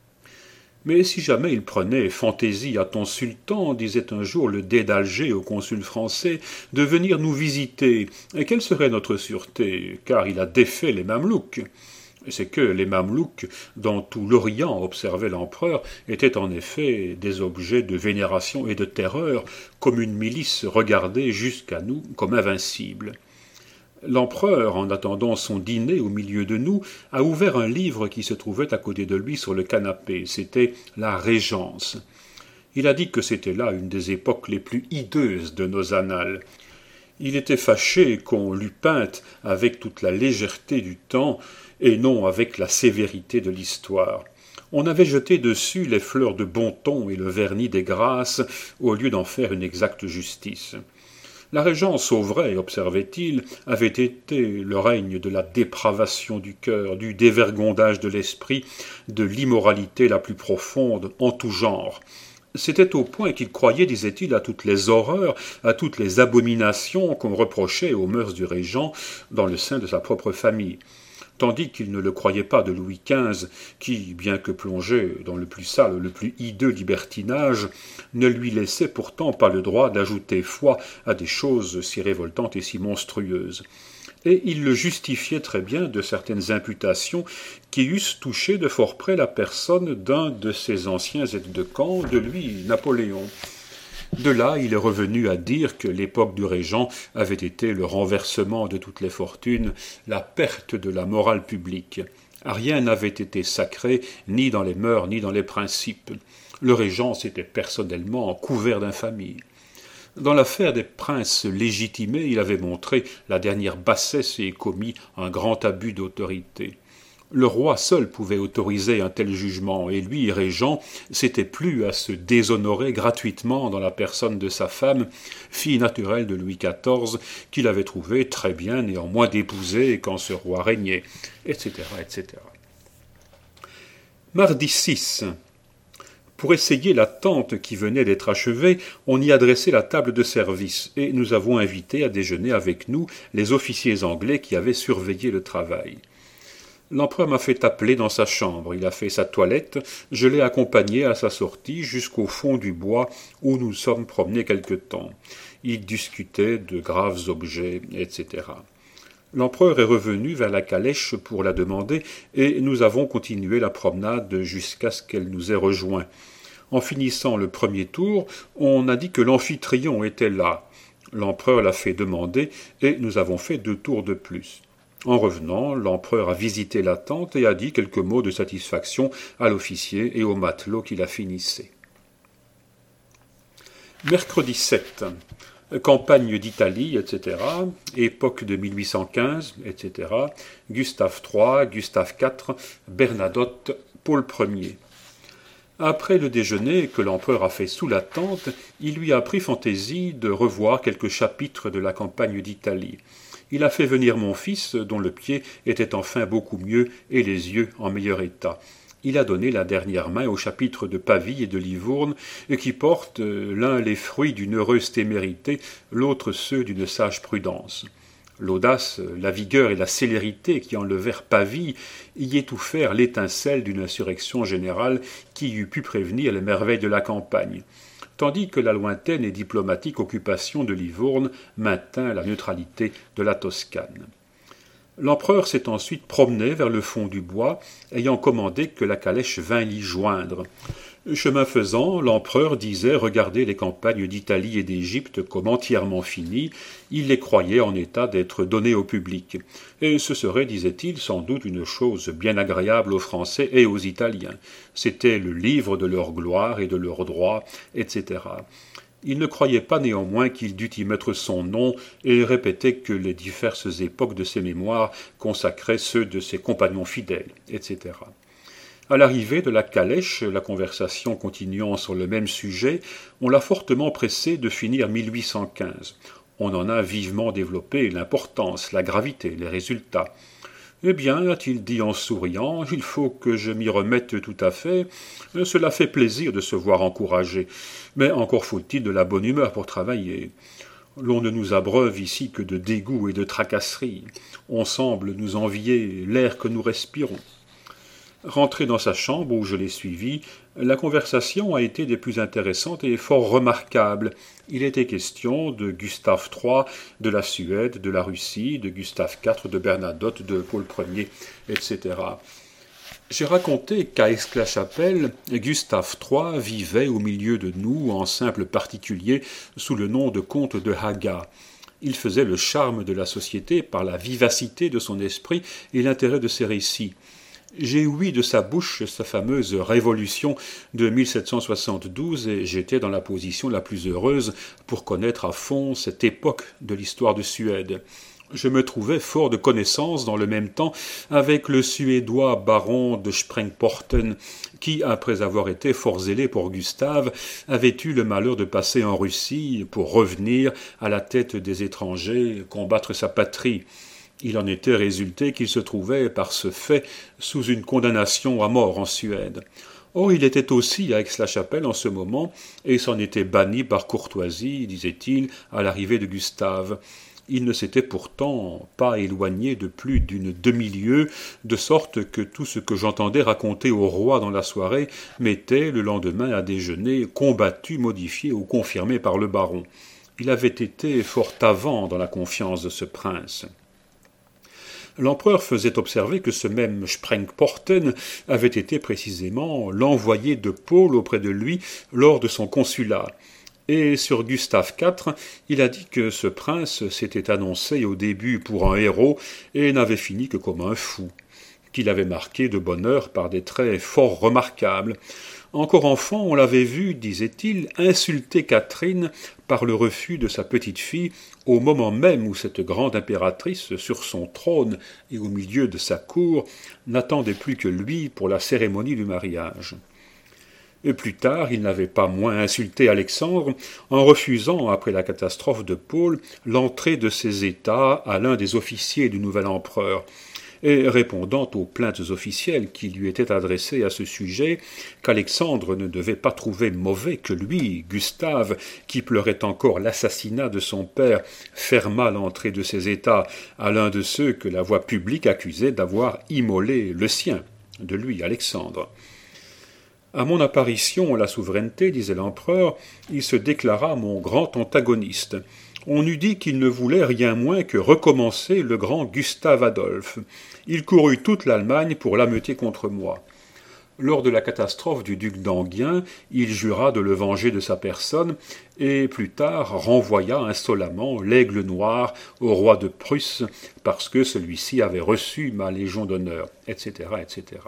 Mais si jamais il prenait fantaisie à ton sultan, disait un jour le dey d'Alger au consul français, de venir nous visiter, et quelle serait notre sûreté, car il a défait les Mamelouks. C'est que les Mamelouks, dans tout l'Orient, observait l'empereur, étaient en effet des objets de vénération et de terreur, comme une milice regardée jusqu'à nous comme invincible. L'empereur, en attendant son dîner au milieu de nous, a ouvert un livre qui se trouvait à côté de lui sur le canapé. C'était la Régence. Il a dit que c'était là une des époques les plus hideuses de nos annales. Il était fâché qu'on l'eût peinte avec toute la légèreté du temps et non avec la sévérité de l'histoire. On avait jeté dessus les fleurs de bon ton et le vernis des grâces au lieu d'en faire une exacte justice. La Régence au vrai, observait-il, avait été le règne de la dépravation du cœur, du dévergondage de l'esprit, de l'immoralité la plus profonde en tout genre. C'était au point qu'il croyait, disait-il, à toutes les horreurs, à toutes les abominations qu'on reprochait aux mœurs du régent dans le sein de sa propre famille, tandis qu'il ne le croyait pas de Louis XV, qui, bien que plongé dans le plus sale, le plus hideux libertinage, ne lui laissait pourtant pas le droit d'ajouter foi à des choses si révoltantes et si monstrueuses. Et il le justifiait très bien de certaines imputations qui eussent touché de fort près la personne d'un de ses anciens aides de camp, de lui, Napoléon. De là, il est revenu à dire que l'époque du régent avait été le renversement de toutes les fortunes, la perte de la morale publique. Rien n'avait été sacré, ni dans les mœurs, ni dans les principes. Le régent s'était personnellement couvert d'infamie. Dans l'affaire des princes légitimés, il avait montré la dernière bassesse et commis un grand abus d'autorité. Le roi seul pouvait autoriser un tel jugement, et lui, régent, s'était plu à se déshonorer gratuitement dans la personne de sa femme, fille naturelle de Louis XIV, qu'il avait trouvé très bien néanmoins d'épouser quand ce roi régnait, etc., etc. Mardi 6. Pour essayer la tente qui venait d'être achevée, on y a dressé la table de service, et nous avons invité à déjeuner avec nous les officiers anglais qui avaient surveillé le travail. L'empereur m'a fait appeler dans sa chambre, il a fait sa toilette, je l'ai accompagné à sa sortie jusqu'au fond du bois où nous sommes promenés quelque temps. Il discutait de graves objets, etc. L'empereur est revenu vers la calèche pour la demander, et nous avons continué la promenade jusqu'à ce qu'elle nous ait rejoints. En finissant le premier tour, on a dit que l'amphitryon était là. L'empereur l'a fait demander, et nous avons fait 2 tours de plus. En revenant, l'empereur a visité la tente et a dit quelques mots de satisfaction à l'officier et au matelot qui la finissait. Mercredi 7. Campagne d'Italie, etc. Époque de 1815, etc. Gustave III, Gustave IV, Bernadotte, Paul Ier. Après le déjeuner que l'empereur a fait sous la tente, il lui a pris fantaisie de revoir quelques chapitres de la campagne d'Italie. Il a fait venir mon fils, dont le pied était enfin beaucoup mieux et les yeux en meilleur état. Il a donné la dernière main au chapitre de Pavie et de Livourne, qui portent l'un les fruits d'une heureuse témérité, l'autre ceux d'une sage prudence. L'audace, la vigueur et la célérité qui enlevèrent Pavie y étouffèrent l'étincelle d'une insurrection générale qui eût pu prévenir les merveilles de la campagne, tandis que la lointaine et diplomatique occupation de Livourne maintint la neutralité de la Toscane. L'empereur s'est ensuite promené vers le fond du bois, ayant commandé que la calèche vînt l'y joindre. Chemin faisant, l'empereur disait regarder les campagnes d'Italie et d'Égypte comme entièrement finies, il les croyait en état d'être données au public. Et ce serait, disait-il, sans doute une chose bien agréable aux Français et aux Italiens. C'était le livre de leur gloire et de leurs droits, etc. Il ne croyait pas néanmoins qu'il dût y mettre son nom et répétait que les diverses époques de ses mémoires consacraient ceux de ses compagnons fidèles, etc. À l'arrivée de la calèche, la conversation continuant sur le même sujet, on l'a fortement pressé de finir 1815. On en a vivement développé l'importance, la gravité, les résultats. Eh bien, a-t-il dit en souriant, il faut que je m'y remette tout à fait. Cela fait plaisir de se voir encouragé, mais encore faut-il de la bonne humeur pour travailler. L'on ne nous abreuve ici que de dégoût et de tracasseries. On semble nous envier l'air que nous respirons. Rentré dans sa chambre où je l'ai suivi, la conversation a été des plus intéressantes et fort remarquable. Il était question de Gustave III, de la Suède, de la Russie, de Gustave IV, de Bernadotte, de Paul Ier, etc. J'ai raconté qu'à Aix-la-Chapelle, Gustave III vivait au milieu de nous en simple particulier sous le nom de comte de Haga. Il faisait le charme de la société par la vivacité de son esprit et l'intérêt de ses récits. J'ai ouï de sa bouche sa fameuse révolution de 1772 et j'étais dans la position la plus heureuse pour connaître à fond cette époque de l'histoire de Suède. Je me trouvais fort de connaissance dans le même temps avec le Suédois baron de Sprengporten qui, après avoir été fort zélé pour Gustave, avait eu le malheur de passer en Russie pour revenir à la tête des étrangers combattre sa patrie. Il en était résulté qu'il se trouvait, par ce fait, sous une condamnation à mort en Suède. Or, il était aussi à Aix-la-Chapelle en ce moment, et s'en était banni par courtoisie, disait-il, à l'arrivée de Gustave. Il ne s'était pourtant pas éloigné de plus d'une demi-lieue, de sorte que tout ce que j'entendais raconter au roi dans la soirée m'était, le lendemain à déjeuner, combattu, modifié ou confirmé par le baron. Il avait été fort avant dans la confiance de ce prince. L'empereur faisait observer que ce même Sprengporten avait été précisément l'envoyé de Paul auprès de lui lors de son consulat. Et sur Gustave IV, il a dit que ce prince s'était annoncé au début pour un héros et n'avait fini que comme un fou, qu'il avait marqué de bonne heure par des traits fort remarquables. Encore enfant, on l'avait vu, disait-il, insulter Catherine par le refus de sa petite-fille au moment même où cette grande impératrice, sur son trône et au milieu de sa cour, n'attendait plus que lui pour la cérémonie du mariage. Et plus tard, il n'avait pas moins insulté Alexandre en refusant, après la catastrophe de Paul, l'entrée de ses États à l'un des officiers du nouvel empereur, et répondant aux plaintes officielles qui lui étaient adressées à ce sujet, qu'Alexandre ne devait pas trouver mauvais que lui, Gustave, qui pleurait encore l'assassinat de son père, fermât l'entrée de ses États à l'un de ceux que la voix publique accusait d'avoir immolé le sien, de lui, Alexandre. À mon apparition à la souveraineté, disait l'empereur, il se déclara mon grand antagoniste. On eût dit qu'il ne voulait rien moins que recommencer le grand Gustave Adolphe. Il courut toute l'Allemagne pour l'ameuter contre moi. Lors de la catastrophe du duc d'Enghien, il jura de le venger de sa personne, et plus tard renvoya insolemment l'aigle noir au roi de Prusse, parce que celui-ci avait reçu ma légion d'honneur, etc., etc.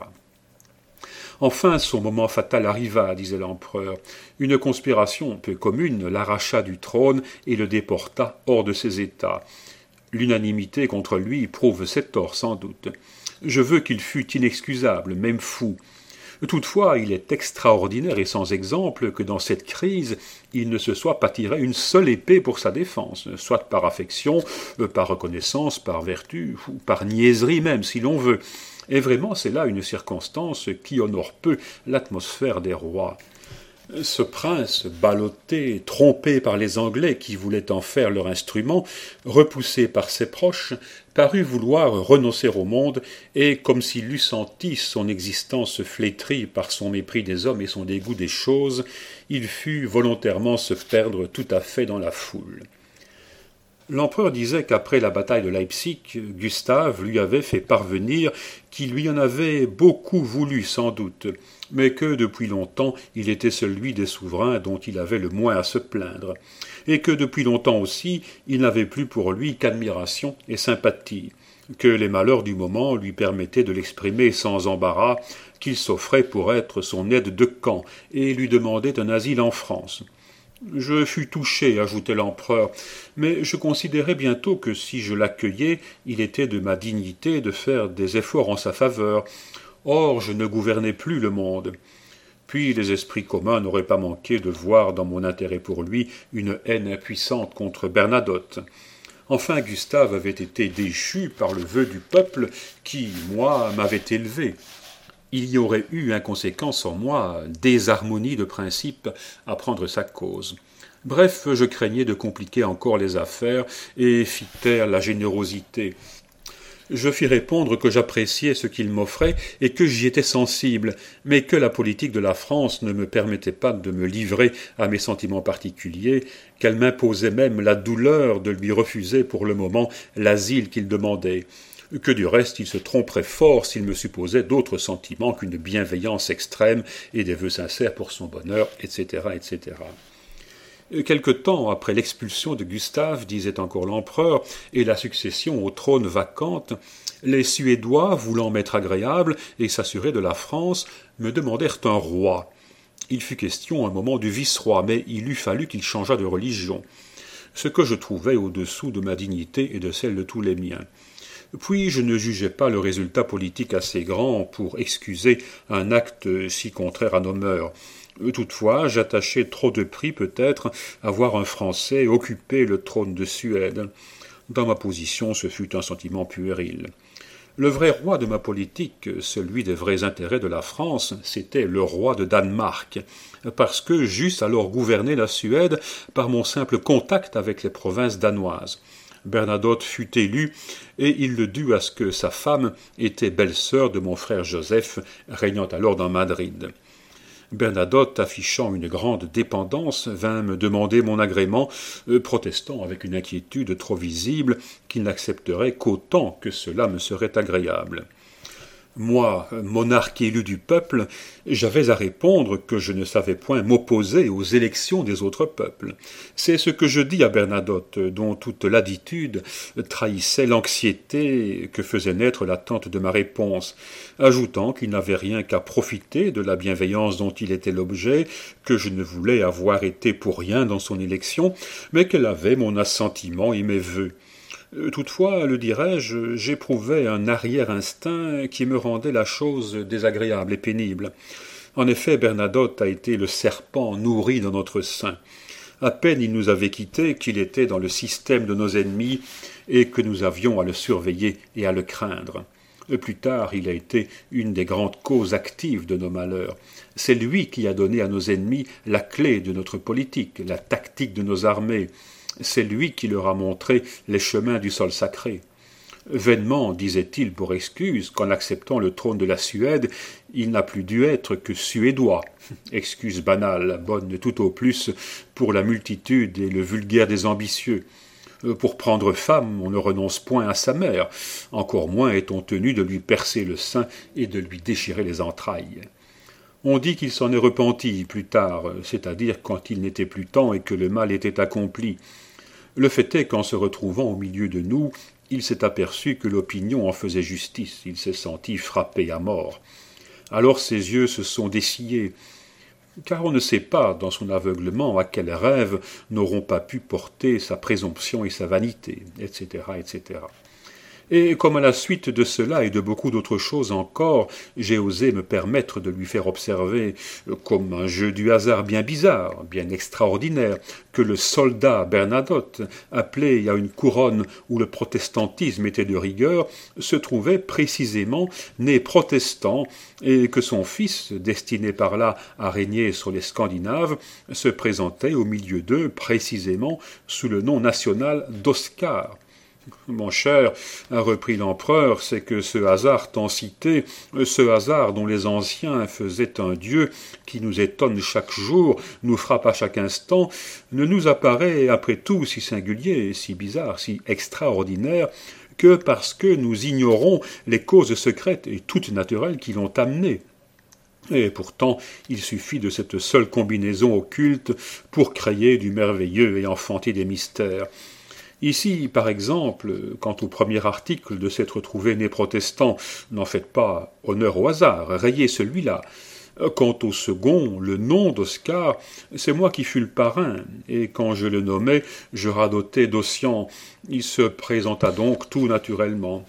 Enfin, son moment fatal arriva, disait l'empereur. Une conspiration peu commune l'arracha du trône et le déporta hors de ses États. L'unanimité contre lui prouve ses torts, sans doute. Je veux qu'il fût inexcusable, même fou. Toutefois, il est extraordinaire et sans exemple que dans cette crise, il ne se soit pas tiré une seule épée pour sa défense, soit par affection, par reconnaissance, par vertu, ou par niaiserie même, si l'on veut. Et vraiment, c'est là une circonstance qui honore peu l'atmosphère des rois. Ce prince, ballotté, trompé par les Anglais qui voulaient en faire leur instrument, repoussé par ses proches, parut vouloir renoncer au monde, et comme s'il eût senti son existence flétrie par son mépris des hommes et son dégoût des choses, il fut volontairement se perdre tout à fait dans la foule. L'empereur disait qu'après la bataille de Leipzig, Gustave lui avait fait parvenir qu'il lui en avait beaucoup voulu sans doute, mais que depuis longtemps il était celui des souverains dont il avait le moins à se plaindre, et que depuis longtemps aussi il n'avait plus pour lui qu'admiration et sympathie, que les malheurs du moment lui permettaient de l'exprimer sans embarras, qu'il s'offrait pour être son aide de camp et lui demandait un asile en France. Je fus touché, ajoutait l'empereur, mais je considérais bientôt que si je l'accueillais, il était de ma dignité de faire des efforts en sa faveur. Or, je ne gouvernais plus le monde. Puis les esprits communs n'auraient pas manqué de voir dans mon intérêt pour lui une haine impuissante contre Bernadotte. Enfin, Gustave avait été déchu par le vœu du peuple qui, moi, m'avait élevé. Il y aurait eu, en conséquence en moi, désharmonie de principe à prendre sa cause. Bref, je craignais de compliquer encore les affaires et fis taire la générosité. Je fis répondre que j'appréciais ce qu'il m'offrait et que j'y étais sensible, mais que la politique de la France ne me permettait pas de me livrer à mes sentiments particuliers, qu'elle m'imposait même la douleur de lui refuser pour le moment l'asile qu'il demandait, que du reste il se tromperait fort s'il me supposait d'autres sentiments qu'une bienveillance extrême et des vœux sincères pour son bonheur, etc., etc. Quelque temps après l'expulsion de Gustave, disait encore l'empereur, et la succession au trône vacante, les Suédois, voulant m'être agréables et s'assurer de la France, me demandèrent un roi. Il fut question un moment du vice-roi, mais il eût fallu qu'il changeât de religion, ce que je trouvais au-dessous de ma dignité et de celle de tous les miens. Puis je ne jugeais pas le résultat politique assez grand pour excuser un acte si contraire à nos mœurs. Toutefois, j'attachais trop de prix peut-être à voir un Français occuper le trône de Suède. Dans ma position, ce fut un sentiment puéril. Le vrai roi de ma politique, celui des vrais intérêts de la France, c'était le roi de Danemark, parce que j'eusse alors gouverné la Suède par mon simple contact avec les provinces danoises. Bernadotte fut élu, et il le dut à ce que sa femme était belle-sœur de mon frère Joseph, régnant alors dans Madrid. Bernadotte, affichant une grande dépendance, vint me demander mon agrément, protestant avec une inquiétude trop visible qu'il n'accepterait qu'autant que cela me serait agréable. Moi, monarque élu du peuple, j'avais à répondre que je ne savais point m'opposer aux élections des autres peuples. C'est ce que je dis à Bernadotte, dont toute l'attitude trahissait l'anxiété que faisait naître l'attente de ma réponse, ajoutant qu'il n'avait rien qu'à profiter de la bienveillance dont il était l'objet, que je ne voulais avoir été pour rien dans son élection, mais qu'elle avait mon assentiment et mes vœux. Toutefois, le dirais-je, j'éprouvais un arrière-instinct qui me rendait la chose désagréable et pénible. En effet, Bernadotte a été le serpent nourri dans notre sein. À peine il nous avait quittés qu'il était dans le système de nos ennemis et que nous avions à le surveiller et à le craindre. Plus tard, il a été une des grandes causes actives de nos malheurs. C'est lui qui a donné à nos ennemis la clé de notre politique, la tactique de nos armées. C'est lui qui leur a montré les chemins du sol sacré. Vainement, disait-il pour excuse, qu'en acceptant le trône de la Suède, il n'a plus dû être que suédois. Excuse banale, bonne tout au plus pour la multitude et le vulgaire des ambitieux. Pour prendre femme, on ne renonce point à sa mère, encore moins est-on tenu de lui percer le sein et de lui déchirer les entrailles. On dit qu'il s'en est repenti plus tard, c'est-à-dire quand il n'était plus temps et que le mal était accompli. Le fait est qu'en se retrouvant au milieu de nous, il s'est aperçu que l'opinion en faisait justice, il s'est senti frappé à mort. Alors ses yeux se sont dessillés, car on ne sait pas, dans son aveuglement, à quels rêves n'auront pas pu porter sa présomption et sa vanité, etc., etc. Et comme à la suite de cela et de beaucoup d'autres choses encore, j'ai osé me permettre de lui faire observer, comme un jeu du hasard bien bizarre, bien extraordinaire, que le soldat Bernadotte, appelé à une couronne où le protestantisme était de rigueur, se trouvait précisément né protestant, et que son fils, destiné par là à régner sur les Scandinaves, se présentait au milieu d'eux précisément sous le nom national d'Oscar. Mon cher, a repris l'empereur, c'est que ce hasard tant cité, ce hasard dont les anciens faisaient un Dieu qui nous étonne chaque jour, nous frappe à chaque instant, ne nous apparaît après tout si singulier, si bizarre, si extraordinaire, que parce que nous ignorons les causes secrètes et toutes naturelles qui l'ont amené. Et pourtant, il suffit de cette seule combinaison occulte pour créer du merveilleux et enfanter des mystères. Ici, par exemple, quant au premier article de s'être trouvé né protestant, n'en faites pas honneur au hasard, rayez celui-là. Quant au second, le nom d'Oscar, c'est moi qui fus le parrain, et quand je le nommai, je radotais d'Ossian. Il se présenta donc tout naturellement.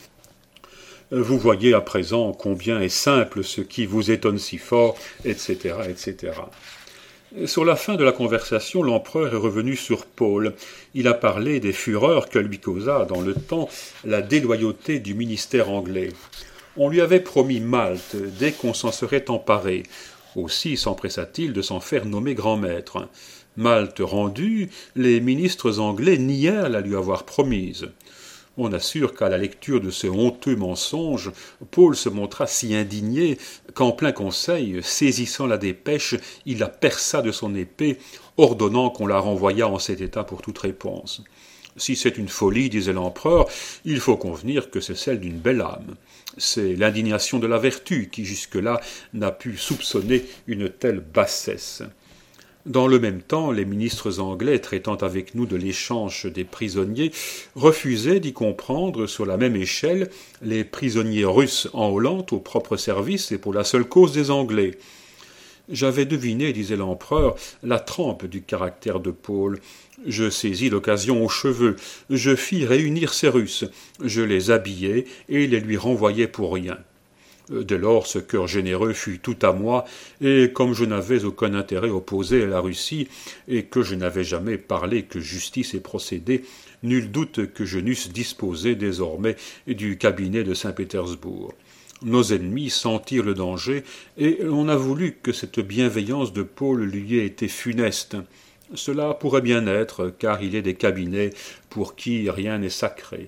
Vous voyez à présent combien est simple ce qui vous étonne si fort, etc., etc. Sur la fin de la conversation, l'empereur est revenu sur Paul. Il a parlé des fureurs que lui causa, dans le temps, la déloyauté du ministère anglais. On lui avait promis Malte dès qu'on s'en serait emparé. Aussi s'empressa-t-il de s'en faire nommer grand maître. Malte rendue, les ministres anglais nièrent la lui avoir promise. On assure qu'à la lecture de ce honteux mensonge, Paul se montra si indigné qu'en plein conseil, saisissant la dépêche, il la perça de son épée, ordonnant qu'on la renvoyât en cet état pour toute réponse. Si c'est une folie, disait l'empereur, il faut convenir que c'est celle d'une belle âme. C'est l'indignation de la vertu qui jusque-là n'a pu soupçonner une telle bassesse. Dans le même temps, les ministres anglais, traitant avec nous de l'échange des prisonniers, refusaient d'y comprendre sur la même échelle les prisonniers russes en Hollande au propre service et pour la seule cause des Anglais. J'avais deviné, disait l'empereur, la trempe du caractère de Paul. Je saisis l'occasion aux cheveux, je fis réunir ces Russes, je les habillai et les lui renvoyai pour rien. Dès lors, ce cœur généreux fut tout à moi, et comme je n'avais aucun intérêt opposé à la Russie, et que je n'avais jamais parlé que justice et procédé, nul doute que je n'eusse disposé désormais du cabinet de Saint-Pétersbourg. Nos ennemis sentirent le danger, et on a voulu que cette bienveillance de Paul lui ait été funeste. Cela pourrait bien être, car il est des cabinets pour qui rien n'est sacré.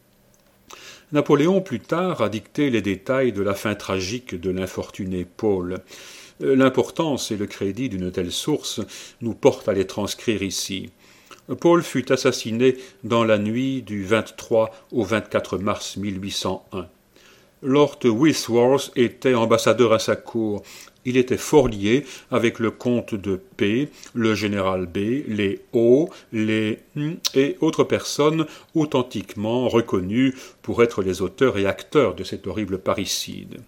Napoléon, plus tard, a dicté les détails de la fin tragique de l'infortuné Paul. L'importance et le crédit d'une telle source nous portent à les transcrire ici. Paul fut assassiné dans la nuit du 23 au 24 mars 1801. Lord Wisworth était ambassadeur à sa cour. Il était fort lié avec le comte de P, le général B, les O, les et autres personnes authentiquement reconnues pour être les auteurs et acteurs de cet horrible parricide.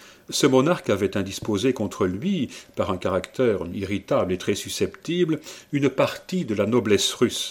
Ce monarque avait indisposé contre lui, par un caractère irritable et très susceptible, une partie de la noblesse russe.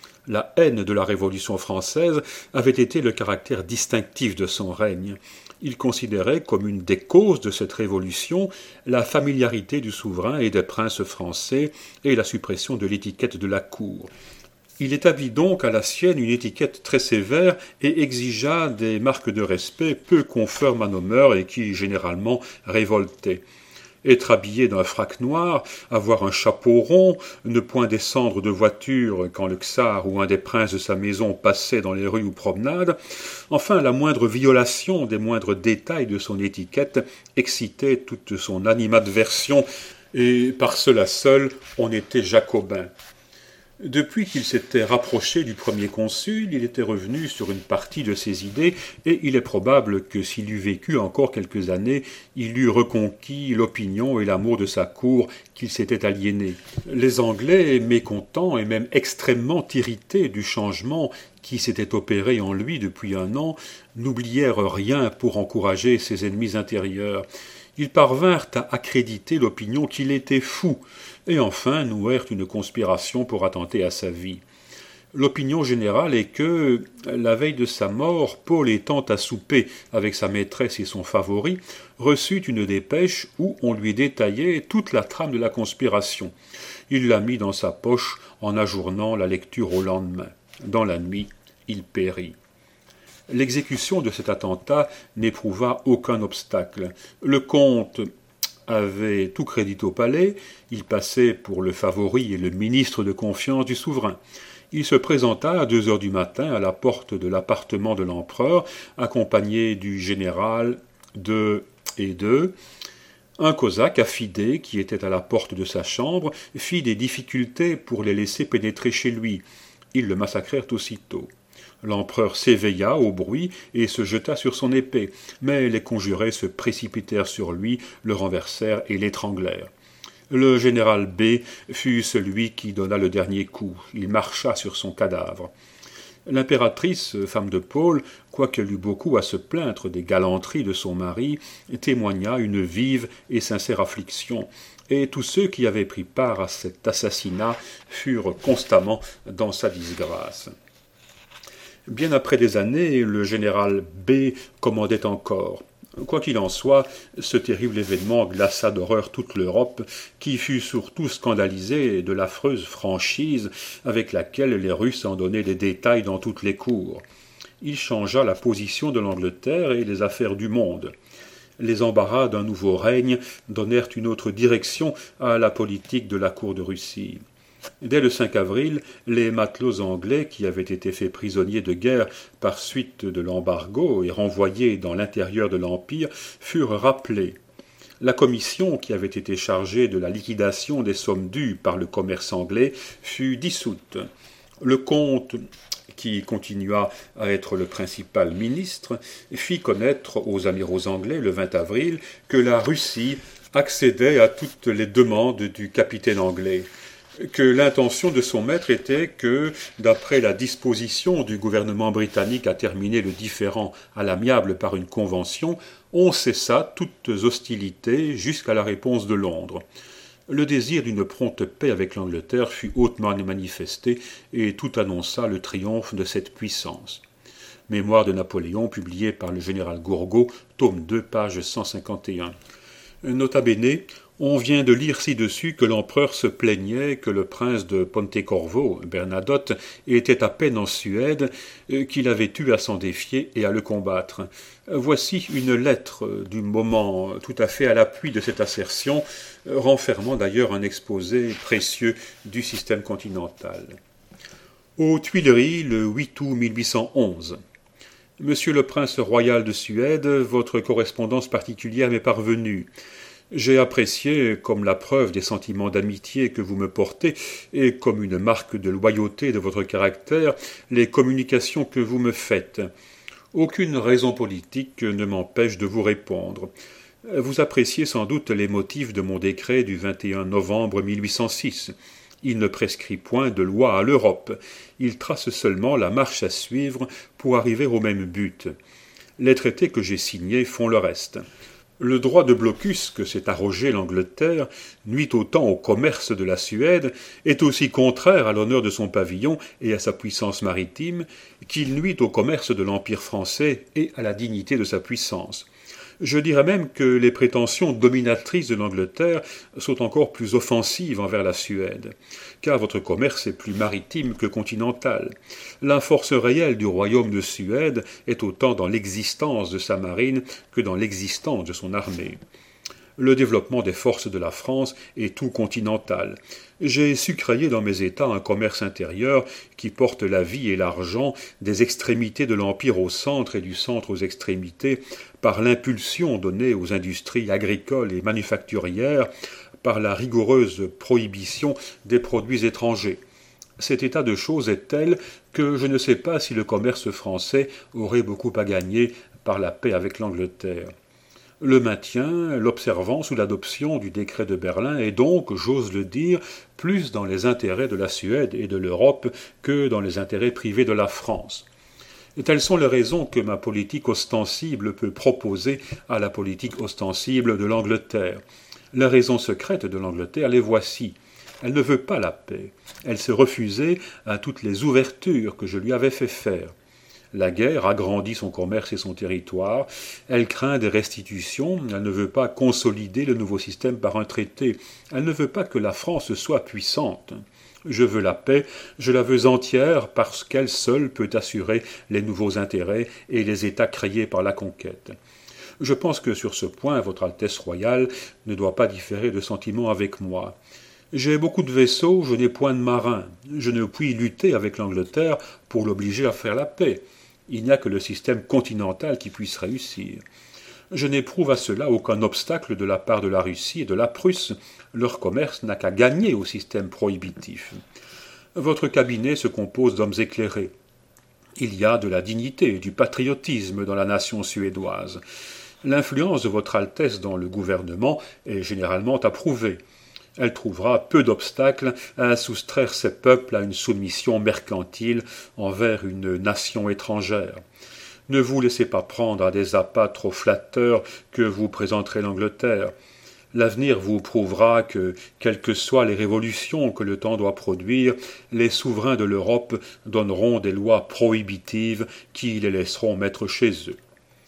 La haine de la Révolution française avait été le caractère distinctif de son règne. Il considérait comme une des causes de cette révolution la familiarité du souverain et des princes français et la suppression de l'étiquette de la cour. Il établit donc à la sienne une étiquette très sévère et exigea des marques de respect peu conformes à nos mœurs et qui généralement révoltaient. Être habillé d'un frac noir, avoir un chapeau rond, ne point descendre de voiture quand le czar ou un des princes de sa maison passait dans les rues ou promenades, enfin la moindre violation des moindres détails de son étiquette excitait toute son animadversion, et par cela seul on était jacobin. Depuis qu'il s'était rapproché du premier consul, il était revenu sur une partie de ses idées, et il est probable que s'il eût vécu encore quelques années, il eût reconquis l'opinion et l'amour de sa cour qu'il s'était aliéné. Les Anglais, mécontents et même extrêmement irrités du changement qui s'était opéré en lui depuis un an, n'oublièrent rien pour encourager ses ennemis intérieurs. Ils parvinrent à accréditer l'opinion qu'il était fou, et enfin nouèrent une conspiration pour attenter à sa vie. L'opinion générale est que, la veille de sa mort, Paul étant à souper avec sa maîtresse et son favori, reçut une dépêche où on lui détaillait toute la trame de la conspiration. Il la mit dans sa poche en ajournant la lecture au lendemain. Dans la nuit, il périt. L'exécution de cet attentat n'éprouva aucun obstacle. Le comte avait tout crédit au palais, il passait pour le favori et le ministre de confiance du souverain. Il se présenta à 2 heures du matin à la porte de l'appartement de l'empereur, accompagné du général et de. Un cosaque affidé, qui était à la porte de sa chambre, fit des difficultés pour les laisser pénétrer chez lui. Ils le massacrèrent aussitôt. L'empereur s'éveilla au bruit et se jeta sur son épée, mais les conjurés se précipitèrent sur lui, le renversèrent et l'étranglèrent. Le général B fut celui qui donna le dernier coup. Il marcha sur son cadavre. L'impératrice, femme de Paul, quoiqu'elle eût beaucoup à se plaindre des galanteries de son mari, témoigna une vive et sincère affliction, et tous ceux qui avaient pris part à cet assassinat furent constamment dans sa disgrâce. Bien après des années, le général B commandait encore. Quoi qu'il en soit, ce terrible événement glaça d'horreur toute l'Europe, qui fut surtout scandalisée de l'affreuse franchise avec laquelle les Russes en donnaient des détails dans toutes les cours. Il changea la position de l'Angleterre et les affaires du monde. Les embarras d'un nouveau règne donnèrent une autre direction à la politique de la cour de Russie. Dès le 5 avril, les matelots anglais qui avaient été faits prisonniers de guerre par suite de l'embargo et renvoyés dans l'intérieur de l'Empire furent rappelés. La commission qui avait été chargée de la liquidation des sommes dues par le commerce anglais fut dissoute. Le comte, qui continua à être le principal ministre, fit connaître aux amiraux anglais le 20 avril que la Russie accédait à toutes les demandes du capitaine anglais, que l'intention de son maître était que, d'après la disposition du gouvernement britannique à terminer le différend à l'amiable par une convention, on cessa toutes hostilités jusqu'à la réponse de Londres. Le désir d'une prompte paix avec l'Angleterre fut hautement manifesté et tout annonça le triomphe de cette puissance. Mémoire de Napoléon, publié par le général Gourgaud, tome 2, page 151. Nota bene, on vient de lire ci-dessus que l'empereur se plaignait que le prince de Pontecorvo, Bernadotte, était à peine en Suède, qu'il avait eu à s'en défier et à le combattre. Voici une lettre du moment tout à fait à l'appui de cette assertion, renfermant d'ailleurs un exposé précieux du système continental. Aux Tuileries, le 8 août 1811. Monsieur le prince royal de Suède, votre correspondance particulière m'est parvenue. J'ai apprécié, comme la preuve des sentiments d'amitié que vous me portez, et comme une marque de loyauté de votre caractère, les communications que vous me faites. Aucune raison politique ne m'empêche de vous répondre. Vous appréciez sans doute les motifs de mon décret du 21 novembre 1806. Il ne prescrit point de loi à l'Europe. Il trace seulement la marche à suivre pour arriver au même but. Les traités que j'ai signés font le reste. Le droit de blocus que s'est arrogé l'Angleterre nuit autant au commerce de la Suède, est aussi contraire à l'honneur de son pavillon et à sa puissance maritime, qu'il nuit au commerce de l'Empire français et à la dignité de sa puissance. Je dirais même que les prétentions dominatrices de l'Angleterre sont encore plus offensives envers la Suède, car votre commerce est plus maritime que continental. La force réelle du royaume de Suède est autant dans l'existence de sa marine que dans l'existence de son armée. Le développement des forces de la France est tout continental. J'ai su créer dans mes États un commerce intérieur qui porte la vie et l'argent des extrémités de l'Empire au centre et du centre aux extrémités par l'impulsion donnée aux industries agricoles et manufacturières, par la rigoureuse prohibition des produits étrangers. Cet état de choses est tel que je ne sais pas si le commerce français aurait beaucoup à gagner par la paix avec l'Angleterre. Le maintien, l'observance ou l'adoption du décret de Berlin est donc, j'ose le dire, plus dans les intérêts de la Suède et de l'Europe que dans les intérêts privés de la France. Et telles sont les raisons que ma politique ostensible peut proposer à la politique ostensible de l'Angleterre. Les raisons secrètes de l'Angleterre, les voici. Elle ne veut pas la paix. Elle s'est refusée à toutes les ouvertures que je lui avais fait faire. La guerre agrandit son commerce et son territoire, elle craint des restitutions, elle ne veut pas consolider le nouveau système par un traité, elle ne veut pas que la France soit puissante. Je veux la paix, je la veux entière parce qu'elle seule peut assurer les nouveaux intérêts et les États créés par la conquête. Je pense que sur ce point, Votre Altesse royale ne doit pas différer de sentiment avec moi. J'ai beaucoup de vaisseaux, je n'ai point de marins. Je ne puis lutter avec l'Angleterre pour l'obliger à faire la paix. Il n'y a que le système continental qui puisse réussir. Je n'éprouve à cela aucun obstacle de la part de la Russie et de la Prusse. Leur commerce n'a qu'à gagner au système prohibitif. Votre cabinet se compose d'hommes éclairés. Il y a de la dignité et du patriotisme dans la nation suédoise. L'influence de Votre Altesse dans le gouvernement est généralement approuvée. Elle trouvera peu d'obstacles à soustraire ces peuples à une soumission mercantile envers une nation étrangère. Ne vous laissez pas prendre à des appâts trop flatteurs que vous présenterez l'Angleterre. L'avenir vous prouvera que, quelles que soient les révolutions que le temps doit produire, les souverains de l'Europe donneront des lois prohibitives qui les laisseront mettre chez eux.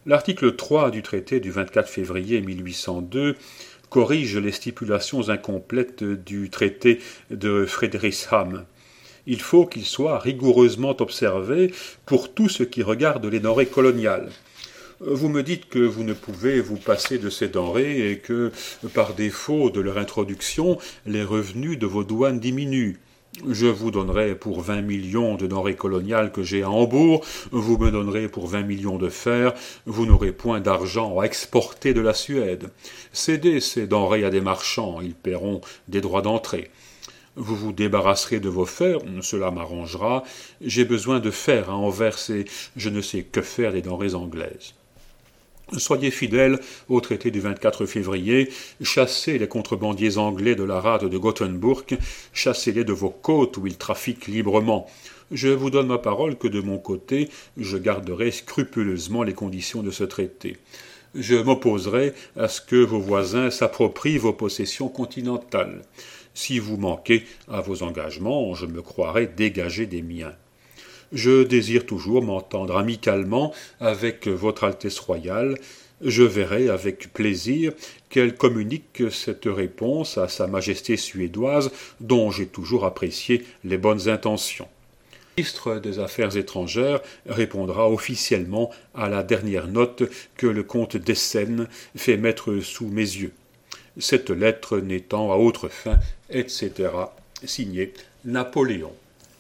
L'article 3 du traité du 24 février 1802 corrige les stipulations incomplètes du traité de Frederikshamn. Il faut qu'il soit rigoureusement observé pour tout ce qui regarde les denrées coloniales. Vous me dites que vous ne pouvez vous passer de ces denrées et que, par défaut de leur introduction, les revenus de vos douanes diminuent. Je vous donnerai pour 20 millions de denrées coloniales que j'ai à Hambourg, vous me donnerez pour 20 millions de fer, vous n'aurez point d'argent à exporter de la Suède. Cédez ces denrées à des marchands, ils paieront des droits d'entrée. Vous vous débarrasserez de vos fers, cela m'arrangera, j'ai besoin de fer à Anvers et je ne sais que faire des denrées anglaises. Soyez fidèles au traité du 24 février, chassez les contrebandiers anglais de la rade de Gothenburg, chassez-les de vos côtes où ils trafiquent librement. Je vous donne ma parole que de mon côté, je garderai scrupuleusement les conditions de ce traité. Je m'opposerai à ce que vos voisins s'approprient vos possessions continentales. Si vous manquez à vos engagements, je me croirai dégagé des miens. Je désire toujours m'entendre amicalement avec votre Altesse royale. Je verrai avec plaisir qu'elle communique cette réponse à Sa Majesté suédoise, dont j'ai toujours apprécié les bonnes intentions. Le ministre des Affaires étrangères répondra officiellement à la dernière note que le comte d'Essen fait mettre sous mes yeux. Cette lettre n'étant à autre fin, etc. Signé Napoléon.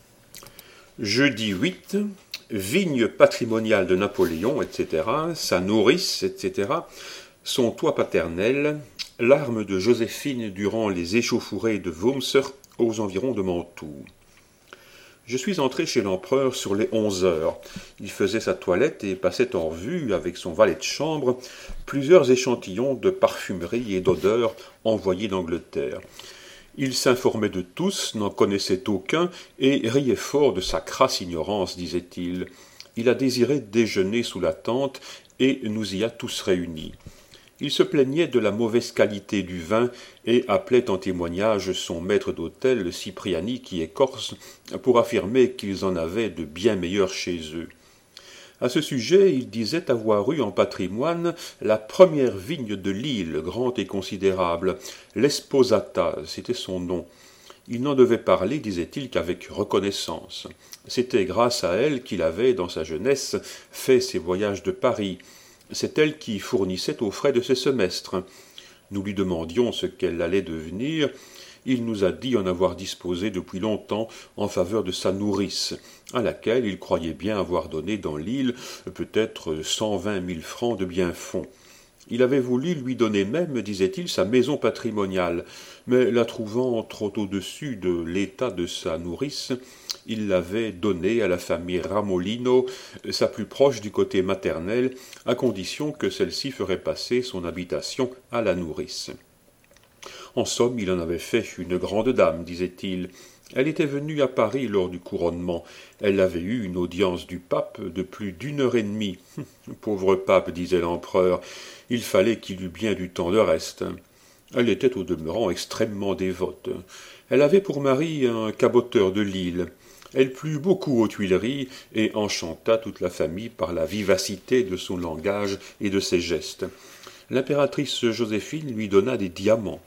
Jeudi 8, vigne patrimoniale de Napoléon, etc., sa nourrice, etc., son toit paternel, l'arme de Joséphine durant les échauffourées de Wurmser aux environs de Mantoue. Je suis entré chez l'empereur sur les 11 heures. Il faisait sa toilette et passait en revue, avec son valet de chambre, plusieurs échantillons de parfumerie et d'odeurs envoyés d'Angleterre. Il s'informait de tous, n'en connaissait aucun, et riait fort de sa crasse ignorance, disait-il. Il a désiré déjeuner sous la tente, et nous y a tous réunis. Il se plaignait de la mauvaise qualité du vin, et appelait en témoignage son maître d'hôtel, Cipriani, qui est corse, pour affirmer qu'ils en avaient de bien meilleurs chez eux. À ce sujet, il disait avoir eu en patrimoine la première vigne de l'île, grande et considérable, l'Esposata, c'était son nom. Il n'en devait parler, disait-il, qu'avec reconnaissance. C'était grâce à elle qu'il avait, dans sa jeunesse, fait ses voyages de Paris. C'est elle qui fournissait aux frais de ses semestres. Nous lui demandions ce qu'elle allait devenir. Il nous a dit en avoir disposé depuis longtemps en faveur de sa nourrice, à laquelle il croyait bien avoir donné dans l'île peut-être 120 000 francs de biens-fonds. Il avait voulu lui donner même, disait-il, sa maison patrimoniale, mais la trouvant trop au-dessus de l'état de sa nourrice, il l'avait donnée à la famille Ramolino, sa plus proche du côté maternel, à condition que celle-ci ferait passer son habitation à la nourrice. En somme, il en avait fait une grande dame, disait-il. Elle était venue à Paris lors du couronnement. Elle avait eu une audience du pape de plus d'1 heure et demie. Pauvre pape, disait l'empereur, il fallait qu'il eût bien du temps de reste. Elle était au demeurant extrêmement dévote. Elle avait pour mari un caboteur de Lille. Elle plut beaucoup aux Tuileries et enchanta toute la famille par la vivacité de son langage et de ses gestes. L'impératrice Joséphine lui donna des diamants.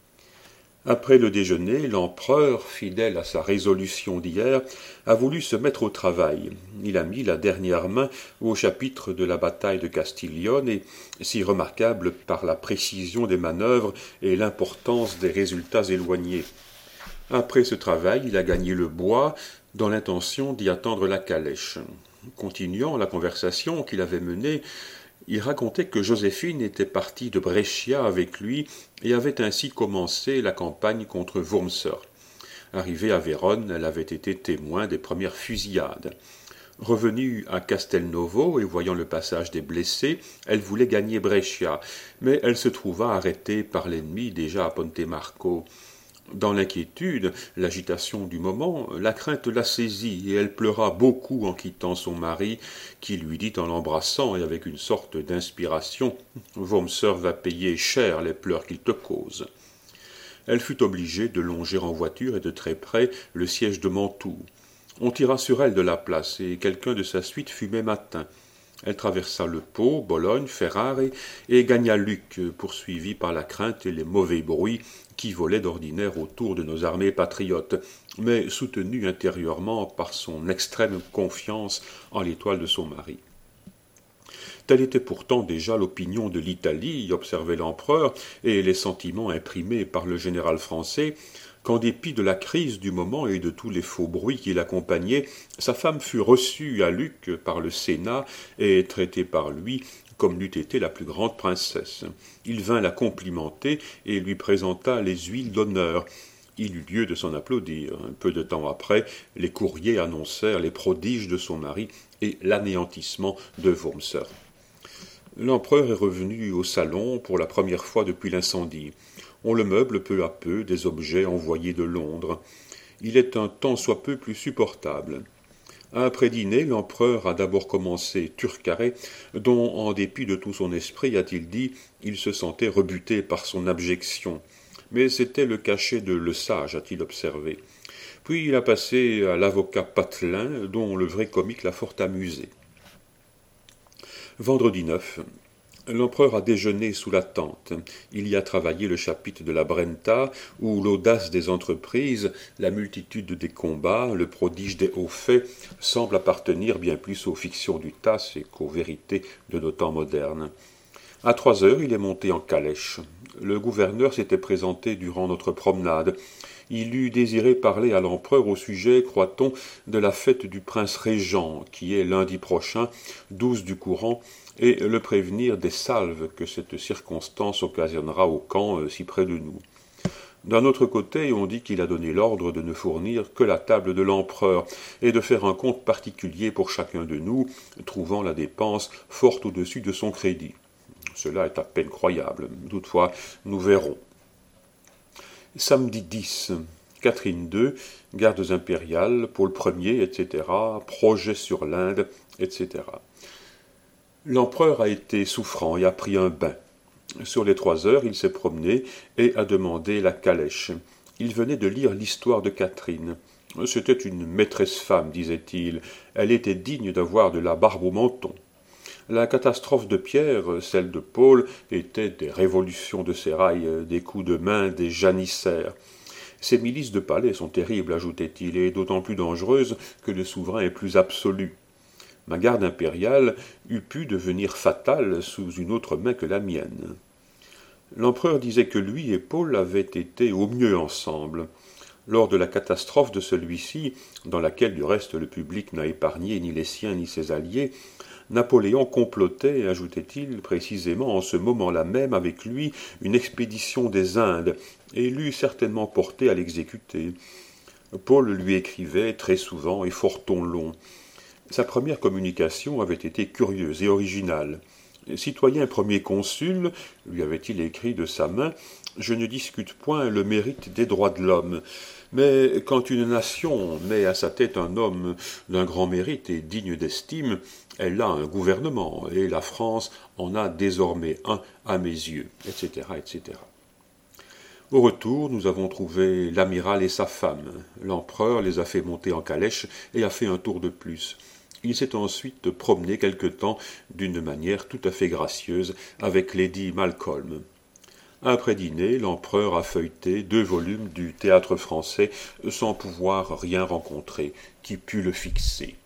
Après le déjeuner, l'empereur, fidèle à sa résolution d'hier, a voulu se mettre au travail. Il a mis la dernière main au chapitre de la bataille de Castiglione, et si remarquable par la précision des manœuvres et l'importance des résultats éloignés. Après ce travail, il a gagné le bois, dans l'intention d'y attendre la calèche. Continuant la conversation qu'il avait menée, il racontait que Joséphine était partie de Brescia avec lui et avait ainsi commencé la campagne contre Wurmser. Arrivée à Vérone, elle avait été témoin des premières fusillades. Revenue à Castelnovo et voyant le passage des blessés, elle voulait gagner Brescia, mais elle se trouva arrêtée par l'ennemi déjà à Ponte Marco. Dans l'inquiétude, l'agitation du moment, la crainte la saisit et elle pleura beaucoup en quittant son mari, qui lui dit en l'embrassant et avec une sorte d'inspiration « Wurmser va payer cher les pleurs qu'il te cause ». Elle fut obligée de longer en voiture et de très près le siège de Mantoue. On tira sur elle de la place et quelqu'un de sa suite fut même atteint. Elle traversa le Pô, Bologne, Ferrare et gagna Lucques, poursuivie par la crainte et les mauvais bruits qui volaient d'ordinaire autour de nos armées patriotes, mais soutenue intérieurement par son extrême confiance en l'étoile de son mari. Telle était pourtant déjà l'opinion de l'Italie, observait l'empereur, et les sentiments imprimés par le général français, qu'en dépit de la crise du moment et de tous les faux bruits qui l'accompagnaient, sa femme fut reçue à Lucques par le Sénat et traitée par lui comme l'eût été la plus grande princesse. Il vint la complimenter et lui présenta les huiles d'honneur. Il eut lieu de s'en applaudir. Un peu de temps après, les courriers annoncèrent les prodiges de son mari et l'anéantissement de Wormser. L'empereur est revenu au salon pour la première fois depuis l'incendie. On le meuble peu à peu des objets envoyés de Londres. Il est un tant soit peu plus supportable. Après dîner, l'empereur a d'abord commencé Turcaret, dont, en dépit de tout son esprit, a-t-il dit, il se sentait rebuté par son abjection. Mais c'était le cachet de Le Sage, a-t-il observé. Puis il a passé à l'avocat Patelin, dont le vrai comique l'a fort amusé. Vendredi 9. L'empereur a déjeuné sous la tente. Il y a travaillé le chapitre de la Brenta, où l'audace des entreprises, la multitude des combats, le prodige des hauts faits semblent appartenir bien plus aux fictions du Tasse et qu'aux vérités de nos temps modernes. À 3 heures, il est monté en calèche. Le gouverneur s'était présenté durant notre promenade. Il eût désiré parler à l'empereur au sujet, croit-on, de la fête du prince régent, qui est lundi prochain, 12 du courant, et le prévenir des salves que cette circonstance occasionnera au camp si près de nous. D'un autre côté, on dit qu'il a donné l'ordre de ne fournir que la table de l'empereur et de faire un compte particulier pour chacun de nous, trouvant la dépense fort au-dessus de son crédit. Cela est à peine croyable. Toutefois, nous verrons. Samedi 10. Catherine II, gardes impériales, Paul Ier, etc., projet sur l'Inde, etc. L'empereur a été souffrant et a pris un bain. Sur les 3 heures, il s'est promené et a demandé la calèche. Il venait de lire l'histoire de Catherine. C'était une maîtresse femme, disait-il. Elle était digne d'avoir de la barbe au menton. La catastrophe de Pierre, celle de Paul, était des révolutions de sérail, des coups de main, des janissaires. Ces milices de palais sont terribles, ajoutait-il, et d'autant plus dangereuses que le souverain est plus absolu. Ma garde impériale eût pu devenir fatale sous une autre main que la mienne. L'empereur disait que lui et Paul avaient été au mieux ensemble. Lors de la catastrophe de celui-ci, dans laquelle du reste le public n'a épargné ni les siens ni ses alliés, Napoléon complotait, ajoutait-il, précisément en ce moment-là même avec lui une expédition des Indes, et l'eût certainement porté à l'exécuter. Paul lui écrivait très souvent et fort ton long. Sa première communication avait été curieuse et originale. « Citoyen premier consul, lui avait-il écrit de sa main, je ne discute point le mérite des droits de l'homme, mais quand une nation met à sa tête un homme d'un grand mérite et digne d'estime, elle a un gouvernement, et la France en a désormais un à mes yeux, etc., etc. » Au retour, nous avons trouvé l'amiral et sa femme. L'empereur les a fait monter en calèche et a fait un tour de plus. Il s'est ensuite promené quelque temps d'une manière tout à fait gracieuse avec Lady Malcolm. Après dîner, l'empereur a feuilleté 2 volumes du Théâtre français sans pouvoir rien rencontrer qui pût le fixer.